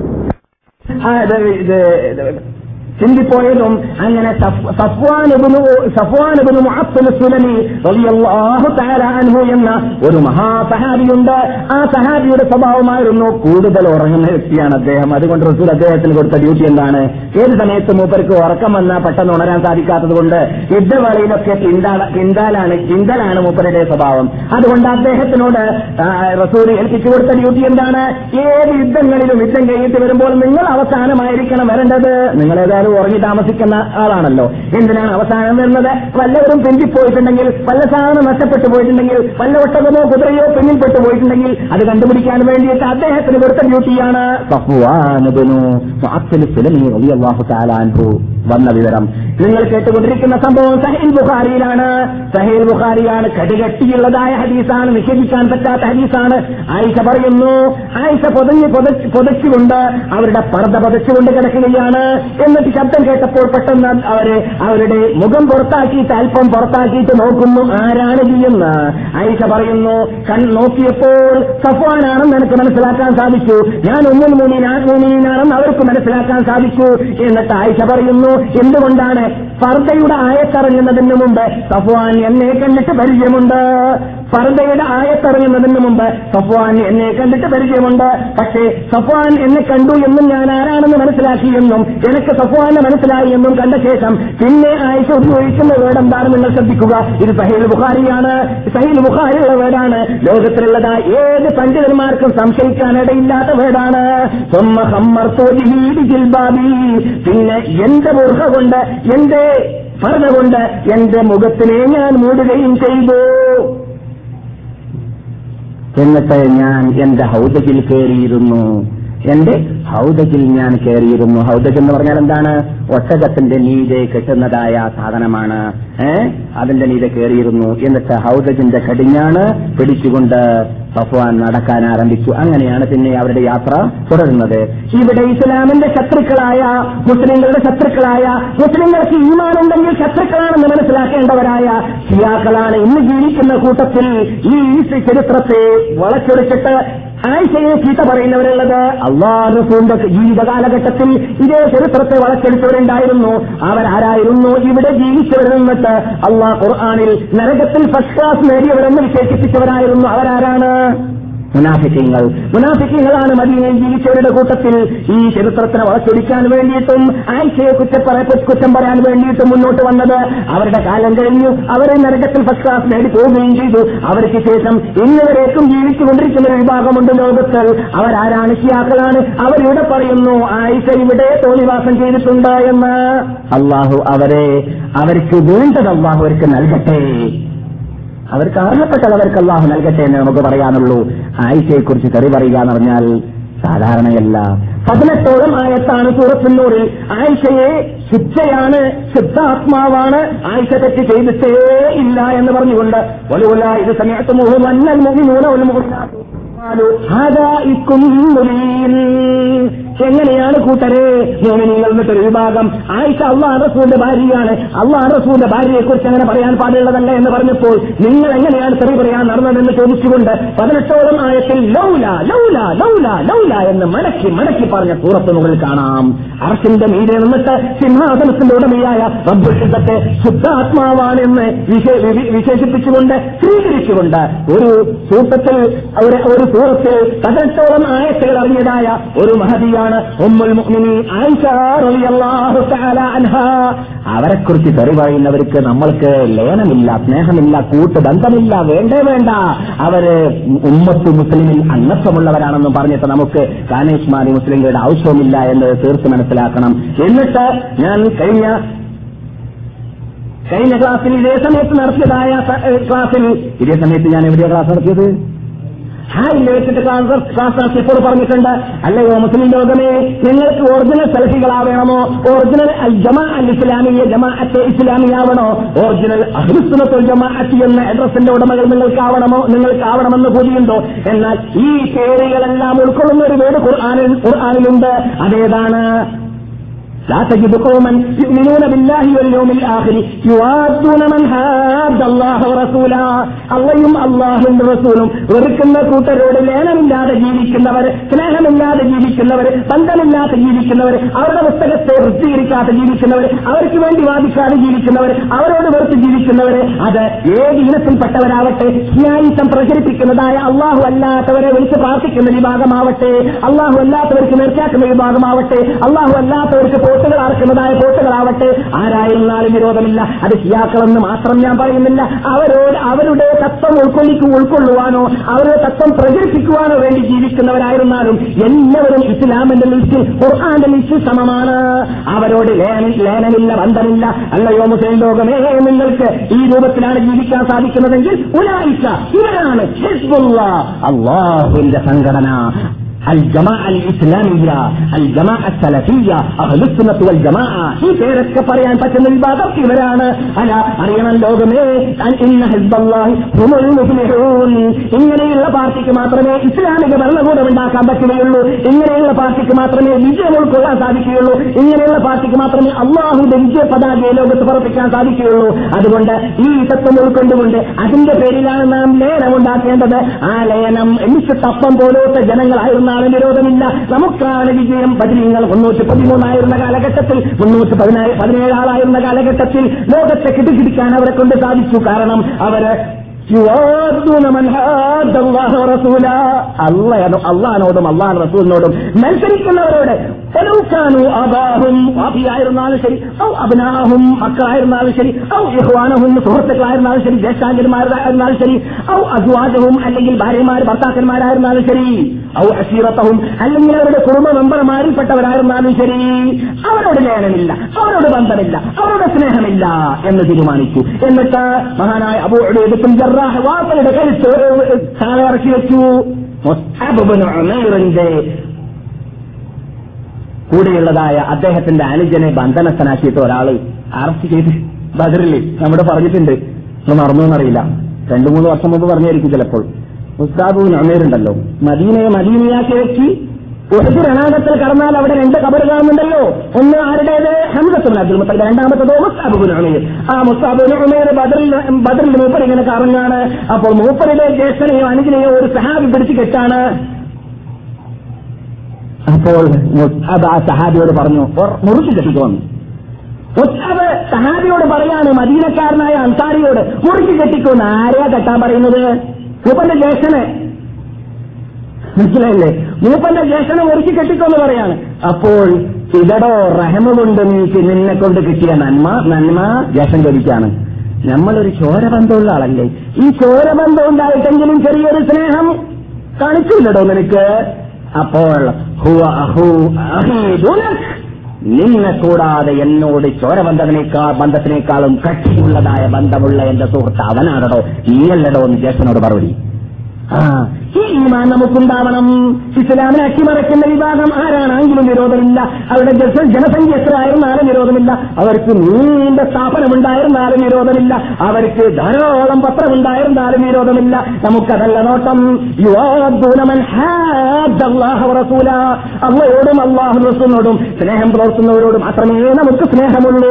ചിന്തിപ്പോയതും അങ്ങനെ സഫ്വാൻ ഇബ്നു മുഅത്തൽ സുലമി റളിയല്ലാഹു തആല അൻഹു എന്ന ഒരു മഹാസഹാബിയുണ്ട്. ആ സഹാബിയുടെ സ്വഭാവമായിരുന്നു കൂടുതൽ ഉറങ്ങുന്ന വ്യക്തിയാണ് അദ്ദേഹം. അതുകൊണ്ട് റസൂൽ അദ്ദേഹത്തിന് കൊടുത്ത ഡ്യൂട്ടി എന്താണ്? ഏത് സമയത്ത് മൂപ്പർക്ക് ഉറക്കം വന്നാൽ പെട്ടെന്ന് ഉണരാൻ സാധിക്കാത്തത് കൊണ്ട് യുദ്ധവേളയിലൊക്കെ കിന്താലാണ് കിന്തലാണ് മൂപ്പരുടെ സ്വഭാവം. അതുകൊണ്ട് അദ്ദേഹത്തിനോട് റസൂൽ ഏൽപ്പിച്ചു കൊടുത്ത ഡ്യൂട്ടി എന്താണ്? ഏത് യുദ്ധങ്ങളിലും യുദ്ധം കഴിഞ്ഞിട്ട് വരുമ്പോൾ നിങ്ങൾ അവസാനമായിരിക്കണം വരേണ്ടത്. നിങ്ങളേതായാലും ഉറങ്ങി താമസിക്കുന്ന ആളാണല്ലോ, എന്തിനാണ് അവസാനം വരുന്നത്? വല്ലവരും പിന്തിപ്പോയിട്ടുണ്ടെങ്കിൽ, വല്ല സാധനം നഷ്ടപ്പെട്ടു പോയിട്ടുണ്ടെങ്കിൽ, വല്ല ഒട്ടകമോ കുതിരയോ പിന്നിൽപ്പെട്ടു പോയിട്ടുണ്ടെങ്കിൽ അത് കണ്ടുപിടിക്കാൻ വേണ്ടിയിട്ട് അദ്ദേഹത്തിന് കൊടുത്ത ഡ്യൂട്ടിയാണ് സഫ്വാൻ ഇബ്നു മുഅത്തൽ സുലമി റളിയല്ലാഹു തആല അൻഹു വന്ന വിവരം. നിങ്ങൾ കേട്ടുകൊണ്ടിരിക്കുന്ന സംഭവം സഹീഹ് ബുഖാരിയിലാണ്. സഹീഹ് ബുഖാരിയാണ്, കടുകട്ടിയുള്ളതായ ഹദീസാണ്, നിഷേധിക്കാൻ പറ്റാത്ത ഹദീസാണ്. ആയിഷ പറയുന്നു, ആയിഷ പൊതഞ്ഞ് പൊതച്ചുകൊണ്ട് അവരുടെ പർദ്ദ പൊതച്ചുകൊണ്ട് കിടക്കുകയാണ്. എന്നിട്ട് ശബ്ദം കേട്ടപ്പോൾ പെട്ടെന്ന് അവര് അവരുടെ മുഖം പുറത്താക്കിയിട്ട് അല്പം പുറത്താക്കിയിട്ട് നോക്കുന്നു, ആരാണ് ചെയ്യുന്ന. ആയിഷ പറയുന്നു, കൺ നോക്കിയപ്പോൾ സഫ്വാനാണെന്ന് എനിക്ക് മനസ്സിലാക്കാൻ സാധിച്ചു, ഞാൻ ഉമ്മുൽ മുഅ്മിനീനാണെന്ന് അവർക്ക് മനസ്സിലാക്കാൻ സാധിച്ചു. എന്നിട്ട് ആയിഷ പറയുന്നു, എന്തുകൊണ്ടാണ്? ഫർദയുടെ ആയത്തിറങ്ങുന്നതിന് മുമ്പ് സഫ്വാൻ എന്നെ കണ്ടിട്ട് പരിചയമുണ്ട്. ഫർദയുടെ ആയത്തിറങ്ങുന്നതിന് മുമ്പ് സഫ്വാൻ എന്നെ കണ്ടിട്ട് പരിചയമുണ്ട്. പക്ഷേ സഫ്വാൻ എന്നെ കണ്ടു എന്നും ഞാൻ ആരാണെന്ന് മനസ്സിലാക്കിയെന്നും എനിക്ക് സഫ്വാനെ മനസ്സിലായി എന്നും കണ്ട ശേഷം പിന്നെ ആയിഷ ഉപയോഗിക്കുന്ന വേർഡ് എന്താണ് നിങ്ങൾ ശ്രദ്ധിക്കുക. ഇത് സഹീഹ് ബുഖാരിയാണ്, സഹീഹ് ബുഖാരിയുള്ള വേർഡാണ്. ലോകത്തിലുള്ളതായ ഏത് പണ്ഡിതന്മാർക്കും സംശയിക്കാനിടയില്ലാത്ത വേർഡാണ്. പിന്നെ എന്റെ ബുർഖ കൊണ്ട്, എന്റെ ഫർദ കൊണ്ട് എന്റെ മുഖത്തിനെ ഞാൻ മൂടുകയും ചെയ്തു. എന്നിട്ട് ഞാൻ എന്റെ ഹൗദജിൽ കയറിയിരുന്നു. എന്റെ ഹൗദജിൽ ഞാൻ കയറിയിരുന്നു. ഹൗദജ് എന്ന് പറഞ്ഞാൽ എന്താണ്? ഒട്ടകത്തിന്റെ നീതെ കെട്ടുന്നതായ സാധനമാണ്. ഏഹ് അതിന്റെ നീതെ കയറിയിരുന്നു. എന്നിട്ട് ഹൗദജിന്റെ കടിഞ്ഞാണ് പിടിച്ചുകൊണ്ട് സഫ്വാൻ നടക്കാൻ ആരംഭിച്ചു. അങ്ങനെയാണ് പിന്നെ അവരുടെ യാത്ര തുടരുന്നത്. ഇവിടെ ഇസ്ലാമിന്റെ ശത്രുക്കളായ, മുസ്ലിങ്ങളുടെ ശത്രുക്കളായ, മുസ്ലിങ്ങൾക്ക് ഈമാനുണ്ടെങ്കിൽ ശത്രുക്കളാണെന്ന് മനസ്സിലാക്കേണ്ടവരായ ഷിയാക്കളാണ് ഇന്ന് ജീവിക്കുന്ന കൂട്ടത്തിൽ ഈ ചരിത്രത്തെ വളച്ചൊടിച്ചിട്ട് ആയിഷയെ ചീത്ത പറയുന്നവരുള്ളത്. അല്ലാഹു റസൂലിന്റെ ജീവിത കാലഘട്ടത്തിൽ ഇതേ ചരിത്രത്തെ വളച്ചൊടിച്ചവരുണ്ടായിരുന്നു. അവരാരായിരുന്നു? ഇവിടെ ജീവിച്ചവരെന്നിട്ട് അല്ലാഹു ഖുർആനിൽ നരകത്തിൽ ഫസ്റ്റ് ക്ലാസ് നേടിയവരെന്ന് വിശേഷിപ്പിച്ചവരായിരുന്നു. അവരാരാണ്? മുനാഫിക്കീങ്ങൾ മുനാഫിക്കീങ്ങളാണ് മദീനയിൽ ജീവിച്ചവരുടെ കൂട്ടത്തിൽ ഈ ചരിത്രത്തിനെ വളച്ചൊടിക്കാൻ വേണ്ടിയിട്ടും ആയിഷയെ കുറ്റപ്പറ കുറ്റം പറയാൻ വേണ്ടിയിട്ടും മുന്നോട്ട് വന്നത്. അവരുടെ കാലം കഴിഞ്ഞു, അവരെ നരകത്തിൽ ഫസ്റ്റ് ക്ലാസ് നേടി പോവുകയും ചെയ്തു. അവർക്ക് ശേഷം ഇന്നുവരേക്കും ജീവിച്ചുകൊണ്ടിരിക്കുന്ന ഒരു വിഭാഗമുണ്ട് ലോകത്ത്. അവരാരാണ്? ശിയാക്കളാണ്. അവരിവിടെ പറയുന്നു ആയിഷ ഇവിടെ തോന്നിവാസം ചെയ്തിട്ടുണ്ട് എന്ന്. അള്ളാഹു അവരെ അവർക്ക് വേണ്ടത് അള്ളാഹു അവർക്ക് നൽകട്ടെ, അവർക്ക് അർഹപ്പെട്ടത് അവർക്ക് അള്ളാഹു നൽകട്ടെ എന്ന് നമുക്ക് പറയാനുള്ളൂ. ആയിഷയെക്കുറിച്ച് തെറി പറയുക എന്ന് പറഞ്ഞാൽ സാധാരണയല്ല. പതിനെട്ടോളം ആയത്താണ് സൂറത്തുൽ നൂറിൽ ആയിഷയെ ശുദ്ധയാണ്, ശുദ്ധാത്മാവാണ്, ആയിഷ തെറ്റ് ചെയ്തിട്ടേ ഇല്ല എന്ന് പറഞ്ഞുകൊണ്ട് വലൂലാ ഇത് സമയത്തുമൂഹു വന്നൽ മുഅ്മിനൂന വൽ മുഅ്മിനാത്തു ഖാലു ഹാദാ ഇക്കും മുബീൻ. എങ്ങനെയാണ് കൂട്ടരെ മുഅ്മിനീങ്ങൾ എന്നൊരു വിഭാഗം ആയിഷ അല്ലാഹു റസൂലിന്റെ ഭാര്യയാണ്, അല്ലാഹു റസൂലിന്റെ ഭാര്യയെക്കുറിച്ച് അങ്ങനെ പറയാൻ പാടുള്ളതല്ല എന്ന് പറഞ്ഞപ്പോൾ നിങ്ങൾ എങ്ങനെയാണ് തെറി പറയാൻ നടന്നതെന്ന് ചോദിച്ചുകൊണ്ട് പതിനെട്ടോളം ആയത്തിൽ ലൗല ലൗല ലൗല ലൗല എന്ന് മടക്കി മടക്കി പറഞ്ഞ സൂറത്തുകളിൽ കാണാം. അർശിന്റെ മീതെ നിന്നിട്ട് സിംഹാസനത്തിന്റെ ഉടമയായ റബ്ബുൽ ഇസ്സത്തെ ശുദ്ധാത്മാവാണ് എന്ന് വിശേഷിപ്പിച്ചുകൊണ്ട് സ്വീകരിച്ചുകൊണ്ട് ഒരു സൂത്രത്തിൽ ഒരു സൂറത്തിൽ പതിനെട്ടോളം ആയത്തുകൾ അറിഞ്ഞതായ ഒരു മഹദിയാണ് ഉമ്മുൽ മുഅ്മിനീൻ ആയിഷ റളിയല്ലാഹു തആല അൻഹാ. അവരെക്കുറിച്ച് തെറി പറയുന്നവർക്ക് നമ്മൾക്ക് ലയനമില്ല, സ്നേഹമില്ല, കൂട്ടുബന്ധമില്ല, വേണ്ടേ വേണ്ട. അവര് ഉമ്മത്ത് മുസ്ലിമിൽ അംഗത്വമുള്ളവരാണെന്ന് പറഞ്ഞിട്ട് നമുക്ക് കാനേഷ്മാരി മുസ്ലിങ്ങളുടെ ആവശ്യവുമില്ല എന്ന് തീർത്ത് മനസ്സിലാക്കണം. എന്നിട്ട് ഞാൻ കഴിഞ്ഞ കഴിഞ്ഞ ക്ലാസ്സിൽ ഇതേ സമയത്ത് നടത്തിയതായ ക്ലാസ്സിൽ ഇതേ സമയത്ത് ഞാൻ എവിടെയാണ് ക്ലാസ് നടത്തിയത്? ഹായില്ലേ വെച്ചിട്ട് ക്ലാസ് ക്ലാസ് നടത്തിയപ്പോൾ പറഞ്ഞിട്ടുണ്ട്, അല്ലയോ മുസ്ലിം ലോകമേ, നിങ്ങൾക്ക് ഒറിജിനൽ സെൽഫികളാവേണമോ, ഒറിജിനൽ അൽ ജമാ അൽ ഇസ്ലാമിയ ജമാഅത്തെ ഇസ്ലാമിയാവണോ, ഒറിജിനൽ അഹ്ലുസുന്നത്തുൽ ജമാഅത്തി എന്ന അഡ്രസ്സിന്റെ ഉടമകൾ നിങ്ങൾക്കാവണമോ നിങ്ങൾക്കാവണമെന്ന് കൂടിയുണ്ടോ? എന്നാൽ ഈ പേരുകളെല്ലാം ഉൾക്കൊള്ളുന്ന ഒരു വേട് ഖുർആനിൽ ഖുർആനിലുണ്ട്. അതേതാണ്? لا تجد قوما يؤمنون بالله واليوم الآخر يوادون من حاد الله ورسوله. അള്ളയും അള്ളാഹുവിന്റെ റസൂലും വെറുക്കുന്ന കൂട്ടരോട് ലേനമില്ലാതെ ജീവിക്കുന്നവർ, സ്നേഹമില്ലാതെ ജീവിക്കുന്നവർ, ബന്ധമില്ലാതെ ജീവിക്കുന്നവർ, അവരുടെ പുസ്തകത്തെ വൃത്തികരിക്കാതെ ജീവിക്കുന്നവർ, അവർക്ക് വേണ്ടി വാദിക്കാതെ ജീവിക്കുന്നവർ, അവരോട് വെറുത്ത് ജീവിക്കുന്നവർ, അത് ഏത് ഇനത്തിൽപ്പെട്ടവരാവട്ടെ, ഹിയായിസം പ്രചരിപ്പിക്കുന്നതായ അള്ളാഹു അല്ലാത്തവരെ വിളിച്ച് പ്രാർത്ഥിക്കുന്ന വിഭാഗമാവട്ടെ, അള്ളാഹു അല്ലാത്തവർക്ക് നേർച്ചാക്കുന്ന വിഭാഗമാവട്ടെ, അള്ളാഹു അല്ലാത്തവർക്ക് പോട്ടുകൾ അറക്കുന്നതായ പോട്ടുകളാവട്ടെ, ആരായിരുന്നാലും വിരോധമില്ല. അത് ഷിയാക്കളെന്ന് മാത്രം ഞാൻ പറയുന്നില്ല. അവരോട് അവരുടെ തത്വം ഉൾക്കൊള്ളിക്കു ഉൾക്കൊള്ളുവാനോ അവരുടെ തത്വം പ്രചരിപ്പിക്കുവാനോ വേണ്ടി ജീവിക്കുന്നവരായിരുന്നാലും എല്ലാവരും ഇസ്ലാമിന്റെ ലിസ്റ്റിൽ ഖുർആന്റെ ലിസ്റ്റിൽ സമമാണ്. അവരോട് ലേനമില്ല, ബന്ധമില്ല. അല്ലയോ മുസ്ലിം ലോകമേ, നിങ്ങൾക്ക് ഈ രൂപത്തിലാണ് ജീവിക്കാൻ സാധിക്കുന്നതെങ്കിൽ ഉലൈക ഇവരാണ് ഹിസ്ബുല്ലാഹ്, അല്ലാഹുവിന്റെ സംഘടന. അൽ ജമാഅ അൽ ഇസ്ലാമിയ, അൽ ജമാഅ സലഫിയ, അഹ്ലുസ് സുന്നത്ത് വൽ ജമാഅ, ഈ പേരൊക്കെ പറയാൻ പറ്റുന്ന വിഭാഗം ഇവരാണ്. അല അറിയണം ലോകമേ, ഇന്ന ഹിസ്ബല്ലാഹി ഹുമുൽ മുഫ്ലിഹൂൻ. ഇങ്ങനെയുള്ള പാർട്ടിക്ക് മാത്രമേ ഇസ്ലാമിക ഭരണകൂടം ഉണ്ടാക്കാൻ പറ്റുകയുള്ളൂ. ഇങ്ങനെയുള്ള പാർട്ടിക്ക് മാത്രമേ വിജയം ഉൾക്കൊള്ളാൻ സാധിക്കുകയുള്ളൂ. ഇങ്ങനെയുള്ള പാർട്ടിക്ക് മാത്രമേ അള്ളാഹുവിന്റെ വിജയ പതാകയെ ലോകത്ത് പറപ്പിക്കാൻ സാധിക്കുകയുള്ളൂ. അതുകൊണ്ട് ഈ തത്വം ഉൾക്കൊണ്ടുകൊണ്ട് അതിന്റെ പേരിലാണ് നാം ലയനം ഉണ്ടാക്കേണ്ടത്. ആ ലയനം എനിക്ക് തപ്പം പോലത്തെ ജനങ്ങളായിരുന്ന വിരോധമില്ല. നമുക്കാണ് വിജയം. ബദരീങ്ങൾ മുന്നൂറ്റി പതിമൂന്നായിരുന്ന കാലഘട്ടത്തിൽ, മുന്നൂറ്റി പതിനാല് പതിനേഴാളായിരുന്ന കാലഘട്ടത്തിൽ ലോകത്തെ കിടുകിടിക്കാൻ അവരെ കൊണ്ട് സാധിച്ചു. കാരണം അവര് അള്ളാഹിനോടും അള്ളാഹ് റസൂലിനോടും മത്സരിക്കുന്നവരോട് ആബാഹും വാപ്പിയായിരുന്നാലും ശരി, ഔ അബ്നാഹും മക്കളായിരുന്നാലും ശരി, ഔ ഇഖ്വാനഹും സുഹൃത്തുക്കളായിരുന്നാലും ശരി, ജ്യേഷ്ഠാഞ്ചന്മാരായിരുന്നാലും ശരി, ഔ അസ്വാജഹും അല്ലെങ്കിൽ ഭാര്യമാർ ഭർത്താക്കന്മാരായിരുന്നാലും ശരി, ഔ അശീറത്തഹും അല്ലെങ്കിൽ അവരുടെ കുടുംബ മെമ്പർമാരിൽപ്പെട്ടവരായിരുന്നാലും ശരി, അവരോട് ലേനമില്ല, അവരോട് ബന്ധമില്ല, അവരോട് സ്നേഹമില്ല എന്ന് തീരുമാനിച്ചു. എന്നിട്ട് മഹാനായ അബൂ ഉബൈദത്തുൽ ജറാഹ് വാപ്പയുടെ കരുത്ത് താഴെ ഇറക്കി വെച്ചു. മുസ്അബ് ഇബ്നു ഉമൈറിന്റെ കൂടെയുള്ളതായ അദ്ദേഹത്തിന്റെ അനുജനെ ബന്ധനസ്ഥനാക്കിയിട്ട് ഒരാള് അറസ്റ്റ് ചെയ്ത് ബദറിൽ നമ്മുടെ പറഞ്ഞിട്ടുണ്ട്. മറന്നോന്നറിയില്ല, രണ്ടു മൂന്ന് വർഷം മുമ്പ് പറഞ്ഞായിരിക്കും ചിലപ്പോൾ. മുസ്അബ് ഇബ്നു ഉമൈർ ഉണ്ടല്ലോ, മദീനയെ മദീനയാക്കി വെച്ച് ഉഹദ് രണാങ്കത്തിൽ കടന്നാൽ അവിടെ രണ്ട് കബർ കാണുന്നുണ്ടല്ലോ. ഒന്ന് ആരുടേത്? ഹംസത്ത് ഇബ്നു അബ്ദുൽ മുത്തലിബ്, രണ്ടാമത്തതോ മുസ്അബ് ഇബ്നു ഉമൈർ. ആ മുസ്അബ് ഇബ്നു ഉമൈർ ബദറിൽ ബദറിൽ മൂപ്പർ ഇങ്ങനെ കറങ്ങാണ്. അപ്പോൾ മൂപ്പരുടെ ജ്യേഷ്ഠനെയോ അനുജനെയോ ഒരു സഹാബി പിടിച്ചു കെട്ടാണ്. അപ്പോൾ മുസ്അബ് ആ സഹാബിയോട് പറഞ്ഞു, മുറിച്ചു കെട്ടിക്കോന്ന്. മുസ്അബ് സഹാബിയോട് പറയാണ്, മദീനക്കാരനായ അൻസാരിയോട് മുറിച്ചു കെട്ടിക്കോന്ന്. ആരെയാ കെട്ടാൻ പറയുന്നത്? മൂപ്പന്റെ ജ്യേഷ്ഠനെ. മനസ്സിലായില്ലേ? മൂപ്പന്റെ ജ്യേഷ്ഠനെ ഒരുക്കി കെട്ടിക്കൊന്ന് പറയാണ്. അപ്പോൾ ഇതടോ റഹമ കൊണ്ട് നീക്ക് നിന്നെ കൊണ്ട് കിട്ടിയ നന്മ നന്മ ജ്യേഷ്ഠൻ ചോദിക്കാണ്. നമ്മളൊരു ചോരബന്ധമുള്ള ആളല്ലേ, ഈ ചോരബന്ധം ഉണ്ടായിട്ടെങ്കിലും ചെറിയൊരു സ്നേഹം കാണിച്ചില്ലടോ നിനക്ക്? അപ്പോൾ നിന്നെ കൂടാതെ എന്നോട് ചോരബന്ധത്തിനേക്കാൾ ബന്ധത്തിനേക്കാളും കട്ടിയുള്ളതായ ബന്ധമുള്ള എന്റെ സുഹൃത്ത് അവനാണോ, നീയല്ലടോ എന്ന് ജ്യേഷ്ഠനോട് മറുപടി. ആ ഈ ഈമാൻ നമുക്കുണ്ടാവണം. ഇസ്ലാമിനെ അട്ടിമറിക്കുന്ന വിഭാഗം ആരാണെങ്കിലും വിരോധമില്ല. അവരുടെ ജനസംഖ്യ എത്ര ആയിരുന്നാലും വിരോധമില്ല. അവർക്ക് നീണ്ട സ്ഥാപനമുണ്ടായിരുന്നാലും വിരോധമില്ല. അവർക്ക് ധാരാളം പത്രമുണ്ടായിരുന്നാലും വിരോധമില്ല. നമുക്കതല്ല നോട്ടം. അള്ളയോടും അള്ളാഹു റസൂലിനോടും സ്നേഹം പുലർത്തുന്നവരോടും മാത്രമേ നമുക്ക് സ്നേഹമുള്ളൂ.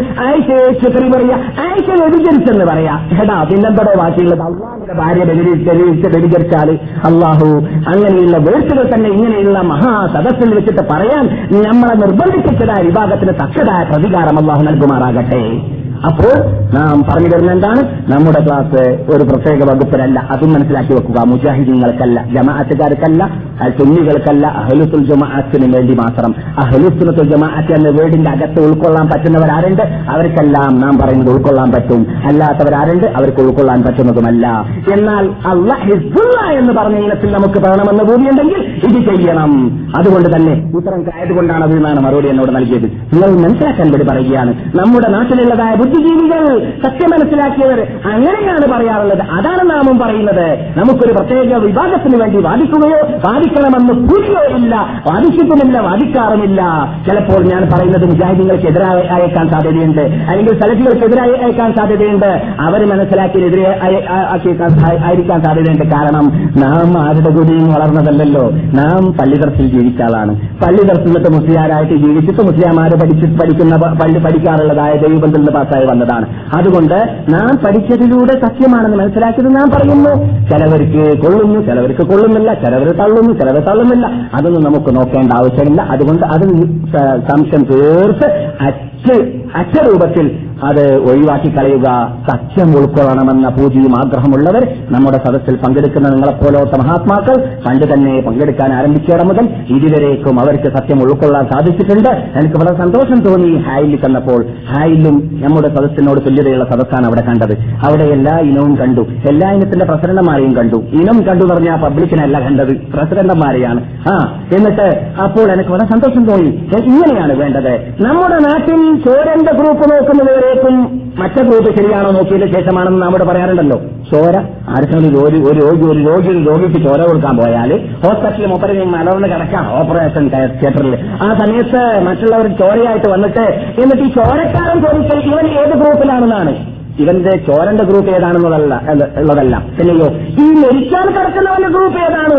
ആയിഷയെ പറയാ, ആയിഷ വ്യഭിചരിച്ചെന്ന് പറയാ. എടാ പിന്നെന്തടോ ബാക്കിയുള്ളത്? അള്ളാഹുവിന്റെ ഭാര്യ വ്യഭിചരിച്ചാൽ അള്ളാഹു അങ്ങനെയുള്ള വേഴ്ചകൾ തന്നെ ഇങ്ങനെയുള്ള മഹാസദസ്സിൽ വെച്ചിട്ട് പറയാൻ നമ്മളെ നിർബന്ധിപ്പിച്ചതായ വിഭാഗത്തിന് തക്കതായ പ്രതികാരം അള്ളാഹു നൽകുമാറാകട്ടെ. അപ്പോൾ നാം പറഞ്ഞു തരുന്ന എന്താണ്? നമ്മുടെ ക്ലാസ് ഒരു പ്രത്യേക വകുപ്പിലല്ല, അതും മനസ്സിലാക്കി വെക്കുക. മുജാഹിദീങ്ങൾക്കല്ല, ജമാഅത്തുകാർക്കല്ല, സുന്നികൾക്കല്ല, അഹ്ലുസുൽ ജമാഅത്തിന് വേണ്ടി മാത്രം. അഹ്ലുസുന്നത്തുൽ ജമാഅത്ത് എന്ന വീടിന്റെ അകത്ത് ഉൾക്കൊള്ളാൻ പറ്റുന്നവരാരുണ്ട്? അവർക്കെല്ലാം നാം പറയുന്നത് ഉൾക്കൊള്ളാൻ പറ്റും. അല്ലാത്തവരാരുണ്ട്? അവർക്ക് ഉൾക്കൊള്ളാൻ പറ്റുന്നതുമല്ല. എന്നാൽ അല്ലാഹ് ഹിസ്ബുള്ള എന്ന് പറഞ്ഞ ഇനത്തിൽ നമുക്ക് പറയണമെന്ന് കൂടിയുണ്ടെങ്കിൽ ഇത് ചെയ്യണം. അതുകൊണ്ട് തന്നെ ഉത്തരം ആയതുകൊണ്ടാണ് അത് എന്നാണ് മറുപടി എന്നോട് നൽകിയത്. നിങ്ങൾ മനസ്സിലാക്കാൻ വേണ്ടി പറയുകയാണ്. നമ്മുടെ നാട്ടിലുള്ളതായ ബുദ്ധിജീവികൾ, സത്യം മനസ്സിലാക്കിയവർ അങ്ങനെയാണ് പറയാറുള്ളത്. അതാണ് നാമും പറയുന്നത്. നമുക്കൊരു പ്രത്യേക വിഭാഗത്തിന് വേണ്ടി വാദിക്കുകയോ വാദിക്കണമെന്ന് കൂടിയോ ഇല്ല, വാദിച്ചിട്ടുമില്ല, വാദിക്കാറുമില്ല. ചിലപ്പോൾ ഞാൻ പറയുന്നത് മുജാഹിദീങ്ങൾക്കെതിരായി അയക്കാൻ സാധ്യതയുണ്ട്, അല്ലെങ്കിൽ സലഫികൾക്കെതിരായി അയക്കാൻ സാധ്യതയുണ്ട്. അവർ മനസ്സിലാക്കിയതിരെ ആയിരിക്കാൻ സാധ്യതയുണ്ട്. കാരണം നാം ആരുടെ കൂടിയും വളർന്നതല്ലല്ലോ. നാം പള്ളിദർസിൽ ജീവിച്ച ആളാണ്. പള്ളിദർസിൽ നിന്നിട്ട് മുസ്ലിയാരായിട്ട് ജീവിച്ചിട്ട് മുസ്ലിംമാര് പഠിച്ച് പഠിക്കുന്ന പള്ളി പഠിക്കാറുള്ളതായ ദൈവബന്ധത്തിൽ നിന്ന് പാസ്സായി വന്നതാണ്. അതുകൊണ്ട് നാം പഠിച്ചതിലൂടെ സത്യമാണെന്ന് മനസ്സിലാക്കിയത് നാം പറയുന്നു. ചിലവർക്ക് കൊള്ളുന്നു, ചിലവർക്ക് കൊള്ളുന്നില്ല, ചിലവർ തള്ളുന്നു, ചിലവർ തള്ളുന്നില്ല. അതൊന്നും നമുക്ക് നോക്കേണ്ട ആവശ്യമില്ല. അതുകൊണ്ട് അത് സംശയം തീർത്ത് അച്ച് അച്ചരൂപത്തിൽ അത് ഒഴിവാക്കി കളയുക. സത്യം ഉൾക്കൊള്ളണമെന്ന പൂജയും ആഗ്രഹമുള്ളവർ നമ്മുടെ സദസ്സിൽ പങ്കെടുക്കുന്ന നിങ്ങളെപ്പോലത്തെ മഹാത്മാക്കൾ പണ്ട് തന്നെ പങ്കെടുക്കാൻ ആരംഭിച്ചിടം മുതൽ ഇതുവരേക്കും അവർക്ക് സത്യം ഉൾക്കൊള്ളാൻ സാധിച്ചിട്ടുണ്ട്. എനിക്ക് വളരെ സന്തോഷം തോന്നി ഹായിൽ കണ്ടപ്പോൾ. ഹായിലും നമ്മുടെ സദസ്സിനോട് തുല്യതയുള്ള സദസ്സാണ് അവിടെ കണ്ടത്. അവിടെ എല്ലാ ഇനവും കണ്ടു, എല്ലാ ഇനത്തിന്റെ പ്രസിഡന്റുമാരെയും കണ്ടു. ഇനം കണ്ടു പറഞ്ഞാൽ പബ്ലിക്കിനല്ല കണ്ടത്, പ്രസിഡന്റുമാരെയാണ്. ആ എന്നിട്ട് അപ്പോൾ എനിക്ക് വളരെ സന്തോഷം തോന്നി. ഇങ്ങനെയാണ് വേണ്ടത്. നമ്മുടെ നാട്ടിൽ ചോരന്റെ ഗ്രൂപ്പ് നോക്കുന്നവരേക്കും മറ്റേ ഗ്രൂപ്പ് ശരിയാണോ നോക്കിയതിന് ശേഷമാണെന്ന് നമ്മോട് പറയാറുണ്ടല്ലോ. ചോര ആർക്കെങ്കിലും ഒരു ഒരു രോഗി ഒരു രോഗി ഒരു രോഗിക്ക് ചോര കൊടുക്കാൻ പോയാൽ ഹോസ്പിറ്റലിൽ മുപ്പതിനെ മലർന്ന് കിടക്കാം ഓപ്പറേഷൻ തിയേറ്ററിൽ. ആ സമയത്ത് മറ്റുള്ളവർ ചോരയായിട്ട് വന്നിട്ട് എന്നിട്ട് ഈ ചോരക്കാരൻ ചോദിച്ചാൽ ഇവൻ ഏത് ഗ്രൂപ്പിലാണെന്നാണ്. ഇവന്റെ ചോരന്റെ ഗ്രൂപ്പ് ഏതാണെന്നതല്ല ഉള്ളതല്ല. പിന്നെയോ ഈ മരിക്കാൻ കിടക്കുന്നവന്റെ ഗ്രൂപ്പ് ഏതാണ്,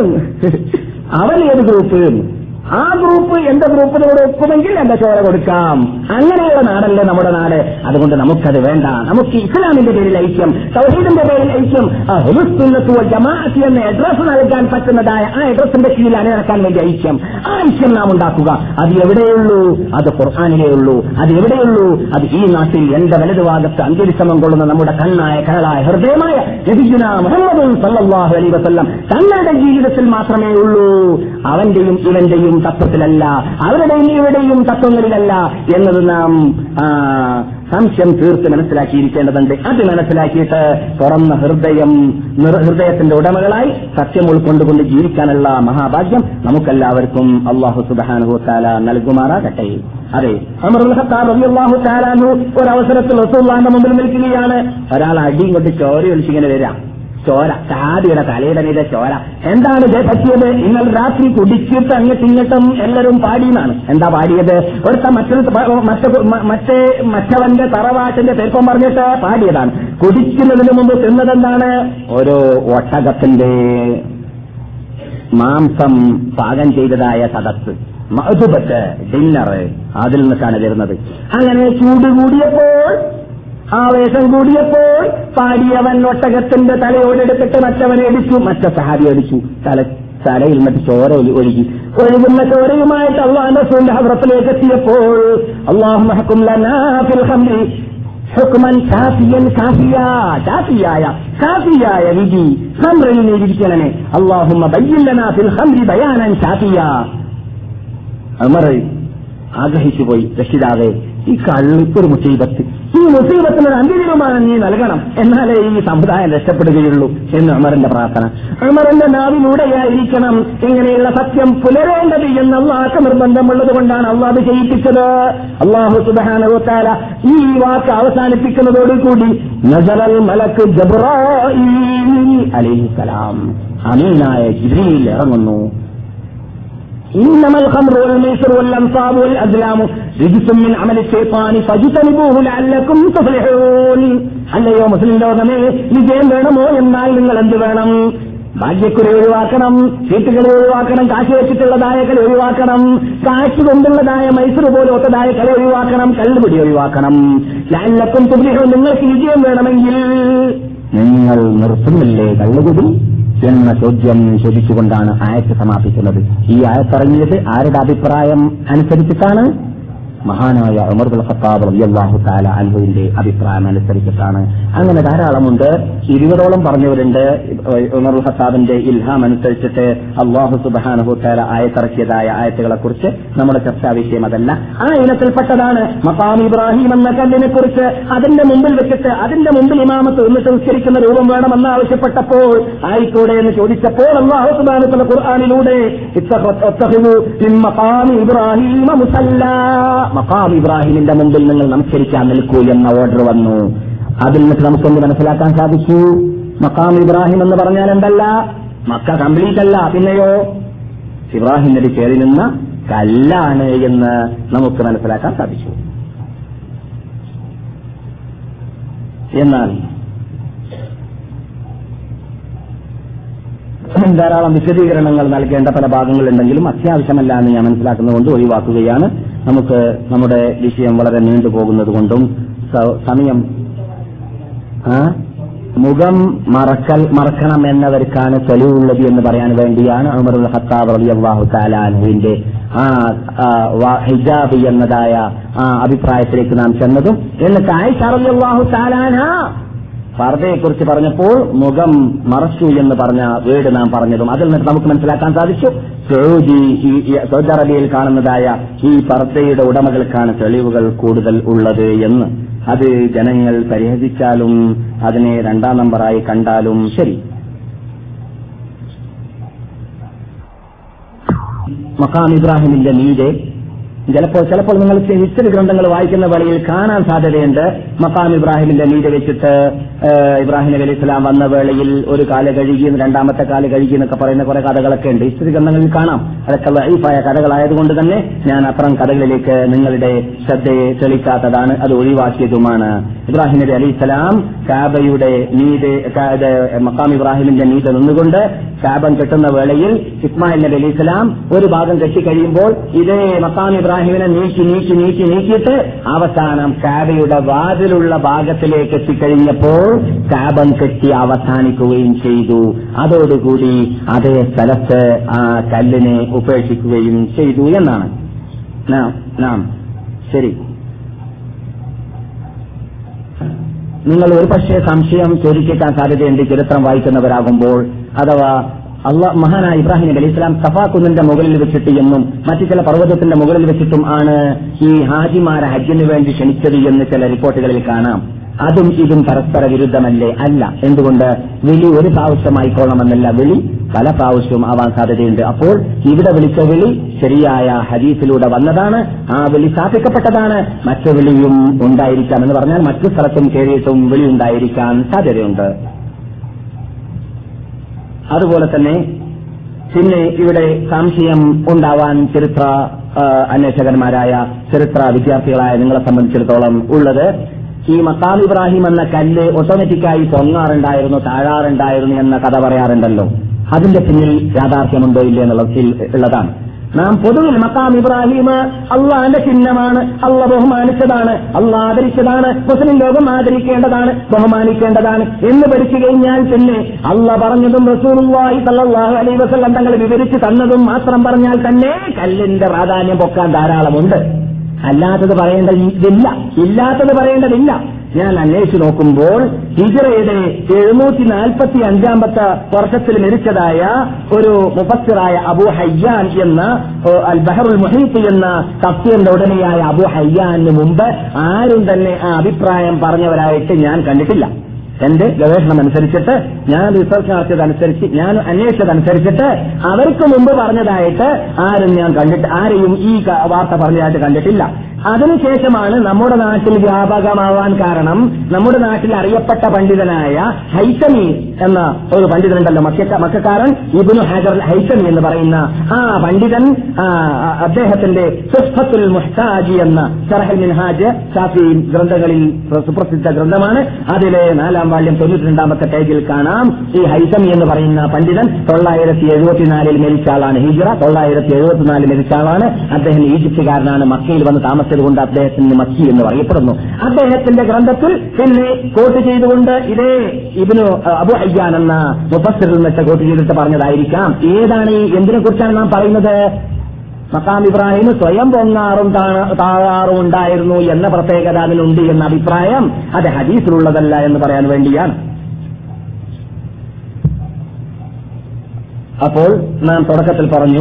അവൻ ഏത് ഗ്രൂപ്പ്? ആ ഗ്രൂപ്പ് എന്റെ ഗ്രൂപ്പിനോട് ഒക്കുമെങ്കിൽ എന്റെ ചോര കൊടുക്കാം. അങ്ങനെയുള്ള നാടല്ലേ നമ്മുടെ നാട്. അതുകൊണ്ട് നമുക്കത് വേണ്ട. നമുക്ക് ഇസ്ലാമിന്റെ പേരിൽ ഐക്യം, തൗഹീദിന്റെ പേരിൽ ഐക്യം, അഹ്ലുസുന്നത്ത് വൽ ജമാഅത്ത് എന്ന അഡ്രസ് നൽകാൻ പറ്റുന്നതായ ആ അഡ്രസിന്റെ കീഴിൽ അണിനിരക്കാൻ വേണ്ടി ഐക്യം, ആ ഐക്യം നാം ഉണ്ടാക്കുക. അത് എവിടെയുള്ളൂ? അത് ഖുർആനിലേ ഉള്ളൂ. അത് എവിടെയുള്ളൂ? അത് ഈ നാട്ടിൽ എന്റെ വലതുഭാഗത്ത് അന്തരിശ്രമം കൊള്ളുന്ന നമ്മുടെ കണ്ണായ കരളായ ഹൃദയമായ നബിയുനാ മുഹമ്മദ് സല്ലല്ലാഹു അലൈഹി വസല്ലം തങ്ങളുടെ ജീവിതത്തിൽ മാത്രമേ ഉള്ളൂ. അവന്റെയും ഇവന്റെയും തത്വത്തിലല്ല, അവരുടെയും ഇവരുടെയും തത്വങ്ങളിലല്ല എന്നത് നാം സംശയം തീർത്ത് മനസ്സിലാക്കിയിരിക്കേണ്ടതുണ്ട്. അത് മനസ്സിലാക്കിയിട്ട് തുറന്ന ഹൃദയം ഹൃദയത്തിന്റെ ഉടമകളായി സത്യം ഉൾക്കൊണ്ടുകൊണ്ട് ജീവിക്കാനുള്ള മഹാഭാഗ്യം നമുക്കെല്ലാവർക്കും അല്ലാഹു സുബ്ഹാനഹു വ തആല നൽകുമാറാകട്ടെ. അതെ, ഉമർ ഇബ്നു ഖത്താബ് റളിയല്ലാഹു തആല അൻഹു ഒരവസരത്തിൽ റസൂലുള്ളാഹിന്റെ മുമ്പിൽ നിൽക്കുകയാണ്. ഒരാൾ അടിയും കൊണ്ട് ചോര ഒലിച്ചിങ്ങനെ വരാം. ചോര, സഹാബിയുടെ തലയുടെ മീതെ ചോര. എന്താണ് ഇത് പറ്റിയത്? ഇന്നലെ രാത്രി കുടിച്ചിട്ട് അങ്ങോട്ട് ഇങ്ങോട്ടും എല്ലാവരും പാടിയെന്നാണ്. എന്താ പാടിയത്? ഒരുത്ത മറ്റൊരു മറ്റേ മറ്റവന്റെ തറവാട്ടിന്റെ പെരുപ്പം പറഞ്ഞിട്ട് പാടിയതാണ്. കുടിക്കുന്നതിന് മുമ്പ് തിന്നതെന്താണ്? ഓരോ ഒട്ടകത്തിന്റെ മാംസം പാകം ചെയ്തതായ സദസ്, മഅ്ദുബത്ത്, ഡിന്നർ, അതിൽ നിന്നൊക്കെയാണ് വരുന്നത്. അങ്ങനെ ചൂട് കൂടിയപ്പോൾ, ആവേശം കൂടിയപ്പോൾ പാടിയവൻ ഒട്ടകത്തിന്റെ തലയോടെടുത്തിട്ട് മറ്റവനെ അടിച്ചു, മറ്റേ സഹാബി അടിച്ചു. തല തലയിൽ മറ്റ് ചോര ഒഴുകി. ഒഴുകുന്ന ചോരയുമായിട്ട് അല്ലാഹുവിന്റെ റസൂലിന്റെ ഹദ്റത്തിലേക്ക് എത്തിയപ്പോൾ അല്ലാഹുമ്മ ഹുക്കും ലനാ ഫിൽ ഖംരി ഹുക്മൻ കാഫിയൻ കാഫിയ കാഫിയായ കാഫിയായ വിധി ഖംറിൽ നീ വിധിക്കണമേ. അല്ലാഹുമ്മ ബയ്യിൻ ലനാ ഫിൽ ഖംറി ബയാനൻ കാഫിയ. ഉമർ ആഗ്രഹിച്ചു പോയി, രക്ഷിതാവേ, ഈ കള്ള് ഒരു മുസീബത്ത്, ഈ മുസീബത്തിന് അന്ത്യതീരുമാനം നീ നൽകണം, എന്നാലേ ഈ സമുദായം രക്ഷപ്പെടുകയുള്ളൂ എന്ന് ഉമറിന്റെ പ്രാർത്ഥന. ഉമറിന്റെ നാവിലൂടെയായിരിക്കണം ഇങ്ങനെയുള്ള സത്യം പുലരേണ്ടത് എന്ന് അള്ളാഹ്ക്ക് നിർബന്ധമുള്ളത് കൊണ്ടാണ് അള്ളാഹ് അത് ചെയ്യിപ്പിച്ചത്. അല്ലാഹു സുബ്ഹാനഹു വ തആല ഈ വാക്ക് അവസാനിപ്പിക്കുന്നതോടുകൂടി നസറൽ മലക്ക് ജിബ്രീൽ അലൈഹിസ്സലാം, അമീനായ ജിബ്രീൽ ഇറങ്ങുന്നു. ഇന്നമൽ ഖംറു വൽ മൈസിറു വൽ അൻസാബു വൽ അസ്ലാമു റിജ്സും മിൻ അമലി ശൈത്താനി ഫജ്തനിബൂഹു ലഅല്ലക്കും തുഫ്ലിഹൂൻ. അല്ലയോ മുസ്ലിം ലോകമേ, വിജയം വേണമോ എന്നാൽ നിങ്ങൾ എന്ത് വേണം? ഭാഗ്യക്കുറി ഒഴിവാക്കണം, ചീട്ടുകളെ ഒഴിവാക്കണം, കാശ് വെച്ചിട്ടുള്ളതായ കളി ഒഴിവാക്കണം, കാശ് കൊണ്ടുള്ളതായ മൈസൂർ പോലൊത്തതായ കളി ഒഴിവാക്കണം, കള്ളുപിടി ഒഴിവാക്കണം. ലഅല്ലക്കും തുഫ്ലിഹൂൻ, നിങ്ങൾക്ക് വിജയം വേണമെങ്കിൽ നിങ്ങൾ നിർത്തുന്നില്ലേ കള്ളുകുടി എന്ന ചോദ്യം ചോദിച്ചുകൊണ്ടാണ് ആയത്ത് സമാപിക്കുന്നത്. ഈ ആയത്തിറങ്ങിയത് ആരുടെ അഭിപ്രായം അനുസരിച്ചിട്ടാണ്? മഹാനായ ഉമർ ഇബ്നുൽ ഖത്താബ് റളിയല്ലാഹു തആല അൻഹുവിന്റെ അഭിപ്രായം അനുസരിച്ചിട്ടാണ്. അങ്ങനെ ധാരാളമുണ്ട്, ഇരുപതോളം പറഞ്ഞവരുണ്ട്. ഉമർ ഇബ്നുൽ ഖത്താബിന്റെ ഇൽഹാം അനുസരിച്ചിട്ട് അല്ലാഹു സുബ്ഹാനഹു തആല ആയത്തിറക്കിയതായ ആയത്തുകളെ കുറിച്ച് നമ്മുടെ ചർച്ചാ വിഷയം അതല്ല. ആ ഇനത്തിൽപ്പെട്ടതാണ് മഖാം ഇബ്രാഹിം എന്ന കല്ലിനെ കുറിച്ച്. അതിന്റെ മുമ്പിൽ വെച്ചിട്ട് അതിന്റെ മുമ്പിൽ ഇമാമത്ത് എന്നിട്ട് ഉച്ചരിക്കുന്ന രൂപം വേണമെന്ന് ആവശ്യപ്പെട്ടപ്പോൾ, ആയിക്കൂടെ എന്ന് ചോദിച്ചപ്പോൾ അല്ലാഹു സുബ്ഹാനഹു തആല ഖുർആനിലൂടെ ഇത്തഖദു മിൻ മഖാം ഇബ്രാഹിം മുസല്ലാ, മഖാം ഇബ്രാഹിമിന്റെ മുമ്പിൽ നിങ്ങൾ നമസ്കരിക്കാൻ നിൽക്കൂ എന്ന ഓർഡർ വന്നു. അതിൽ നിന്ന് നമുക്കൊന്ന് മനസ്സിലാക്കാൻ സാധിച്ചു, മഖാം ഇബ്രാഹിം എന്ന് പറഞ്ഞാൽ എന്തല്ല, മക്ക കംപ്ലീറ്റ് അല്ല, പിന്നെയോ ഇബ്രാഹിം നബി കയറി നിന്ന കല്ലാണ് എന്ന് നമുക്ക് മനസ്സിലാക്കാൻ സാധിച്ചു. എന്നാൽ ധാരാളം വിശദീകരണങ്ങൾ നൽകേണ്ട പല ഭാഗങ്ങളുണ്ടെങ്കിലും അത്യാവശ്യമല്ല എന്ന് ഞാൻ മനസ്സിലാക്കുന്നതുകൊണ്ട് ഒഴിവാക്കുകയാണ്. നമുക്ക് നമ്മുടെ വിഷയം വളരെ നീണ്ടുപോകുന്നത് കൊണ്ടും സമയം മുഖം മറക്കൽ മറക്കണം എന്നവർക്കാണ് തെളിവുള്ളത് എന്ന് പറയാൻ വേണ്ടിയാണ് ഉമർ ഇബ്നുൽ ഖത്താബ് റളിയല്ലാഹു തആല അൻഹുവിന്റെ ആ ഹിജാബ് എന്നതായ ആ അഭിപ്രായത്തിലേക്ക് നാം ചെന്നതും. എന്നിട്ട് ആയിഷ റളിയല്ലാഹു തആല അൻഹ പർദയെക്കുറിച്ച് പറഞ്ഞപ്പോൾ മുഖം മറച്ചു എന്ന് പറഞ്ഞ വേർഡ് നാം പറഞ്ഞതും അതിൽ നിന്ന് നമുക്ക് മനസ്സിലാക്കാൻ സാധിച്ചു, സൗദി സൗദി അറേബ്യയിൽ കാണുന്നതായ ഈ പർദയുടെ ഉടമകൾക്കാണ് തെളിവുകൾ കൂടുതൽ ഉള്ളത് എന്ന്. അത് ജനങ്ങൾ പരിഹസിച്ചാലും അതിനെ രണ്ടാം നമ്പറായി കണ്ടാലും ശരി. മഖാം ഇബ്രാഹിമിന്റെ മീതെ ചിലപ്പോൾ ചിലപ്പോൾ നിങ്ങൾ ഹിസ്റ്ററി ഗ്രന്ഥങ്ങൾ വായിക്കുന്ന വേളയിൽ കാണാൻ സാധ്യതയുണ്ട്, മഖാം ഇബ്രാഹിമിന്റെ മീതെ വെച്ചിട്ട് ഇബ്രാഹിം നബി അലൈഹി സ്വലാം വന്ന വേളയിൽ ഒരു കാല് കഴുകി രണ്ടാമത്തെ കാല് കഴുകി എന്നൊക്കെ പറയുന്ന കുറെ കഥകളൊക്കെ ഉണ്ട്, ഹിസ്റ്ററി ഗ്രന്ഥങ്ങളിൽ കാണാം. അതൊക്കെ ലൈഫായ കഥകളായതുകൊണ്ട് തന്നെ ഞാൻ അത്തരം കഥകളിലേക്ക് നിങ്ങളുടെ ശ്രദ്ധയെ തെളിക്കാത്തതാണ്, അത് ഒഴിവാക്കിയതുമാണ്. ഇബ്രാഹിം നബി അലൈഹി സ്വലാം കാബയുടെ മീതെ മഖാം ഇബ്രാഹിമിന്റെ മീതെ നിന്നുകൊണ്ട് കാബം കെട്ടുന്ന വേളയിൽ ഇസ്മായിൽ നബി അലൈഹി സ്വലാം ഒരു ഭാഗം കെട്ടിക്കഴിയുമ്പോൾ ഇതേ മഖാം ഇബ്രാഹിമിനെ നീക്കി നീക്കി നീക്കി നീക്കിയിട്ട് അവസാനം കാബയുടെ വാതിലുള്ള ഭാഗത്തിലേക്ക് എത്തിക്കഴിഞ്ഞപ്പോൾ കാബം കെട്ടി അവസാനിക്കുകയും ചെയ്തു. അതോടുകൂടി അതേ സ്ഥലത്ത് ആ കല്ലിനെ ഉപേക്ഷിക്കുകയും ചെയ്തു എന്നാണ്. നാം ശരി, നിങ്ങൾ ഒരു പക്ഷേ സംശയം ചോദിക്കാൻ സാധ്യതയുണ്ട് ചരിത്രം വായിക്കുന്നവരാകുമ്പോൾ. അഥവാ അള്ളാഹ് മഹാനായ ഇബ്രാഹിം നബി അലൈഹി സ്വലാം സഫാ കുന്നിന്റെ മുകളിൽ വെച്ചിട്ട് എന്നും മറ്റു ചില പർവ്വതത്തിന്റെ മുകളിൽ വെച്ചിട്ടും ആണ് ഈ ഹാജിമാരെ ഹജ്ജിന് വേണ്ടി ക്ഷണിച്ചത് എന്ന് ചില റിപ്പോർട്ടുകളിൽ കാണാം. അതും ഇതും പരസ്പര വിരുദ്ധമല്ലേ? അല്ല. എന്തുകൊണ്ട്? വിളി ഒരു പ്രാവശ്യമായിക്കോളണമെന്നല്ല, വിളി പല പ്രാവശ്യവും ആവാൻ സാധ്യതയുണ്ട്. അപ്പോൾ ഇവിടെ വിളിച്ച വിളി ശരിയായ ഹദീസിലൂടെ വന്നതാണ്, ആ വിളി സ്ഥാപിക്കപ്പെട്ടതാണ്. മറ്റു വിളിയും ഉണ്ടായിരിക്കാം എന്ന് പറഞ്ഞാൽ മറ്റു സ്ഥലത്തും കയറിയിട്ടും വിളി ഉണ്ടായിരിക്കാൻ സാധ്യതയുണ്ട്. അതുപോലെ തന്നെ പിന്നെ ഇവിടെ സംശയം ഉണ്ടാവാൻ ചരിത്ര അന്വേഷകന്മാരായ ചരിത്ര വിദ്യാർത്ഥികളായ നിങ്ങളെ സംബന്ധിച്ചിടത്തോളം ഉള്ളത്, ഈ മഖാം ഇബ്രാഹിം എന്ന കല്ല് ഓട്ടോമാറ്റിക്കായി പൊങ്ങാറുണ്ടായിരുന്നു, താഴാറുണ്ടായിരുന്നു എന്ന കഥ പറയാറുണ്ടല്ലോ. അതിന്റെ പിന്നിൽ യാഥാർത്ഥ്യമുണ്ടോ ഇല്ലേ എന്നുള്ളതാണ്. നാം പൊതുവിൽ മഖാം ഇബ്രാഹിം അള്ളാന്റെ ചിഹ്നമാണ്, അള്ള ബഹുമാനിച്ചതാണ്, അള്ള ആദരിച്ചതാണ്, മുസ്ലിം ലോകം ആദരിക്കേണ്ടതാണ്, ബഹുമാനിക്കേണ്ടതാണ് എന്ന് പഠിച്ചു കഴിഞ്ഞാൽ പിന്നെ അള്ള പറഞ്ഞതും റസൂലുള്ളാഹി സ്വല്ലല്ലാഹു അലൈഹി വസല്ലം തങ്ങൾ വിവരിച്ചു തന്നതും മാത്രം പറഞ്ഞാൽ തന്നെ കല്ലിന്റെ പ്രാധാന്യം പൊക്കാൻ ധാരാളമുണ്ട്. അല്ലാത്തത് പറയേണ്ടതില്ല, ഇല്ലാത്തത് പറയേണ്ടതില്ല. ഞാൻ അന്വേഷിച്ചു നോക്കുമ്പോൾ ഹിജ്റയുടെ എഴുന്നൂറ്റി നാൽപ്പത്തി അഞ്ചാമത്തെ വർഷത്തിൽ മരിച്ചതായ ഒരു മുഫസ്സിറായ അബൂ ഹയ്യാൻ എന്ന അൽ ബഹറുൽ മുഹീത്ത് എന്ന തഫ്സീറിന്റെ ഉടമയായ അബൂ ഹയ്യാന് മുമ്പ് ആരും തന്നെ ആ അഭിപ്രായം പറഞ്ഞവരായിട്ട് ഞാൻ കണ്ടിട്ടില്ല. എന്റെ ഗവേഷണം അനുസരിച്ചിട്ട്, ഞാൻ റിസർച്ച് നടത്തിയതനുസരിച്ച്, ഞാൻ അന്വേഷിച്ചതനുസരിച്ചിട്ട് അവർക്ക് മുമ്പ് പറഞ്ഞതായിട്ട് ആരും ഞാൻ കണ്ടിട്ട് ആരെയും ഈ വാർത്ത പറഞ്ഞതായിട്ട് കണ്ടിട്ടില്ല. അതിനുശേഷമാണ് നമ്മുടെ നാട്ടിൽ വ്യാപകമാവാൻ കാരണം നമ്മുടെ നാട്ടിൽ അറിയപ്പെട്ട പണ്ഡിതനായ ഹൈതമി എന്ന ഒരു പണ്ഡിതനുണ്ടല്ലോ, മക്ക മക്കാരൻ ഇബ്നു ഹജർ ഹൈതമി എന്ന് പറയുന്ന ആ പണ്ഡിതൻ, അദ്ദേഹത്തിന്റെ തുഹ്ഫത്തുൽ മുഹ്താജി എന്ന ശറഹുൽ മിൻഹാജ് ഷാഫി ഗ്രന്ഥങ്ങളിൽ സുപ്രസിദ്ധ ഗ്രന്ഥമാണ്. അതിലെ നാലാം വാള്യം തൊണ്ണൂറ്റി രണ്ടാമത്തെ പേജിൽ കാണാം ഈ ഹൈതമി എന്ന് പറയുന്ന പണ്ഡിതൻ തൊള്ളായിരത്തി എഴുപത്തിനാലിൽ മരിച്ച ആളാണ്. ഹിജ്റ തൊള്ളായിരത്തി എഴുപത്തിനാലിൽ മരിച്ച ആളാണ്. അദ്ദേഹം ഈജിപ്തുകാരനാണ്. മക്കയിൽ വന്ന് താമസിച്ചതുകൊണ്ട് അദ്ദേഹത്തിന് മക്കി എന്ന് പറയപ്പെടുന്നു. അദ്ദേഹത്തിന്റെ ഗ്രന്ഥത്തിൽ പിന്നെ കോട്ട് ചെയ്തുകൊണ്ട് ഇതേ ഇബ്നു അബൂ ഹയ്യാൻ എന്ന മുഫസ്സിറിൽ വെച്ച കോട്ട് ചെയ്തിട്ട് പറഞ്ഞതായിരിക്കാം. ഏതാണ് ഈ എന്തിനെ കുറിച്ചാണ് നാം പറയുന്നത്? മഖാം ഇബ്രാഹിം സ്വയം പൊങ്ങാറും താഴാറും ഉണ്ടായിരുന്നു എന്ന പ്രത്യേകത അതിനുണ്ട് എന്ന അഭിപ്രായം അത് ഹദീസിലുള്ളതല്ല എന്ന് പറയാൻ വേണ്ടിയാണ്. അപ്പോൾ നാം തുടക്കത്തിൽ പറഞ്ഞു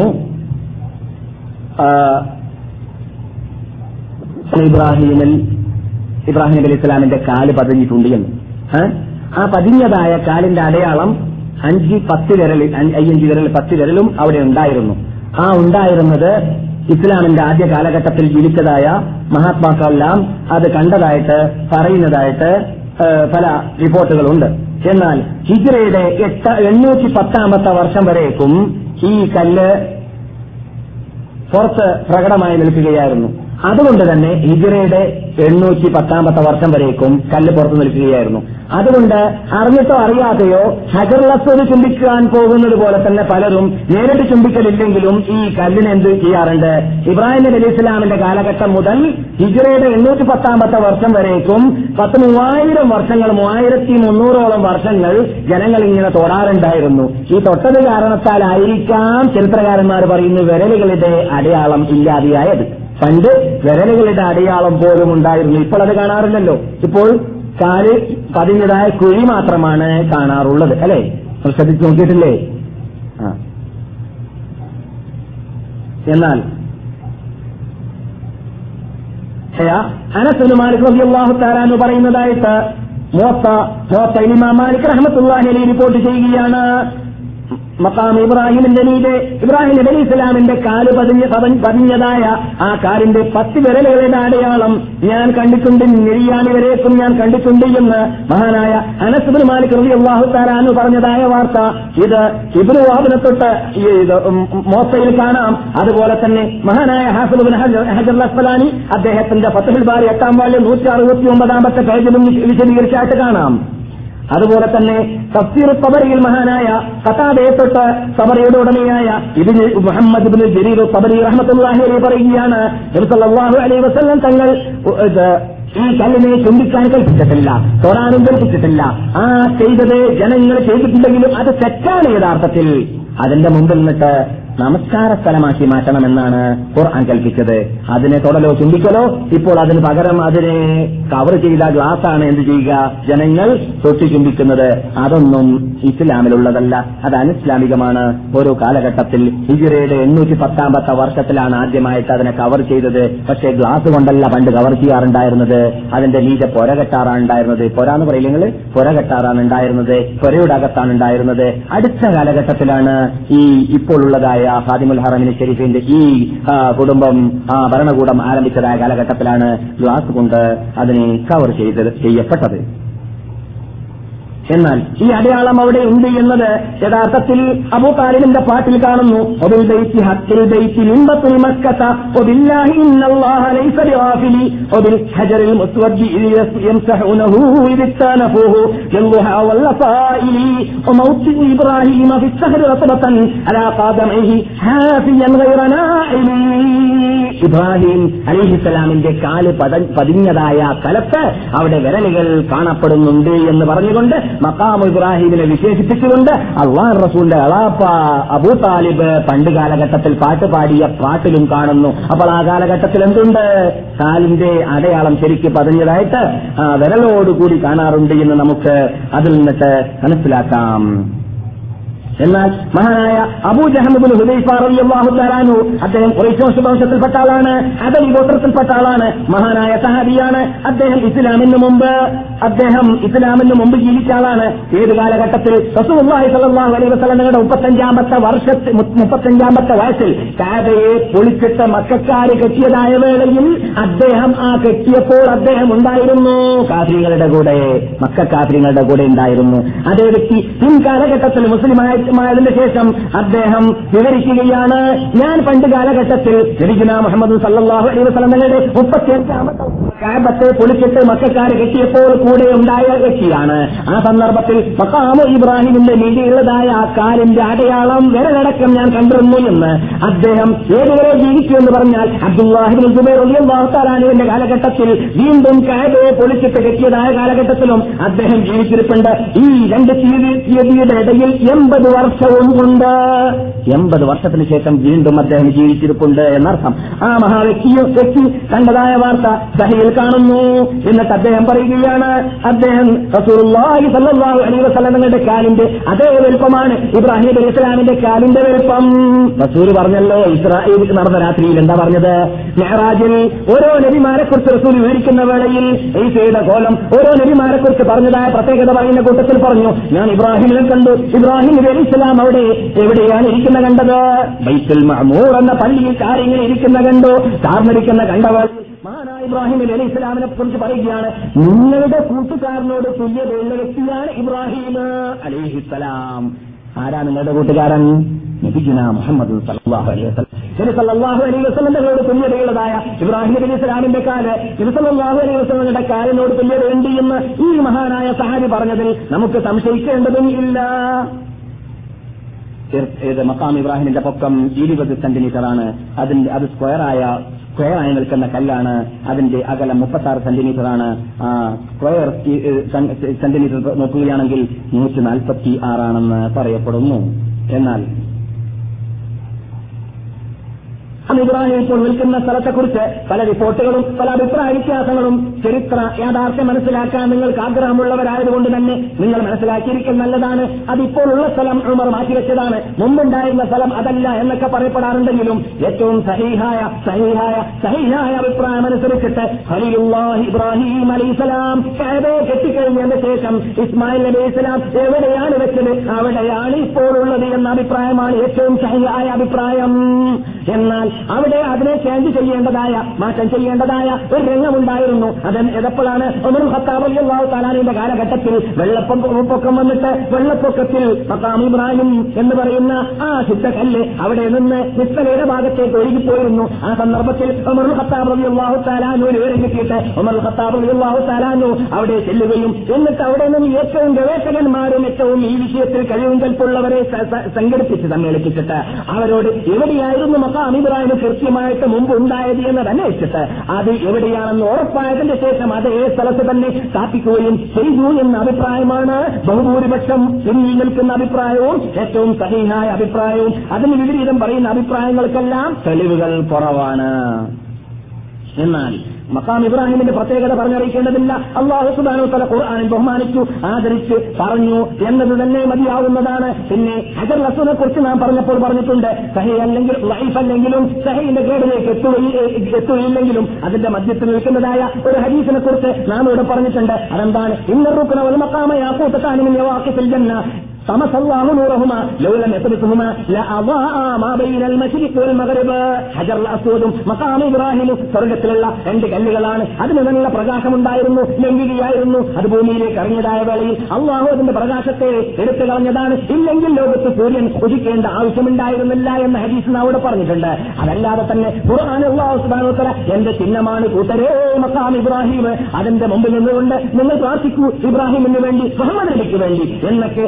ഇബ്രാഹിമിൽ ഇബ്രാഹിം നബി ഇസ്ലാമിന്റെ കാല് പതിഞ്ഞിട്ടുണ്ട് എന്ന്. ആ പതിഞ്ഞതായ കാലിന്റെ അടയാളം അഞ്ച് പത്ത് വിരലിൽ അയ്യഞ്ച് വിരൽ പത്ത് വിരലും അവിടെ ഉണ്ടായിരുന്നു. ആ ഉണ്ടായിരുന്നത് ഇസ്ലാമിന്റെ ആദ്യ കാലഘട്ടത്തിൽ ജീവിച്ചതായ മഹാത്മാക്കളെല്ലാം അത് കണ്ടതായിട്ട് പറയുന്നതായിട്ട് പല റിപ്പോർട്ടുകളുണ്ട്. എന്നാൽ ഹിജ്റയുടെ എട്ട് എണ്ണൂറ്റി പത്താമത്തെ വർഷം വരേക്കും ഈ കല്ല് പുറത്ത് പ്രകടമായി നിൽക്കുകയായിരുന്നു. അതുകൊണ്ട് തന്നെ ഹിജ്റയുടെ എണ്ണൂറ്റി പത്താമത്തെ വർഷം വരേക്കും കല്ല് പുറത്തു നിൽക്കുകയായിരുന്നു. അതുകൊണ്ട് അറിഞ്ഞിട്ടോ അറിയാതെയോ ഹജറുൽ അസ്വദ് ചുംബിക്കാൻ പോകുന്നത് പോലെ തന്നെ പലരും നേരിട്ട് ചുംബിക്കലില്ലെങ്കിലും ഈ കല്ലിന് എന്ത് ചെയ്യാറുണ്ട്? ഇബ്രാഹിം നബി അലൈഹി ഇസ്ലാമിന്റെ കാലഘട്ടം മുതൽ ഹിജ്റയുടെ എണ്ണൂറ്റി പത്താമത്തെ വർഷം വരേക്കും പത്ത് മൂവായിരം വർഷങ്ങൾ മൂവായിരത്തി മുന്നൂറോളം വർഷങ്ങൾ ജനങ്ങൾ ഇങ്ങനെ തൊടാറുണ്ടായിരുന്നു. ഈ തൊട്ടത് കാരണത്താലായിരിക്കാം ചരിത്രകാരന്മാർ പറയുന്നു വിരലുകളുടെ അടയാളം ഇല്ലാതെയായത്. പണ്ട് വിരലുകളുടെ അടയാളം പോലും ഉണ്ടായിരുന്നു. ഇപ്പോൾ അത് കാണാറില്ലല്ലോ. ഇപ്പോൾ കാല് പതിഞ്ഞതായ കുഴി മാത്രമാണ് കാണാറുള്ളത്, അല്ലെ? ശ്രദ്ധിച്ച് നോക്കിയിട്ടില്ലേ? ആ എന്നാൽ അനസ് ഇബ്നു മാലിക് റളിയല്ലാഹു തആല അൻഹു പറയുന്നതായിട്ട് മുവത്ത മുവത്ത ഇമാം മാലിക് റഹ്മത്തുള്ളാഹി അലൈഹി റിപ്പോർട്ട് ചെയ്യുകയാണ്. മഖാം ഇബ്രാഹിമിന്റെ മീതെ ഇബ്രാഹിം നബി അലൈഹി ഇസ്ലാമിന്റെ കാല് പതിഞ്ഞ പതിഞ്ഞതായ ആ കാലിന്റെ പത്ത് വിരലുകളുടെ അടയാളം ഞാൻ കണ്ടിട്ടുണ്ട്, നെയ്യാണി വരേക്കും ഞാൻ കണ്ടിട്ടുണ്ട് എന്ന് മഹാനായ അനസ് ഇബ്നു മാലിക് റളിയല്ലാഹു തആല അൻഹു പറഞ്ഞതായ വാർത്ത ഇത് ഇബ്നു വഹബിനെ തൊട്ട് മോത്തയിൽ കാണാം. അതുപോലെ തന്നെ മഹാനായ ഹാഫിദ് ഇബ്നു ഹജർ അസ്ഖലാനി അദ്ദേഹത്തിന്റെ ഫത്ഹുൽ ബാരി എട്ടാം വാല്യം നൂറ്റി അറുപത്തി ഒമ്പതാമത്തെ പേജിലും വിശദീകരിച്ചായിട്ട് കാണാം. അതുപോലെ തന്നെ തഫ്സീർ തബരിയിൽ മഹാനായ ഖതാദയെ തൊട്ട് തബരിയുടെ ഉടമയായ ഇബ്നു മുഹമ്മദ് ഇബ്നു ജരീർ തബരി റഹ്മത്തുള്ളാഹി അലൈഹി പറയുകയാണ്, നബി സല്ലല്ലാഹു അലൈഹി വസല്ലം തങ്ങൾ ഈ കല്ലിനെ ചുംബിക്കാൻ കൽപ്പിച്ചിട്ടില്ല, തൊടാനും കൽപ്പിച്ചിട്ടില്ല. ആ ചെയ്തത് ജനങ്ങൾ ചെയ്തിട്ടുണ്ടെങ്കിലും അത് തെറ്റാണ്. യഥാർത്ഥത്തിൽ അതിന്റെ മുമ്പിൽ നിന്നിട്ട് നമസ്കാര സ്ഥലമാക്കി മാറ്റണമെന്നാണ് ഖുർആൻ കൽപ്പിച്ചത്. അതിനെ തൊടലോ ചുംബിക്കലോ ഇപ്പോൾ അതിന് പകരം അതിനെ കവർ ചെയ്ത ഗ്ലാസാണ് എന്ത് ചെയ്യുക, ജനങ്ങൾ തൊട്ടി ചുംബിക്കുന്നത്. അതൊന്നും ഇസ്ലാമിലുള്ളതല്ല, അത് അനിസ്ലാമികമാണ്. ഓരോ കാലഘട്ടത്തിൽ ഹിജ്റയുടെ എണ്ണൂറ്റി പത്താമത്തെ വർഷത്തിലാണ് ആദ്യമായിട്ട് അതിനെ കവർ ചെയ്തത്. പക്ഷേ ഗ്ലാസ് കൊണ്ടല്ല പണ്ട് കവർ ചെയ്യാറുണ്ടായിരുന്നത്, അതിന്റെ മീതെ പൊര കെട്ടാറാണ് ഉണ്ടായിരുന്നത്. പൊരാന്ന് പറയില്ലെങ്കിൽ പൊര കെട്ടാറാണ് ഉണ്ടായിരുന്നത്, പൊരയുടെ അകത്താണ് ഉണ്ടായിരുന്നത്. അടുത്ത കാലഘട്ടത്തിലാണ് ഈ ഇപ്പോൾ ഉള്ളതായ ഖാദിമുൽ ഹറമിൻ ഷരീഫിന്റെ ഈ കുടുംബം ഭരണകൂടം ആരംഭിച്ചതായ കാലഘട്ടത്തിലാണ് ഗ്ലാസ് കൊണ്ട് അതിനെ കവർ ചെയ്ത് ചെയ്യപ്പെട്ടത്. എന്നാൽ ഈ അടയാളം അവിടെ ഉണ്ട് എന്നത് യഥാർത്ഥത്തിൽ അബൂ താലിബിന്റെ പാട്ടിൽ കാണുന്നു. ഒബിൽ ബൈത്തി ഹഖിൽ ബൈത്തി മിൻ ബത്നി മക്കത വബില്ലാഹി ഇന്നല്ലാഹ ലൈസ ബിഗാഫിലി വബിൽ ഹജറിൽ മുസ്വദ്ദി യംസഹുനഹു ഇദ്തനഫുഹു യൽഹ വല്ലഫായിലി വമൗത്തി ഇബ്രാഹിം ഫി الشهر رطبة على قدميه حافيا غير نائم. ഇബ്രാഹിം അലൈഹിസ്സലാമിന്റെ കാല് പതിഞ്ഞതായ സ്ഥലത്ത് അവിടെ വിരലുകൾ കാണപ്പെടുന്നുണ്ട് എന്ന് പറഞ്ഞുകൊണ്ട് മഖാം ഇബ്രാഹിമിനെ വിശേഷിപ്പിച്ചുകൊണ്ട് അല്ലാഹു റസൂലിന്റെ അളാപ്പ അബൂ താലിബ് പണ്ട് കാലഘട്ടത്തിൽ പാട്ട് പാടിയ പാട്ടിലും കാണുന്നു. അപ്പോൾ ആ കാലഘട്ടത്തിൽ എന്തുണ്ട്? കാലിന്റെ അടയാളം ശരിക്ക് പതിഞ്ഞതായിട്ട് വിരലോടുകൂടി കാണാറുണ്ട് എന്ന് നമുക്ക് അതിൽ നിന്നിട്ട് മനസ്സിലാക്കാം. എന്നാൽ മഹാനായ അബൂ ജഹൽ ഇബ്നു ഹുദൈഫ റളിയല്ലാഹു തആല അൻഹു അദ്ദേഹം ഖുറൈശ് വംശത്തിൽപ്പെട്ട ആളാണ്, അദവി ഗോത്രത്തിൽപ്പെട്ട ആളാണ്, മഹാനായ സഹാബിയാണ്. അദ്ദേഹം ഇസ്ലാമിന് മുമ്പ് അദ്ദേഹം ഇസ്ലാമിന് മുമ്പ് ജീവിച്ച ആളാണ്. ഏത് കാലഘട്ടത്തിൽ? റസൂലുള്ളാഹി സ്വല്ലല്ലാഹു അലൈഹി വസല്ലമയുടെ മുപ്പത്തഞ്ചാമത്തെ വർഷത്തിൽ മുപ്പത്തഞ്ചാമത്തെ വയസ്സിൽ കഅബയെ പൊളിച്ചിട്ട് മക്കക്കാര് കെട്ടിയതായ വേളയിൽ അദ്ദേഹം ആ കെട്ടിയപ്പോൾ അദ്ദേഹം ഉണ്ടായിരുന്നു കാഫിറുകളുടെ കൂടെ, മക്ക കാഫിറുകളുടെ കൂടെ ഉണ്ടായിരുന്നു. അതേ വ്യക്തി പിൻകാലഘട്ടത്തിൽ മുസ്ലിമായി തിന് ശേഷം അദ്ദേഹം വിവരിക്കുകയാണ്, ഞാൻ പണ്ട് കാലഘട്ടത്തിൽ നബിയുനാ മുഹമ്മദ് സല്ലല്ലാഹു അലൈഹി വസല്ലം തങ്ങളുടെ മുപ്പത്തിയഞ്ചാമത്തെ കഅബത്തെ പൊളിച്ചിട്ട് മക്കക്കാരെ കെട്ടിയപ്പോൾ കൂടെ ഉണ്ടായ വ്യക്തിയാണ്. ആ സന്ദർഭത്തിൽ മഖാമു ഇബ്രാഹിമിന്റെ മീതിയുള്ളതായ ആ കാലിന്റെ അടയാളം വിരലടക്കം ഞാൻ കണ്ടിരുന്നു എന്ന് അദ്ദേഹം ഏതുവരെ ജീവിച്ചു എന്ന് പറഞ്ഞാൽ അബ്ദുല്ലാഹി ഇബ്നു സുബൈർ റളിയല്ലാഹു തആല അൻഹുവിന്റെ കാലഘട്ടത്തിൽ വീണ്ടും കഅബയെ പൊളിച്ചിട്ട് കെട്ടിയതായ കാലഘട്ടത്തിലും അദ്ദേഹം ജീവിച്ചിരിപ്പുണ്ട്. ഈ രണ്ട് തീയതിയുടെ ഇടയിൽ എൺപത് വർഷവും കൊണ്ട് എൺപത് വർഷത്തിന് ശേഷം വീണ്ടും അദ്ദേഹം ജീവിച്ചിരിപ്പുണ്ട് എന്നർത്ഥം. ആ മഹാവ്യക്തിയും വ്യക്തി കണ്ടതായ വാർത്ത സഹീൽ കാണുന്നു. എന്നിട്ട് അദ്ദേഹം പറയുകയാണ്, അദ്ദേഹം റസൂലുള്ളാഹി സ്വല്ലല്ലാഹു അലൈഹി വസല്ലമയുടെ കാലിന്റെ അതേ വലുപ്പമാണ് ഇബ്രാഹിം അലൈഹി ഇസ്ലാമിന്റെ കാലിന്റെ വലുപ്പം. റസൂൽ പറഞ്ഞല്ലോ, ഇസ്രായേലിൽ നടന്ന രാത്രിയിൽ എന്താ പറഞ്ഞത്? മിഅ്റാജിൽ ഓരോ നബിമാരെ കുറിച്ച് റസൂൽ വിവരിക്കുന്ന വേളയിൽ ഈസയുടെ കോലം ഓരോ നബിമാരെ കുറിച്ച് പറഞ്ഞതായ പ്രത്യേകത പറയുന്ന കൂട്ടത്തിൽ പറഞ്ഞു, ഞാൻ ഇബ്രാഹിമിനെ കണ്ടു. ഇബ്രാഹിം നബി അലൈഹി ഇസ്ലാം അവിടെ എവിടെയാണ് ഇരിക്കുന്ന കണ്ടത്? ബൈത്തുൽ മഅമൂർ എന്ന പള്ളിയിൽ കാരിങ്ങനെ ഇരിക്കുന്ന കണ്ടു, ചാർന്നിരിക്കുന്ന കണ്ടവൾ മഹാനായ ഇബ്രാഹിം അലൈഹി ഇസ്ലാമിനെ കുറിച്ച് പറയുകയാണ്, നിങ്ങളുടെ കൂട്ടുകാരനോട് തുല്യതയുള്ള വ്യക്തിയാണ് ഇബ്രാഹിം അലൈഹിസ്സലാം. ആരാണ് നിങ്ങളുടെ കൂട്ടുകാരൻ? നബിയുനാ മുഹമ്മദ് സല്ലല്ലാഹു അലൈഹി വസല്ലം. നബി സല്ലല്ലാഹു അലൈഹി വസല്ലമയോട് തുല്യതയുള്ളതായ ഇബ്രാഹിം നബി ഇസ്ലാമിന്റെ കാല് നബി സല്ലല്ലാഹു അലൈഹി വസല്ലമയുടെ കാലിനോട് തുല്യതയുണ്ട് എന്ന് ഈ മഹാനായ സഹാബി പറഞ്ഞതിൽ നമുക്ക് സംശയിക്കേണ്ടതും ഇല്ല. മഖാം ഇബ്രാഹിമിന്റെ പൊക്കം ഇരുപത് സെന്റിമീറ്ററാണ്. അതിന്റെ അത് സ്ക്വയറായ സ്ക്വയറായി നിൽക്കുന്ന കല്ലാണ്. അതിന്റെ അകലം മുപ്പത്തി ആറ് സെന്റിമീറ്ററാണ്. സ്ക്വയർ സെന്റിമീറ്റർ നോക്കുകയാണെങ്കിൽ നൂറ്റി നാൽപ്പത്തി ആറാണെന്ന് പറയപ്പെടുന്നു. എന്നാൽ ഇബ്രാഹിം ഇപ്പോൾ നിൽക്കുന്ന സ്ഥലത്തെക്കുറിച്ച് പല റിപ്പോർട്ടുകളും പല അഭിപ്രായ വ്യത്യാസങ്ങളും ചരിത്ര യാഥാർത്ഥ്യം മനസ്സിലാക്കാൻ നിങ്ങൾക്ക് ആഗ്രഹമുള്ളവരായതുകൊണ്ട് തന്നെ നിങ്ങൾ മനസ്സിലാക്കിയിരിക്കൽ നല്ലതാണ്. അതിപ്പോൾ ഉള്ള സ്ഥലം ഉമർ മാറ്റിവെച്ചതാണ്, മുമ്പുണ്ടായിരുന്ന സ്ഥലം അതല്ല എന്നൊക്കെ പറയപ്പെടാറുണ്ടെങ്കിലും ഏറ്റവും സഹീഹായ സഹീഹായ സഹീഹായ അഭിപ്രായം അനുസരിച്ചിട്ട് ഖലീലുല്ലാഹി ഇബ്രാഹിം അലൈഹിസ്സലാം കഅബയെ കെട്ടിക്കഴിഞ്ഞതിന് ശേഷം ഇസ്മായിൽ നബി ഇസ്ലാം എവിടെയാണ് വെച്ചത് അവിടെയാണ് ഇപ്പോൾ ഉള്ളത് എന്ന അഭിപ്രായമാണ് ഏറ്റവും സഹീഹായ അഭിപ്രായം. എന്നാൽ അവിടെ അതിനെ ചേഞ്ച് ചെയ്യേണ്ടതായ മാറ്റം ചെയ്യേണ്ടതായ ഒരു രംഗമുണ്ടായിരുന്നു. അത് എപ്പോഴാണ്? ഉമർ ഖത്താബ് റളിയല്ലാഹു തആല അൻഹുവിന്റെ കാലഘട്ടത്തിൽ വെള്ളപ്പൊക്കം വന്നിട്ട് വെള്ളപ്പൊക്കത്തിൽ മഖാം ഇബ്രാഹിം എന്ന് പറയുന്ന ആ ശുദ്ധക്കല്ല് അവിടെ നിന്ന് മിസ്സലയുടെ ഭാഗത്തേക്ക് ഒഴുകിപ്പോയിരുന്നു. ആ സന്ദർഭത്തിൽ ഉമർ ഖത്താബ് റളിയല്ലാഹു തആല അൻഹുവിന് വിവരം കിട്ടിയിട്ട് ഉമർ ഖത്താബ് റളിയല്ലാഹു തആല അൻഹു അവിടെ ചെല്ലുകയും എന്നിട്ട് അവിടെ നിന്ന് ഏറ്റവും ഗവേഷകന്മാരും ഏറ്റവും ഈ വിഷയത്തിൽ കഴിവും കൽപ്പുള്ളവരെ സംഘടിപ്പിച്ച് സമ്മേളിപ്പിച്ചിട്ട് അവരോട് എവിടെയായിരുന്നു മഖാം ഇബ്രാഹിം കൃത്യമായിട്ട് മുമ്പ് ഉണ്ടായത് എന്നത് അന്വേഷിച്ചിട്ട് അത് എവിടെയാണെന്ന് ഉറപ്പായതിന്റെ ശേഷം അതേ സ്ഥലത്ത് തന്നെ സ്ഥാപിക്കുകയും ചെയ്തു എന്ന അഭിപ്രായമാണ് ബഹുഭൂരിപക്ഷം പിന്നിൽ നിൽക്കുന്ന അഭിപ്രായവും ഏറ്റവും സഹീഹായ അഭിപ്രായവും. അതിന് വിപരീതം പറയുന്ന അഭിപ്രായങ്ങൾക്കെല്ലാം തെളിവുകൾ കുറവാണ്. എന്നാൽ മഖാം ഇബ്രാഹിമിന്റെ പ്രത്യേകത പറഞ്ഞറിയിക്കേണ്ടതില്ല. അല്ലാഹു സുബ്ഹാനഹു വ തആല ഖുർആനിൽ ബഹുമാനിച്ചു ആദരിച്ച് പറഞ്ഞു എന്നത് തന്നെ മതിയാവുന്നതാണ്. പിന്നെ ഹജർ അസ്വദിനെ കുറിച്ച് നാം പറഞ്ഞപ്പോൾ പറഞ്ഞിട്ടുണ്ട്, സഹീഹ് അല്ലെങ്കിൽ ലൈഫ് അല്ലെങ്കിലും സഹീഹിന്റെ ഗ്രേഡിലേക്ക് എത്തുകയില്ലെങ്കിലും അതിന്റെ മധ്യത്തിൽ നിൽക്കുന്നതായ ഒരു ഹദീസിനെ കുറിച്ച് നാം ഇവിടെ പറഞ്ഞിട്ടുണ്ട്. അതെന്താണ്? ഇന്ന റുക്ന വൽ മഖാമ യാഖൂതതാനി മിൻ യവാഖിത്തിൽ ജന്ന തമസല്ലാഹു നൂറഹുമാ ലൗലം യത്രിസുഹുമാ ലഅദാഅ മാ ബൈനൽ മശ്രിഖി വൽ മഗ്രിബ്. ഹജർ അസ്വദും മഖാം ഇബ്രാഹിമും സ്വർഗ്ഗത്തിലുള്ള രണ്ട് കല്ലുകളാണ്. അതിന് നല്ല പ്രകാശമുണ്ടായിരുന്നു, ലംഘികയായിരുന്നു. അത് ഭൂമിയിലേക്ക് ഇറങ്ങിയതായ വേളയിൽ അള്ളാഹു അതിന്റെ പ്രകാശത്തെ എടുത്തു കളഞ്ഞതാണ്. ഇല്ലെങ്കിൽ ലോകത്ത് സൂര്യൻ ഉദിക്കേണ്ട ആവശ്യമുണ്ടായിരുന്നില്ല എന്ന ഹദീസ് അവിടെ പറഞ്ഞിട്ടുണ്ട്. അതല്ലാതെ തന്നെ ഖുർആൻ അല്ലാഹു സുബ്ഹാനഹു വ തആല എന്റെ ചിഹ്നമാണ് കൂട്ടരേ മഖാം ഇബ്രാഹിം, അതിന്റെ മുമ്പിൽ നിന്നുകൊണ്ട് നിങ്ങൾ പ്രാർത്ഥിക്കൂ ഇബ്രാഹിമിന് വേണ്ടി, മുഹമ്മദ് നബിക്ക് വേണ്ടി എന്നൊക്കെ അള്ളാഹു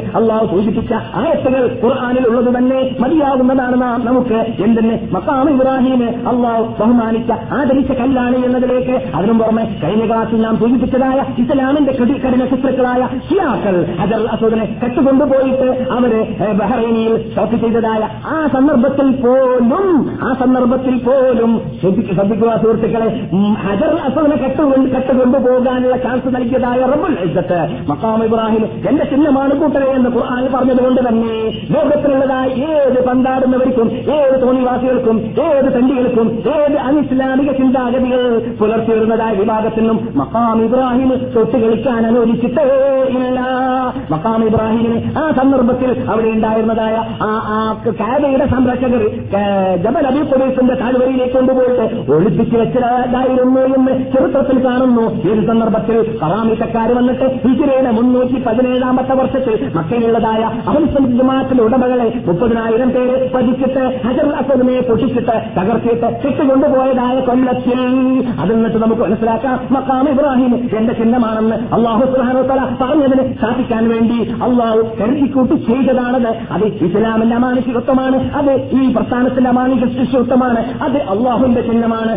സൂചിപ്പിച്ച ആയത്തുകൾ ഖുർആനിൽ ഉള്ളത് തന്നെ മതിയാകുന്നതാണ്. നാം നമുക്ക് എന്തെന്ന് മഖാം ഇബ്രാഹിം അള്ളാഹു ബഹുമാനിച്ച ആദരിച്ച കല്ലാണ് എന്നതിലേക്ക് അതിനും പുറമെ കഴിഞ്ഞ ക്ലാസ്സിൽ നാം സൂചിപ്പിച്ചതായ ഇസ്ലാമിന്റെ കഠിന ശത്രുക്കളായ ഷിയാക്കൾ ഹജർ അസ്വദിനെ കെട്ടുകൊണ്ടുപോയിട്ട് അവര് ബഹ്റൈനിൽ ഷോക്ക് ചെയ്തതായ ആ സന്ദർഭത്തിൽ പോലും ആ സന്ദർഭത്തിൽ പോലും ശ്രദ്ധിക്കുക സുഹൃത്തുക്കളെ, ഹജർ അസ്വദിനെ കെട്ടുകൊണ്ട് കെട്ടുകൊണ്ടുപോകാനുള്ള ചാൻസ് നൽകിയതായ റബ്ബുൽ ഇസ്സത്ത് മഖാം ഇബ്രാഹിം എന്റെ ചിഹ്നമാണ് കൂട്ടരെ എന്ന് ഖുർആൻ പറഞ്ഞതുകൊണ്ട് തന്നെ ലോകത്തിലുള്ളതായ ഏത് പന്താടുന്നവർക്കും ഏത് തോന്നിവാസികൾക്കും ഏത് തണ്ടികൾക്കും ഏത് അനിസ്ലാമിക ചിന്താഗതികൾ പുലർത്തി വരുന്നതായ വിഭാഗത്തിനും മഖാം ഇബ്രാഹിം തൊട്ട് കളിക്കാൻ അനുവദിച്ചിട്ടേ ഇല്ല. മഖാം ഇബ്രാഹിമിന് ആ സന്ദർഭത്തിൽ അവിടെ ഉണ്ടായിരുന്നതായ ആ കാബയുടെ സംരക്ഷകർ ജബൽ അബീ ഖുബൈസിന്റെ താഴ്വരയിലേക്ക് കൊണ്ടുപോയിട്ട് ഒളിപ്പിച്ചു വെച്ചതായിരുന്നു എന്ന് ചരിത്രത്തിൽ കാണുന്നു. ഈ സന്ദർഭത്തിൽ കറാമിത്തക്കാർ വന്നിട്ട് ഹിജ്റയുടെ മുന്നൂറ്റി പതിനേഴാമത്തെ വർഷത്തിൽ മക്കയിലുള്ളതായ അഹ്ലുസുന്നത്ത് ജമാഅത്തിന്റെ ഉടമകളെ മുപ്പതിനായിരം പേര് പതിച്ചിട്ട് ഹജറുൽ അസ്വദിനെ പൊട്ടിച്ചിട്ട് തകർത്തിട്ട് കെട്ടുകൊണ്ടുപോയതായ കൊല്ലത്തിൽ അതിൽ നിന്നിട്ട് നമുക്ക് മനസ്സിലാക്കാം മഖാം ഇബ്രാഹിം എന്റെ ചിഹ്നമാണെന്ന് അല്ലാഹു സുബ്ഹാനഹു വ തആല പറഞ്ഞതിന് സാധിക്കാൻ വേണ്ടി അള്ളാഹു കരുതിക്കൂട്ടി ചെയ്തതാണത്. അത് ഇസ്ലാമിന്റെ അമാനുഷികത്വമാണ്, അത് ഈ പ്രസ്ഥാനത്തിന്റെ അമാനുഷികത്വമാണ്, അത് അള്ളാഹുവിന്റെ ചിഹ്നമാണ്.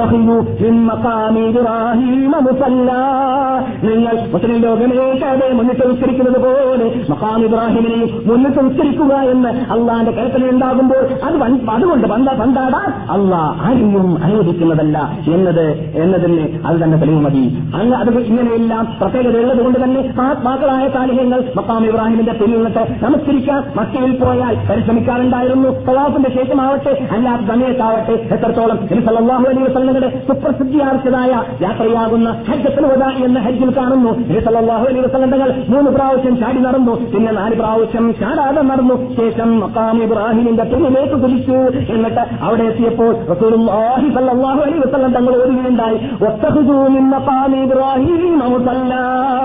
നിങ്ങൾ മുസ്ലിം ലോകമേക്കാതെ മുന്നിട്ട് ഉച്ചരിക്കുന്നത് പോലെ മഖാം ഇബ്രാഹിമിനെയും മുന്നിട്ട് ഉച്ചരിക്കുക എന്ന് അള്ളാന്റെ കൽപ്പന ഉണ്ടാകുമ്പോൾ അത് അതുകൊണ്ട് പന്താടാൻ അള്ളാഹ് ആരെയും അനുവദിക്കുന്നതല്ല എന്നത് എന്നതിന് അത് തന്നെ തെളിവ് മതി. അങ്ങ് അത് ഇങ്ങനെയെല്ലാം പ്രത്യേകത ഉള്ളത് കൊണ്ട് തന്നെ മഹാത്മാക്കളായ സാലിഹ്യങ്ങൾ മഖാം ഇബ്രാഹിമിന്റെ പിന്നിൽ നിന്നിട്ട് നമസ്കരിക്കാൻ മക്കയിൽ പോയാൽ പരിശ്രമിക്കാറുണ്ടായിരുന്നു. തവാഫിന്റെ ശേഷമാവട്ടെ അല്ലാത്ത സമയത്താവട്ടെ എത്രത്തോളം നബി സല്ലല്ലാഹു അലൈഹി വസല്ലമയുടെ സുപ്രസിദ്ധിയാർച്ചതായ യാത്രയാകുന്ന ഹജ്ജത്തുൽ വദാ എന്ന ഹജ്ജിൽ കാണുന്നു നബി സല്ലല്ലാഹു അലൈഹി വസല്ലം തങ്ങൾ മൂന്ന് പ്രാവശ്യം ചാടി നടന്നു, പിന്നെ നാല് പ്രാവശ്യം ചാടാതെ നടന്നു. ശേഷം മഖാം ഇബ്രാഹിമിന്റെ പിന്നിലേക്ക് കുതിച്ചു. എന്നിട്ട് അവിടെ എത്തിയപ്പോൾ റസൂലുള്ളാഹി സല്ലല്ലാഹു അലൈഹി വസല്ലം തങ്ങൾ ഓതുകയുണ്ടായി, വത്തഖുദൂ മിൻ മഖാമി ഇബ്രാഹിം മുസല്ലാ.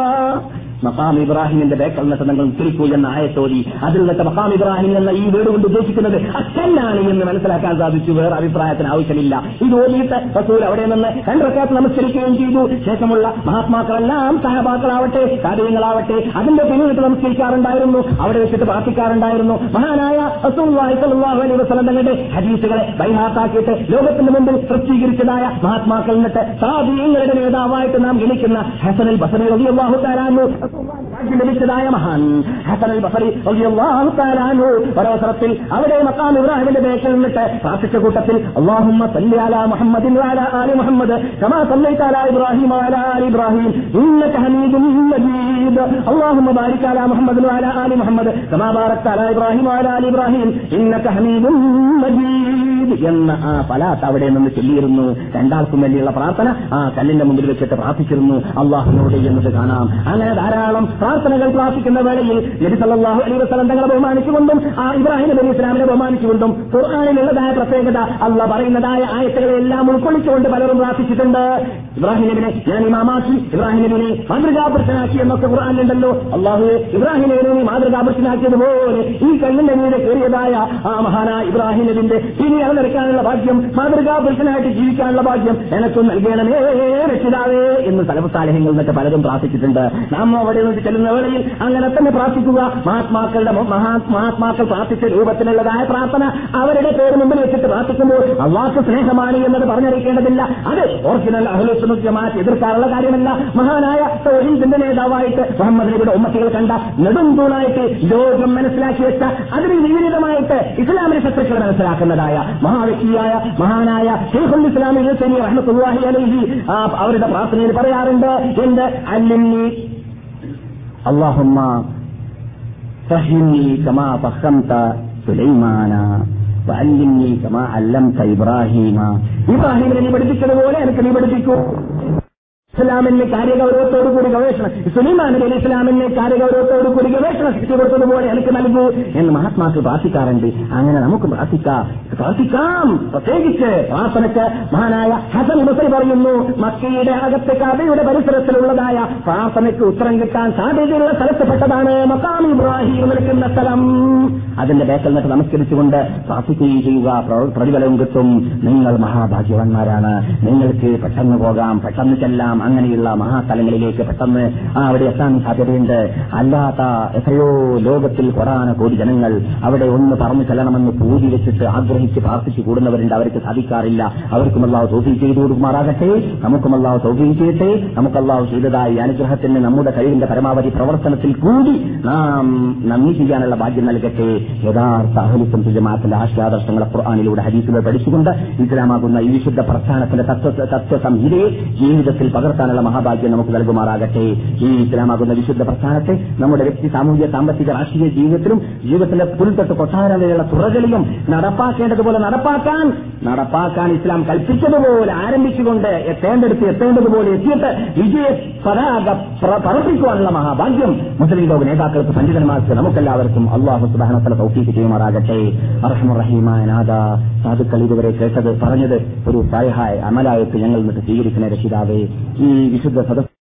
മഖാം ഇബ്രാഹിമിന്റെ ബേക്കൽ നിന്നിട്ട് നിങ്ങൾ ഉച്ചരിക്കൂ എന്ന ആയത്തോതി അതിൽ നിന്നിട്ട് മഖാം ഇബ്രാഹിം എന്ന ഈ വീട് കൊണ്ട് ഉദ്ദേശിക്കുന്നത് അക്കല്ലാണ് എന്ന് മനസ്സിലാക്കാൻ സാധിച്ചു. വേറെ അഭിപ്രായത്തിന് ആവശ്യമില്ല. ഇത് ഓതിയിട്ട് റസൂൽ അവിടെ നിന്ന് രണ്ട് റക്അത്ത് നമസ്കരിക്കുകയും ചെയ്തു. ശേഷമുള്ള മഹാത്മാക്കളെല്ലാം സഹബാക്കളാവട്ടെ താബിഈങ്ങളാവട്ടെ അതിന്റെ പിന്നിട്ട് നമസ്കരിക്കാറുണ്ടായിരുന്നു, അവിടെ വെച്ചിട്ട് പ്രാർത്ഥിക്കാറുണ്ടായിരുന്നു. മഹാനായ റസൂലുള്ളാഹി സ്വല്ലല്ലാഹു അലൈഹി വസല്ലം തങ്ങളുടെ ഹദീസുകളെ ബൈഹാത്താക്കിയിട്ട് ലോകത്തിന്റെ മുമ്പിൽ പ്രസിദ്ധീകരിച്ചതായ മഹാത്മാക്കൾ നിന്നിട്ട് താബിഈങ്ങളുടെ നേതാവായിട്ട് നാം ഗണിക്കുന്ന ഹസനുൽ ബസരി റളിയല്ലാഹു തആല അൻഹു ലഭിച്ചതായ മഹാൻ ഹസൻ അൽ ബസരി റളിയല്ലാഹു തആല അൻഹു ഒരവസരത്തിൽ അവിടെ മഖാം ഇബ്രാഹിമിന്റെ ബേക്കിൽ നിന്നിട്ട് പ്രാർത്ഥിച്ച കൂട്ടത്തിൽ അല്ലാഹുമ്മ സല്ലി അലാ മുഹമ്മദിൻ വഅലാ ആലി മുഹമ്മദ് കമാ സല്ലൈത അലാ ഇബ്രാഹിം വഅലാ ആലി ഇബ്രാഹിം ഇന്നക ഹമീദും മജീദ് അല്ലാഹുമ്മ ബാരിക് അലാ മുഹമ്മദിൻ വഅലാ ആലി മുഹമ്മദ് കമാ ബാരക്ത അലാ ഇബ്രാഹിം വഅലാ ആലി ഇബ്രാഹിം ഇന്നക ഹമീദും മജീദ് എന്ന ആ ഫലാത്ത് അവിടെ നിന്ന് ചൊല്ലിയിരുന്നു. രണ്ടാൾക്കും വേണ്ടിയുള്ള പ്രാർത്ഥന ആ കല്ലിന്റെ മുമ്പിൽ വെച്ചിട്ട് പ്രാർത്ഥിച്ചിരുന്നു അല്ലാഹുവിനോട് എന്നത് കാണാം. അങ്ങനെ ധാരാളം പ്രാർത്ഥനകൾ പ്രാർത്ഥിക്കുന്ന വേളയിൽ നബി സല്ലല്ലാഹു അലൈഹി വസല്ലം തങ്ങളെ ബഹുമാനിച്ചുകൊണ്ടും ആ ഇബ്രാഹിം നബി ഇസ്ലാമിനെ ബഹുമാനിച്ചുകൊണ്ടും ഖുർആനിലുള്ളതായ പ്രത്യേകത അള്ളാഹ് പറയുന്നതായ ആയത്തുകളെല്ലാം ഉൾക്കൊള്ളിച്ചുകൊണ്ട് പലരും പ്രാർത്ഥിച്ചിട്ടുണ്ട്. ഇബ്രാഹിം നബിനെ ഞാൻ ഇമാമാക്കി, ഇബ്രാഹിം നബിനെ മാതൃകാപുരുഷനാക്കി എന്നൊക്കെ ഖുർആനിലുണ്ടല്ലോ. അള്ളാഹു ഇബ്രാഹിം നബിനെ മാതൃകാപുരുഷനാക്കിയതുപോലെ ഈ കണ്ണിന്റെ മീതെ കയറിയതായ ആ മഹാനായ ഇബ്രാഹിം നബിന്റെ ഇനി അളന്നെടുക്കാനുള്ള ഭാഗ്യം, മാതൃകാപുരുഷനായിട്ട് ജീവിക്കാനുള്ള ഭാഗ്യം എനക്കും നൽകണമേ രക്ഷിതാവേ എന്ന് സലഫ് സാലിഹ്യങ്ങൾ എന്നിട്ട് പലരും പ്രാർത്ഥിച്ചിട്ടുണ്ട്. നാം അവിടെ നിന്ന് ചെല്ലുന്ന വേളയിൽ അങ്ങനെ തന്നെ പ്രാർത്ഥിക്കുക. മഹാത്മാക്കളുടെ മഹാത്മാക്കൾ പ്രാർത്ഥിച്ച രൂപത്തിലുള്ളതായ പ്രാർത്ഥന അവരുടെ പേര് മുമ്പിൽ വെച്ചിട്ട് പ്രാർത്ഥിക്കുമ്പോൾ അള്ളാഹ്ക്ക് സ്നേഹമാണ് എന്നത് പറഞ്ഞറിയിക്കേണ്ടതില്ല. അത് ഒറിജിനൽ അഹ്ലുസുന്നത്ത് ജമാഅത്ത് എതിർക്കാനുള്ള കാര്യമല്ല. മഹാനായ തൗഹീദിന്റെ നേതാവായിട്ട് മുഹമ്മദ് നബിയുടെ ഉമ്മത്തികൾ കണ്ട നെടുന്തൂണായിട്ട് ലോകം മനസ്സിലാക്കി വെച്ച അതിന് വിപരീതമായിട്ട് ഇസ്ലാമിന്റെ ശത്രുക്കൾ മനസ്സിലാക്കുന്നതായ മഹാവ്യക്തിയായ മഹാനായ ശൈഖുൽ ഇസ്ലാം ഇബ്നു തൈമിയ്യ റഹ്മത്തുള്ളാഹി അലൈഹി അവരുടെ പ്രാർത്ഥനയിൽ പറയാറുണ്ട്, എന്ത് അല്ലിംനി അല്ലാഹുമ്മ ഫഹിംനി കമാ ഫഹംത സുലൈമാന വഅല്ലിംനി കമാ അല്ലംത ഇബ്രാഹീമ. ഇബ്രാഹിമിനെ നീ പഠിപ്പിച്ചതുപോലെ എനിക്ക് നീ പഠിപ്പിക്കൂ. ഇസ്ലാമിന്റെ കാര്യഗൗരവത്തോടുകൂടി ഗവേഷണം സുലൈമാൻ നബി അലൈഹി ഇസ്ലാമിന്റെ കാര്യഗൗരവത്തോടുകൂടി ഗവേഷണം ശിക്ഷ കൊടുത്തതുപോലെ എനിക്ക് നൽകൂ എന്ന് മഹാത്മാക്കൾ പ്രാർത്ഥിക്കാറുണ്ട്. അങ്ങനെ നമുക്ക് പ്രാർത്ഥിക്കാം. പ്രാർത്ഥിക്കാം. പ്രത്യേകിച്ച് പ്രാർത്ഥനയ്ക്ക് മഹാനായ ഹസൻ ബസരി പറയുന്നു, മക്കയുടെ അകത്ത് കഅബയുടെ പരിസരത്തിലുള്ളതായ പ്രാർത്ഥനയ്ക്ക് ഉത്തരം കിട്ടാൻ സാധ്യതയുള്ള സ്ഥലത്തുപെട്ടതാണ് മഖാം ഇബ്രാഹിം നിൽക്കുന്ന സ്ഥലം. അതിന്റെ ബേക്കൽ നിന്നിട്ട് നമസ്കരിച്ചുകൊണ്ട് പ്രാർത്ഥിക്കുകയും ചെയ്യുക, പ്രതിഫലവും കിട്ടും. നിങ്ങൾ മഹാഭാഗ്യവാന്മാരാണ്. നിങ്ങൾക്ക് പെട്ടെന്ന് പോകാം, പെട്ടെന്ന് ചെല്ലാം. അങ്ങനെയുള്ള മഹാസ്ഥലങ്ങളിലേക്ക് പെട്ടെന്ന് അവിടെ എത്താൻ സാധ്യതയുണ്ട്. അല്ലാത്ത എത്രയോ ലോകത്തിൽ കൊടാന കോടി ജനങ്ങൾ അവിടെ ഒന്ന് പറഞ്ഞു ചെല്ലണമെന്ന് പൂജി വെച്ചിട്ട് ആഗ്രഹിച്ച് പ്രാർത്ഥിച്ചു കൂടുന്നവരുണ്ട്. അവർക്ക് സാധിക്കാറില്ല. അവർക്കും അല്ലാഹു തൗഫീഖ് ചെയ്തു കൊടുക്കുമാറാകട്ടെ. നമുക്കും അല്ലാഹു തൗഫീഖ് ചെയ്യട്ടെ. നമുക്ക് അല്ലാഹു ചെയ്തതായി അനുഗ്രഹത്തിന് നമ്മുടെ കഴിവിന്റെ പരമാവധി പ്രവർത്തനത്തിൽ കൂടി നാം നന്ദി ചെയ്യാനുള്ള ഭാഗ്യം നൽകട്ടെ. യഥാർത്ഥ അഹ്ലുസുന്നത്ത് ജമാഅത്തിന്റെ ആശയാദർശങ്ങളെ ഖുർആനിലൂടെ ഹദീസിലൂടെ പഠിച്ചുകൊണ്ട് ഇസ്ലാമാകുന്ന ഈ വിശുദ്ധ പ്രസ്ഥാനത്തിന്റെ തത്വ തത്വസംഹിതയെ ജീവിതത്തിൽ പകർത്താനുള്ള മഹാഭാഗ്യം നമുക്ക് നൽകുമാറാകട്ടെ. ഈ ഇസ്ലാമാകുന്ന വിശുദ്ധ പ്രസ്ഥാനത്തെ നമ്മുടെ വ്യക്തി, സാമൂഹിക, സാമ്പത്തിക, രാഷ്ട്രീയ ജീവിതത്തിലും ജീവിതത്തിലെ പുൽത്തൊട്ട് കൊട്ടാരങ്ങളിലുള്ള തുറകളിലും നടപ്പാക്കേണ്ടതുപോലെ നടപ്പാക്കാൻ നടപ്പാക്കാൻ ഇസ്ലാം കൽപ്പിച്ചതുപോലെ ആരംഭിച്ചുകൊണ്ട് എത്തേണ്ടടുത്ത് എത്തേണ്ടതുപോലെ എത്തിയിട്ട് വിജയ പതാക പറപ്പിക്കുവാനുള്ള മഹാഭാഗ്യം മുസ്ലിം ലോക നേതാക്കൾക്ക്, പണ്ഡിതന്മാർക്ക്, നമുക്കെല്ലാവർക്കും അല്ലാഹു സുബ്ഹാനഹു വ തആല തൗഫീഖ് ചെയ്യുമാറാകട്ടെ. അർഹമർ റഹീമായ നാഥ, സാധുക്കൾ ഇതുവരെ കേട്ടത് പറഞ്ഞത് ഒരു സാലിഹായ അമലായിട്ട് ഞങ്ങൾ നിന്നിട്ട് സ്വീകരിക്കുന്ന രക്ഷിതാവേ, ഈ വിശുദ്ധ സദസ്സ്